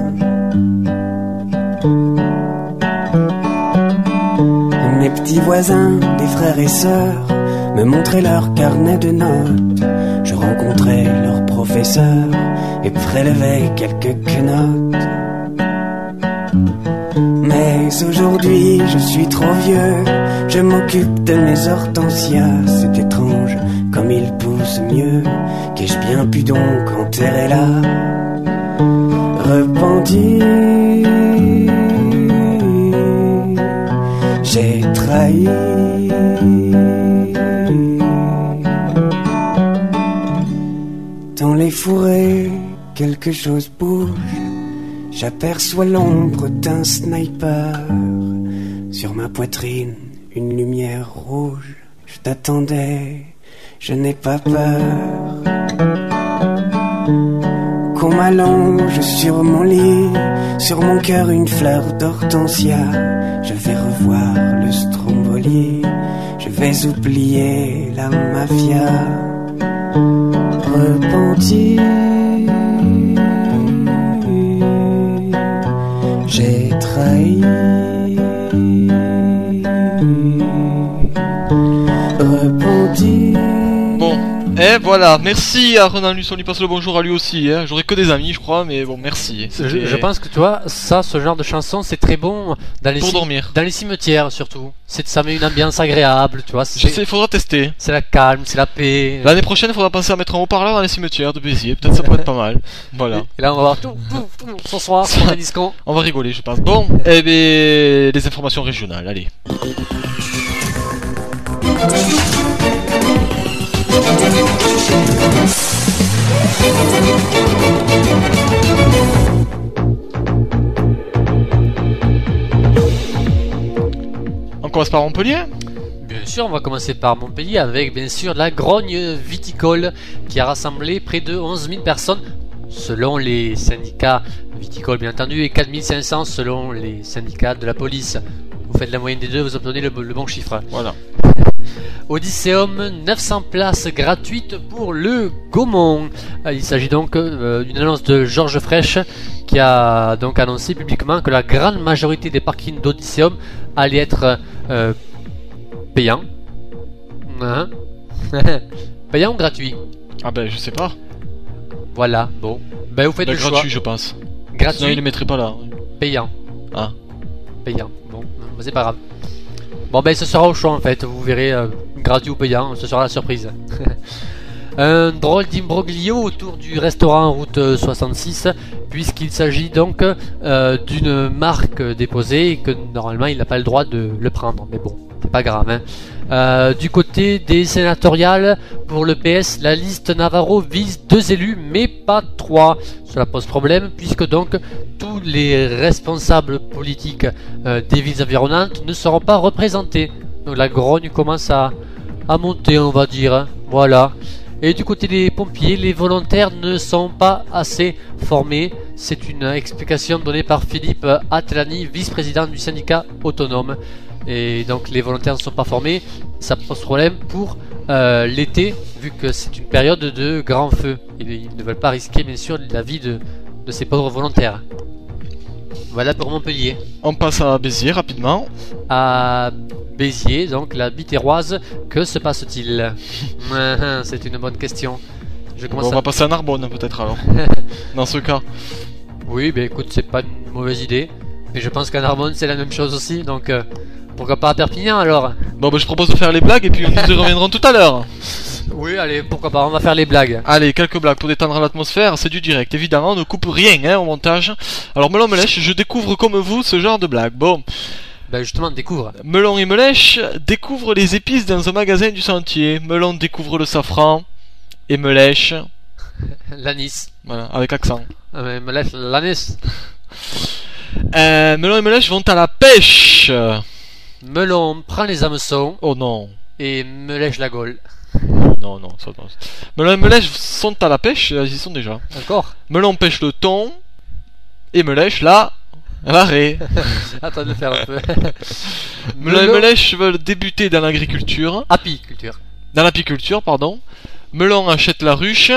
Speaker 11: Mes petits voisins, des frères et sœurs, me montraient leur carnet de notes. Je rencontrais leurs professeurs et prélevais quelques quenottes. Mais aujourd'hui je suis trop vieux, je m'occupe de mes hortensias. C'est étrange comme ils poussent mieux, qu'ai-je bien pu donc enterrer là. Repenti, j'ai trahi. Dans les fourrés, quelque chose bouge. J'aperçois l'ombre d'un sniper. Sur ma poitrine, une lumière rouge. Je t'attendais, je n'ai pas peur. Qu'on m'allonge sur mon lit, sur mon cœur une fleur d'hortensia. Je vais revoir le Stromboli, je vais oublier la mafia. Repenti, j'ai trahi.
Speaker 2: Bon, Eh voilà, merci à Renan Luce, on lui passe le bonjour à lui aussi. Hein. J'aurais que des amis, je crois, mais bon, merci.
Speaker 6: Je pense que tu vois, ça, ce genre de chanson, c'est très bon dans les,
Speaker 2: Pour dormir.
Speaker 6: dans les cimetières surtout. Ça met une ambiance agréable, tu vois.
Speaker 2: Je sais, il faudra tester.
Speaker 6: C'est la calme, c'est la paix.
Speaker 2: L'année prochaine, il faudra penser à mettre un haut-parleur dans les cimetières de Béziers. Peut-être ça pourrait être pas mal. Voilà.
Speaker 6: Et là, on va voir tout ce soir, on est disco.
Speaker 2: On va rigoler, je pense. Bon, eh bien, les informations régionales, allez. On commence par Montpellier.
Speaker 6: Bien sûr, on va commencer par Montpellier avec bien sûr la grogne viticole qui a rassemblé près de 11 000 personnes selon les syndicats viticoles bien entendu et 4 500 selon les syndicats de la police. Vous faites la moyenne des deux, vous obtenez le bon chiffre.
Speaker 2: Voilà.
Speaker 6: Odysseum, 900 places gratuites pour le Gaumont. Il s'agit donc d'une annonce de Georges Frêche qui a donc annoncé publiquement que la grande majorité des parkings d'Odysseum allaient être payants. Hein payants ou gratuits?
Speaker 2: Ah ben, je sais pas.
Speaker 6: Voilà, bon. Ben vous faites
Speaker 2: Ben,
Speaker 6: le
Speaker 2: gratuit,
Speaker 6: choix.
Speaker 2: je pense.
Speaker 6: Gratuit,
Speaker 2: Sinon, il les mettrait pas là.
Speaker 6: payant.
Speaker 2: Ah.
Speaker 6: Payant, bon, c'est pas grave. Bon ben ce sera au choix en fait, vous verrez gratuit ou payant, ce sera la surprise. Un drôle d'imbroglio autour du restaurant route 66 puisqu'il s'agit donc d'une marque déposée et que normalement il n'a pas le droit de le prendre, mais bon, c'est pas grave hein. Du côté des sénatoriales, pour le PS, la liste Navarro vise 2 élus mais pas 3. Cela pose problème puisque donc tous les responsables politiques des villes environnantes ne seront pas représentés. Donc la grogne commence à monter, on va dire. Hein. Voilà. Et du côté des pompiers, les volontaires ne sont pas assez formés. C'est une explication donnée par Philippe Atlani, vice-président du syndicat autonome. Et donc les volontaires ne sont pas formés. Ça pose problème pour l'été, vu que c'est une période de grand feu. Ils ne veulent pas risquer bien sûr la vie de ces pauvres volontaires. Voilà pour Montpellier.
Speaker 2: On passe à Béziers rapidement.
Speaker 6: À Béziers, donc la Biterroise, que se passe-t-il? C'est une bonne question.
Speaker 2: On va passer à Narbonne peut-être alors. Dans ce cas.
Speaker 6: Oui, ben écoute, c'est pas une mauvaise idée. Mais je pense qu'à Narbonne c'est la même chose aussi, donc pourquoi pas à Perpignan alors?
Speaker 2: Bon, ben je propose de faire les blagues et puis nous y reviendrons tout à l'heure.
Speaker 6: Oui, allez, pourquoi pas, on va faire les blagues.
Speaker 2: Allez, quelques blagues pour détendre l'atmosphère, c'est du direct. Évidemment, on ne coupe rien hein, au montage. Alors, Melon Melèche, je découvre comme vous ce genre de blague. Bon.
Speaker 6: Ben justement, découvre.
Speaker 2: Melon et Melèche découvrent les épices dans un magasin du Sentier. Melon découvre le safran et Melèche...
Speaker 6: L'anis.
Speaker 2: Voilà, avec accent.
Speaker 6: Ah, mais Melèche, l'anis.
Speaker 2: Melon et Melèche vont à la pêche.
Speaker 6: Melon prend les hameçons.
Speaker 2: Oh non.
Speaker 6: Et me lèche la gaule.
Speaker 2: Non, ça non. Melon et Melèche sont à la pêche, ils y sont déjà.
Speaker 6: Encore.
Speaker 2: Melon pêche le thon et Melèche là, l'arrêt.
Speaker 6: Attends de le faire un peu.
Speaker 2: Melon et Melèche veulent débuter dans l'agriculture.
Speaker 6: Apiculture.
Speaker 2: Dans l'apiculture, pardon. Melon achète la ruche.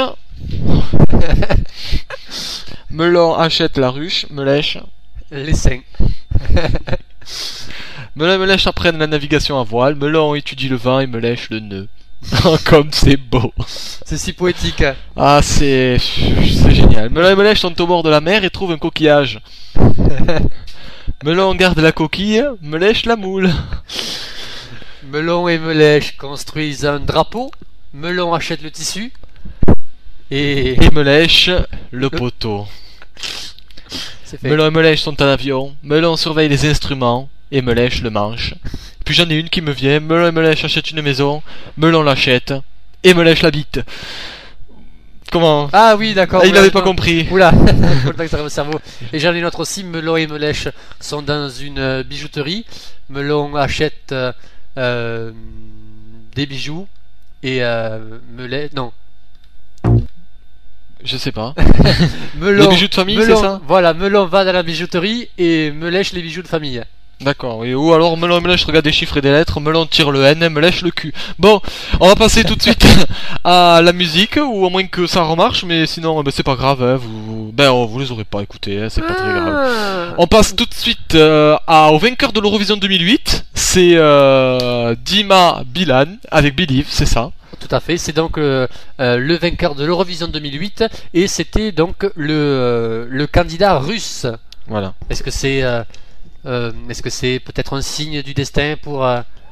Speaker 2: Melon achète la ruche, Melèche.
Speaker 6: Les seins.
Speaker 2: Melon et Melèche apprennent la navigation à voile. Melon étudie le vent et Melèche le nœud. Oh, comme c'est beau.
Speaker 6: C'est si poétique.
Speaker 2: Ah, c'est génial. Melon et Melèche sont au bord de la mer et trouvent un coquillage. Melon garde la coquille, Melèche la moule.
Speaker 6: Melon et Melèche construisent un drapeau. Melon achète le tissu. Et
Speaker 2: Melèche le poteau.
Speaker 6: C'est fait.
Speaker 2: Melon et Melèche sont en avion. Melon surveille les instruments et Melèche le manche. Puis j'en ai une qui me vient. Melon et Melèche achètent une maison. Melon l'achète et Melèche l'habite. Comment?
Speaker 6: Ah oui, d'accord.
Speaker 2: Ah, il n'avait pas compris.
Speaker 6: Oula, faut le temps que ça arrive au cerveau. Et j'en ai une autre aussi. Melon et Melèche sont dans une bijouterie. Melon achète des bijoux et Melèche... Non.
Speaker 2: Je sais pas.
Speaker 6: Melon,
Speaker 2: les bijoux de famille, c'est ça?
Speaker 6: Voilà, Melon va dans la bijouterie et Melèche les bijoux de famille.
Speaker 2: D'accord, oui. Ou alors Melon me lèche, regarde des chiffres et des lettres, Melon tire le N, me lèche le cul. Bon, on va passer tout de suite à la musique, ou à moins que ça remarche, mais sinon c'est pas grave, hein, vous les aurez pas écoutés, hein, c'est pas très grave. On passe tout de suite au vainqueur de l'Eurovision 2008, c'est Dima Bilan, avec Believe, c'est ça.
Speaker 6: Tout à fait, c'est donc le vainqueur de l'Eurovision 2008 et c'était donc le candidat russe.
Speaker 2: Voilà.
Speaker 6: Est-ce que c'est peut-être un signe du destin pour...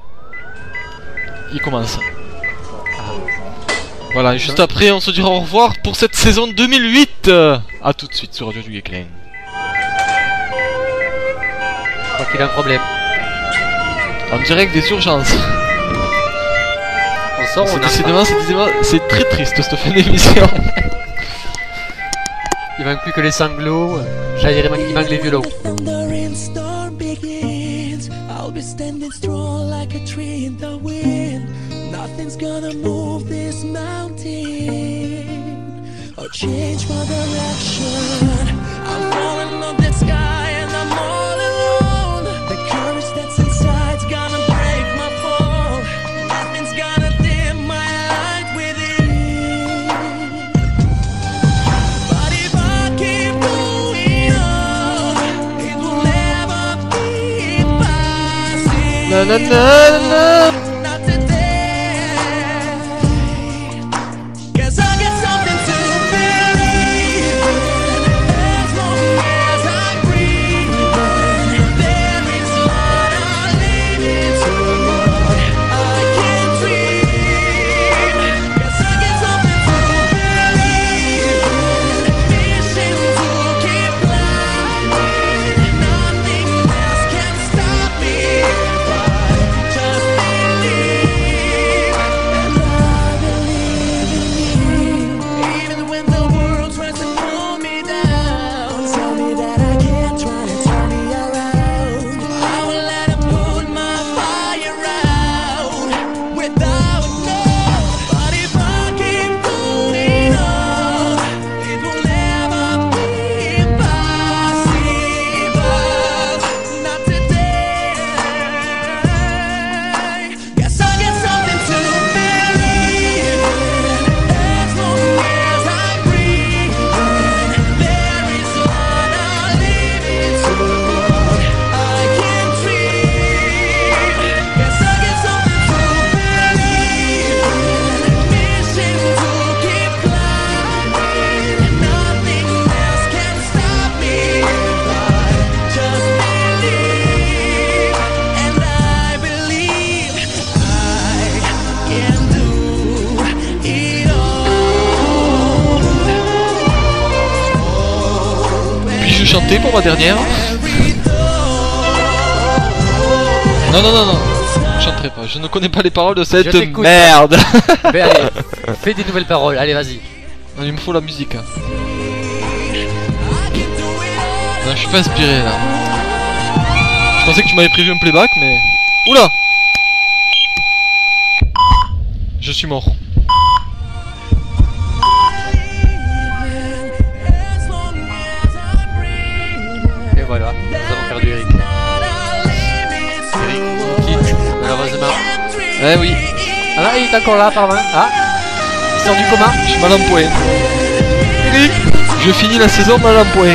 Speaker 2: Il commence. Voilà, et juste après on se dira au revoir pour cette saison 2008. A tout de suite sur Radio du Geekling.
Speaker 6: Je crois qu'il a un problème.
Speaker 2: En direct des urgences.
Speaker 6: On sort,
Speaker 2: c'est très triste cette fin d'émission.
Speaker 6: Il manque plus que les sanglots. J'allais dire, il manque les violons.
Speaker 7: Thundering storm begins. I'll be standing strong like a tree in the wind. Nothing's gonna move this mountain or change my direction. I'm falling off that sky and I'm all alone. The courage that's inside's gonna break my fall. Nothing's gonna dim my light within. But if I keep going on, it will never be possible.
Speaker 2: Na na na na.
Speaker 7: Not today, 'cause I get something to believe in. As long as I breathe, there is light I'll leave it to. I can dream, 'cause I get something to believe in. Mission to keep climbing, nothing else can stop me if I just believe, and I believe in you. Even when the world tries to pull me down, tell me that I can't try to turn me around. I will let it put my fire out without no. But if I keep going on, it will never be impossible. Not today. Guess I get something to believe in. As long as I breathe, there is light I'll leave it to. I can dream. Guess I get something to believe in. Mission to keep climbing, nothing else can stop me if I just believe, and I believe I can do it all.
Speaker 2: Puis-je chanter pour ma dernière? Non, non, non, non. Je chanterai pas. Je ne connais pas les paroles de cette
Speaker 6: Je t'écoute.
Speaker 2: merde.
Speaker 6: Mais allez, fais des nouvelles paroles, allez vas-y.
Speaker 2: Non, il me faut la musique. Hein. Non, je suis pas inspiré là. Je pensais que tu m'avais prévu un playback, mais. Oula! Je suis mort.
Speaker 6: Et voilà, nous avons perdu Eric. Eric nous quitte, malheureusement.
Speaker 2: Eh oui,
Speaker 6: Ah là, il est encore là, pardon. Ah, il sort du coma.
Speaker 2: je suis mal en point. Eric, je finis la saison mal en point.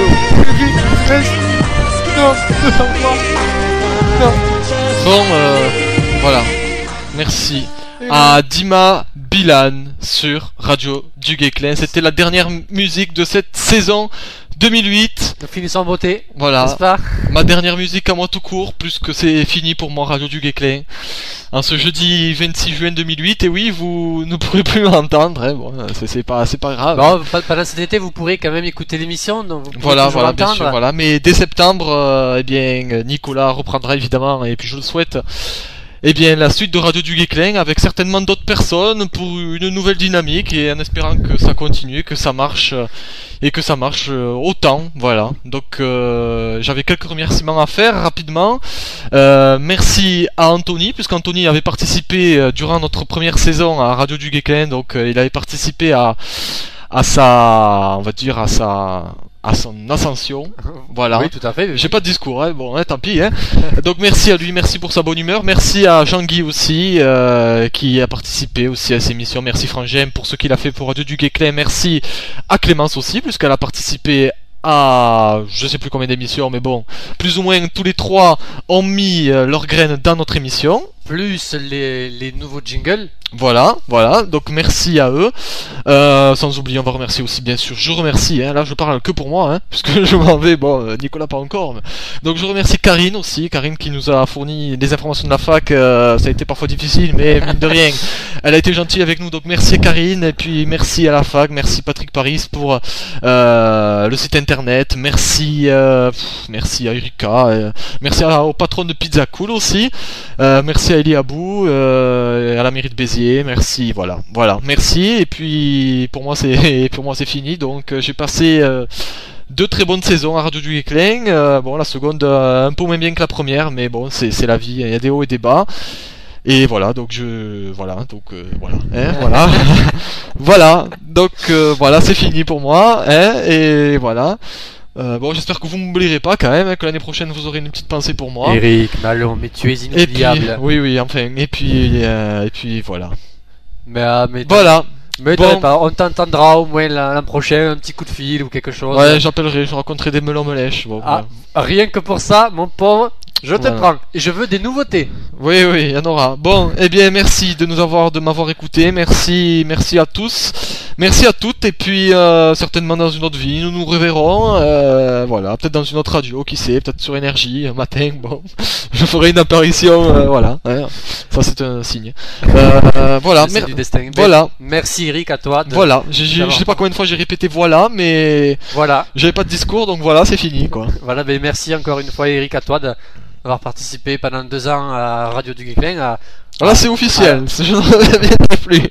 Speaker 2: Bon, voilà. Merci à Dima Bilan sur Radio du Geekling. C'était la dernière musique de cette saison 2008.
Speaker 6: Nous finissons en beauté,
Speaker 2: Voilà.
Speaker 6: n'est-ce pas?
Speaker 2: Ma dernière musique à moi tout court, plus que c'est fini pour moi Radio du Geekling. En ce jeudi 26 juin 2008, et oui, vous ne pourrez plus m'entendre, hein. Bon, c'est pas grave.
Speaker 6: Bon, pendant cet été, vous pourrez quand même écouter l'émission, donc vous pourrez
Speaker 2: Voilà,
Speaker 6: toujours
Speaker 2: voilà, bien
Speaker 6: l'entendre.
Speaker 2: sûr, voilà. Mais dès septembre, eh bien, Nicolas reprendra évidemment, et puis je le souhaite, eh bien, la suite de Radio du Geekling avec certainement d'autres personnes pour une nouvelle dynamique et en espérant que ça continue, que ça marche et que ça marche autant, voilà. Donc j'avais quelques remerciements à faire rapidement. Merci à Anthony, puisqu'Anthony avait participé durant notre première saison à Radio du Geekling, donc il avait participé à sa, on va dire, à sa à son ascension. Voilà.
Speaker 6: Oui, tout à fait.
Speaker 2: J'ai pas de discours, hein. Bon, tant pis. Hein. Donc merci à lui, merci pour sa bonne humeur, merci à Jean-Guy aussi qui a participé aussi à cette émission. Merci Frangin pour ce qu'il a fait pour Radio du Guéclin. Merci à Clémence aussi puisqu'elle a participé à je sais plus combien d'émissions, mais bon, plus ou moins tous les trois ont mis leurs graines dans notre émission.
Speaker 6: Plus les nouveaux jingles.
Speaker 2: Voilà, donc merci à eux. Sans oublier, on va remercier aussi, bien sûr, je remercie, hein, là je parle que pour moi, hein, puisque je m'en vais, bon, Nicolas pas encore. Mais... Donc je remercie Karine aussi, Karine qui nous a fourni des informations de la fac, ça a été parfois difficile, mais mine de rien, elle a été gentille avec nous, donc merci Karine, et puis merci à la fac, merci Patrick Paris pour le site internet, merci à Erika, merci au patron de Pizza Cool aussi, merci à Elie Abou, à la mairie de Béziers. Merci, voilà, merci. Et puis pour moi c'est fini. Donc j'ai passé 2 très bonnes saisons à Radio du Guéclin. Bon, la seconde un peu moins bien que la première, mais bon, c'est la vie. Il y a des hauts et des bas. Et voilà, donc voilà, hein, voilà, voilà. Donc voilà, c'est fini pour moi, hein, et voilà. Bon, j'espère que vous m'oublierez pas quand même, hein, que l'année prochaine vous aurez une petite pensée pour moi.
Speaker 6: Eric, Malon, mais tu es inoubliable.
Speaker 2: Oui, enfin, et puis voilà.
Speaker 6: Mais
Speaker 2: voilà.
Speaker 6: Mais
Speaker 2: bon.
Speaker 6: pas, on t'entendra au moins l'an prochain, un petit coup de fil ou quelque chose.
Speaker 2: Ouais, j'appellerai, je raconterai des melons melèches. Bon,
Speaker 6: voilà. Rien que pour ça, mon pauvre, je te prends. Et je veux des nouveautés.
Speaker 2: Oui, il y en aura. Bon, eh bien, merci de m'avoir écouté. Merci à tous. Merci à toutes. Et puis, certainement dans une autre vie, nous nous reverrons. Voilà, peut-être dans une autre radio, qui sait, peut-être sur Énergie, un matin. Bon, je ferai une apparition. Voilà, ouais. Ça c'est un signe. Voilà,
Speaker 6: du destin.
Speaker 2: Voilà.
Speaker 6: Merci Eric, à toi.
Speaker 2: Voilà, je sais pas combien de fois j'ai répété voilà, mais
Speaker 6: voilà.
Speaker 2: J'avais pas de discours, donc voilà, c'est fini, quoi.
Speaker 6: Voilà, ben merci encore une fois Eric, à toi d'avoir participé pendant 2 ans à Radio du Guéclin.
Speaker 2: Voilà, c'est officiel, je n'en reviens plus.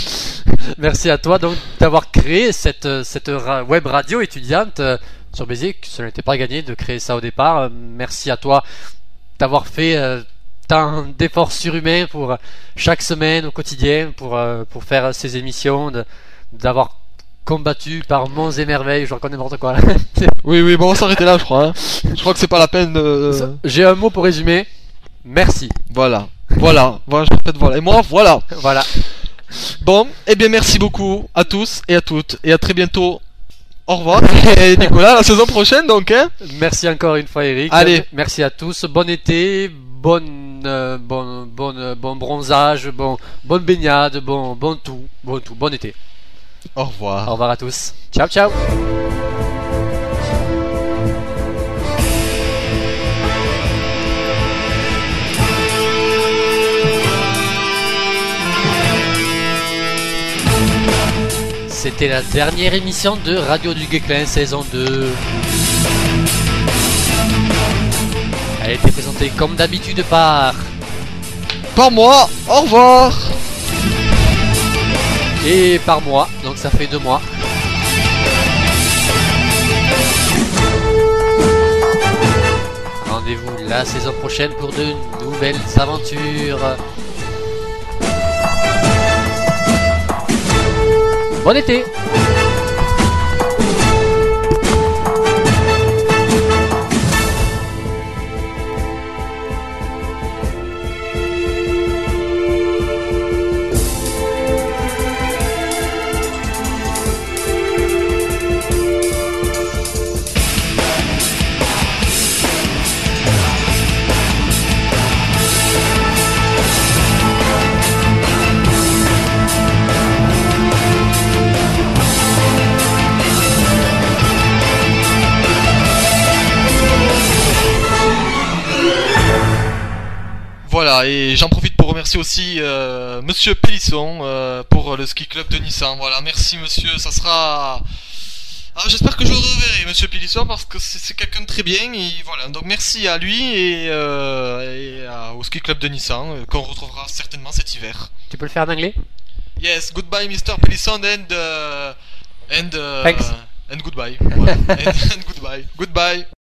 Speaker 6: Merci à toi donc d'avoir créé cette web radio étudiante sur Béziers, que ce n'était pas gagné de créer ça au départ. Merci à toi d'avoir fait tant d'efforts surhumains pour chaque semaine au quotidien pour faire ces émissions, d'avoir combattu par monts et merveilles, je raconte n'importe quoi.
Speaker 2: Oui, bon, on va s'arrêter là, je crois. Hein. Je crois que c'est pas la peine de...
Speaker 6: J'ai un mot pour résumer. Merci.
Speaker 2: Voilà, je répète voilà. Et moi, voilà.
Speaker 6: Voilà.
Speaker 2: Bon, eh bien, merci beaucoup à tous et à toutes, et à très bientôt. Au revoir. Et Nicolas, la saison prochaine, donc. Hein.
Speaker 6: Merci encore une fois, Eric.
Speaker 2: Allez.
Speaker 6: Merci à tous. Bon été, bon bronzage, bonne baignade, bon tout, bon été.
Speaker 2: Au revoir.
Speaker 6: Au revoir à tous. Ciao, ciao. C'était la dernière émission de Radio du Guéclin saison 2. Elle a été présentée comme d'habitude par
Speaker 2: moi. Au revoir.
Speaker 6: Et par moi, donc ça fait 2 mois. Rendez-vous la saison prochaine pour de nouvelles aventures. Bon été.
Speaker 2: Voilà, et j'en profite pour remercier aussi Monsieur Pélisson pour le ski club de Nissan. Voilà, merci monsieur, ça sera... j'espère que je le reverrai, Monsieur Pélisson, parce que c'est quelqu'un de très bien. Et voilà, donc merci à lui et au ski club de Nissan qu'on retrouvera certainement cet hiver.
Speaker 6: Tu peux le faire en anglais?
Speaker 2: Yes, goodbye Mr. Pélisson and
Speaker 6: thanks.
Speaker 2: And goodbye. Voilà. and goodbye. Goodbye.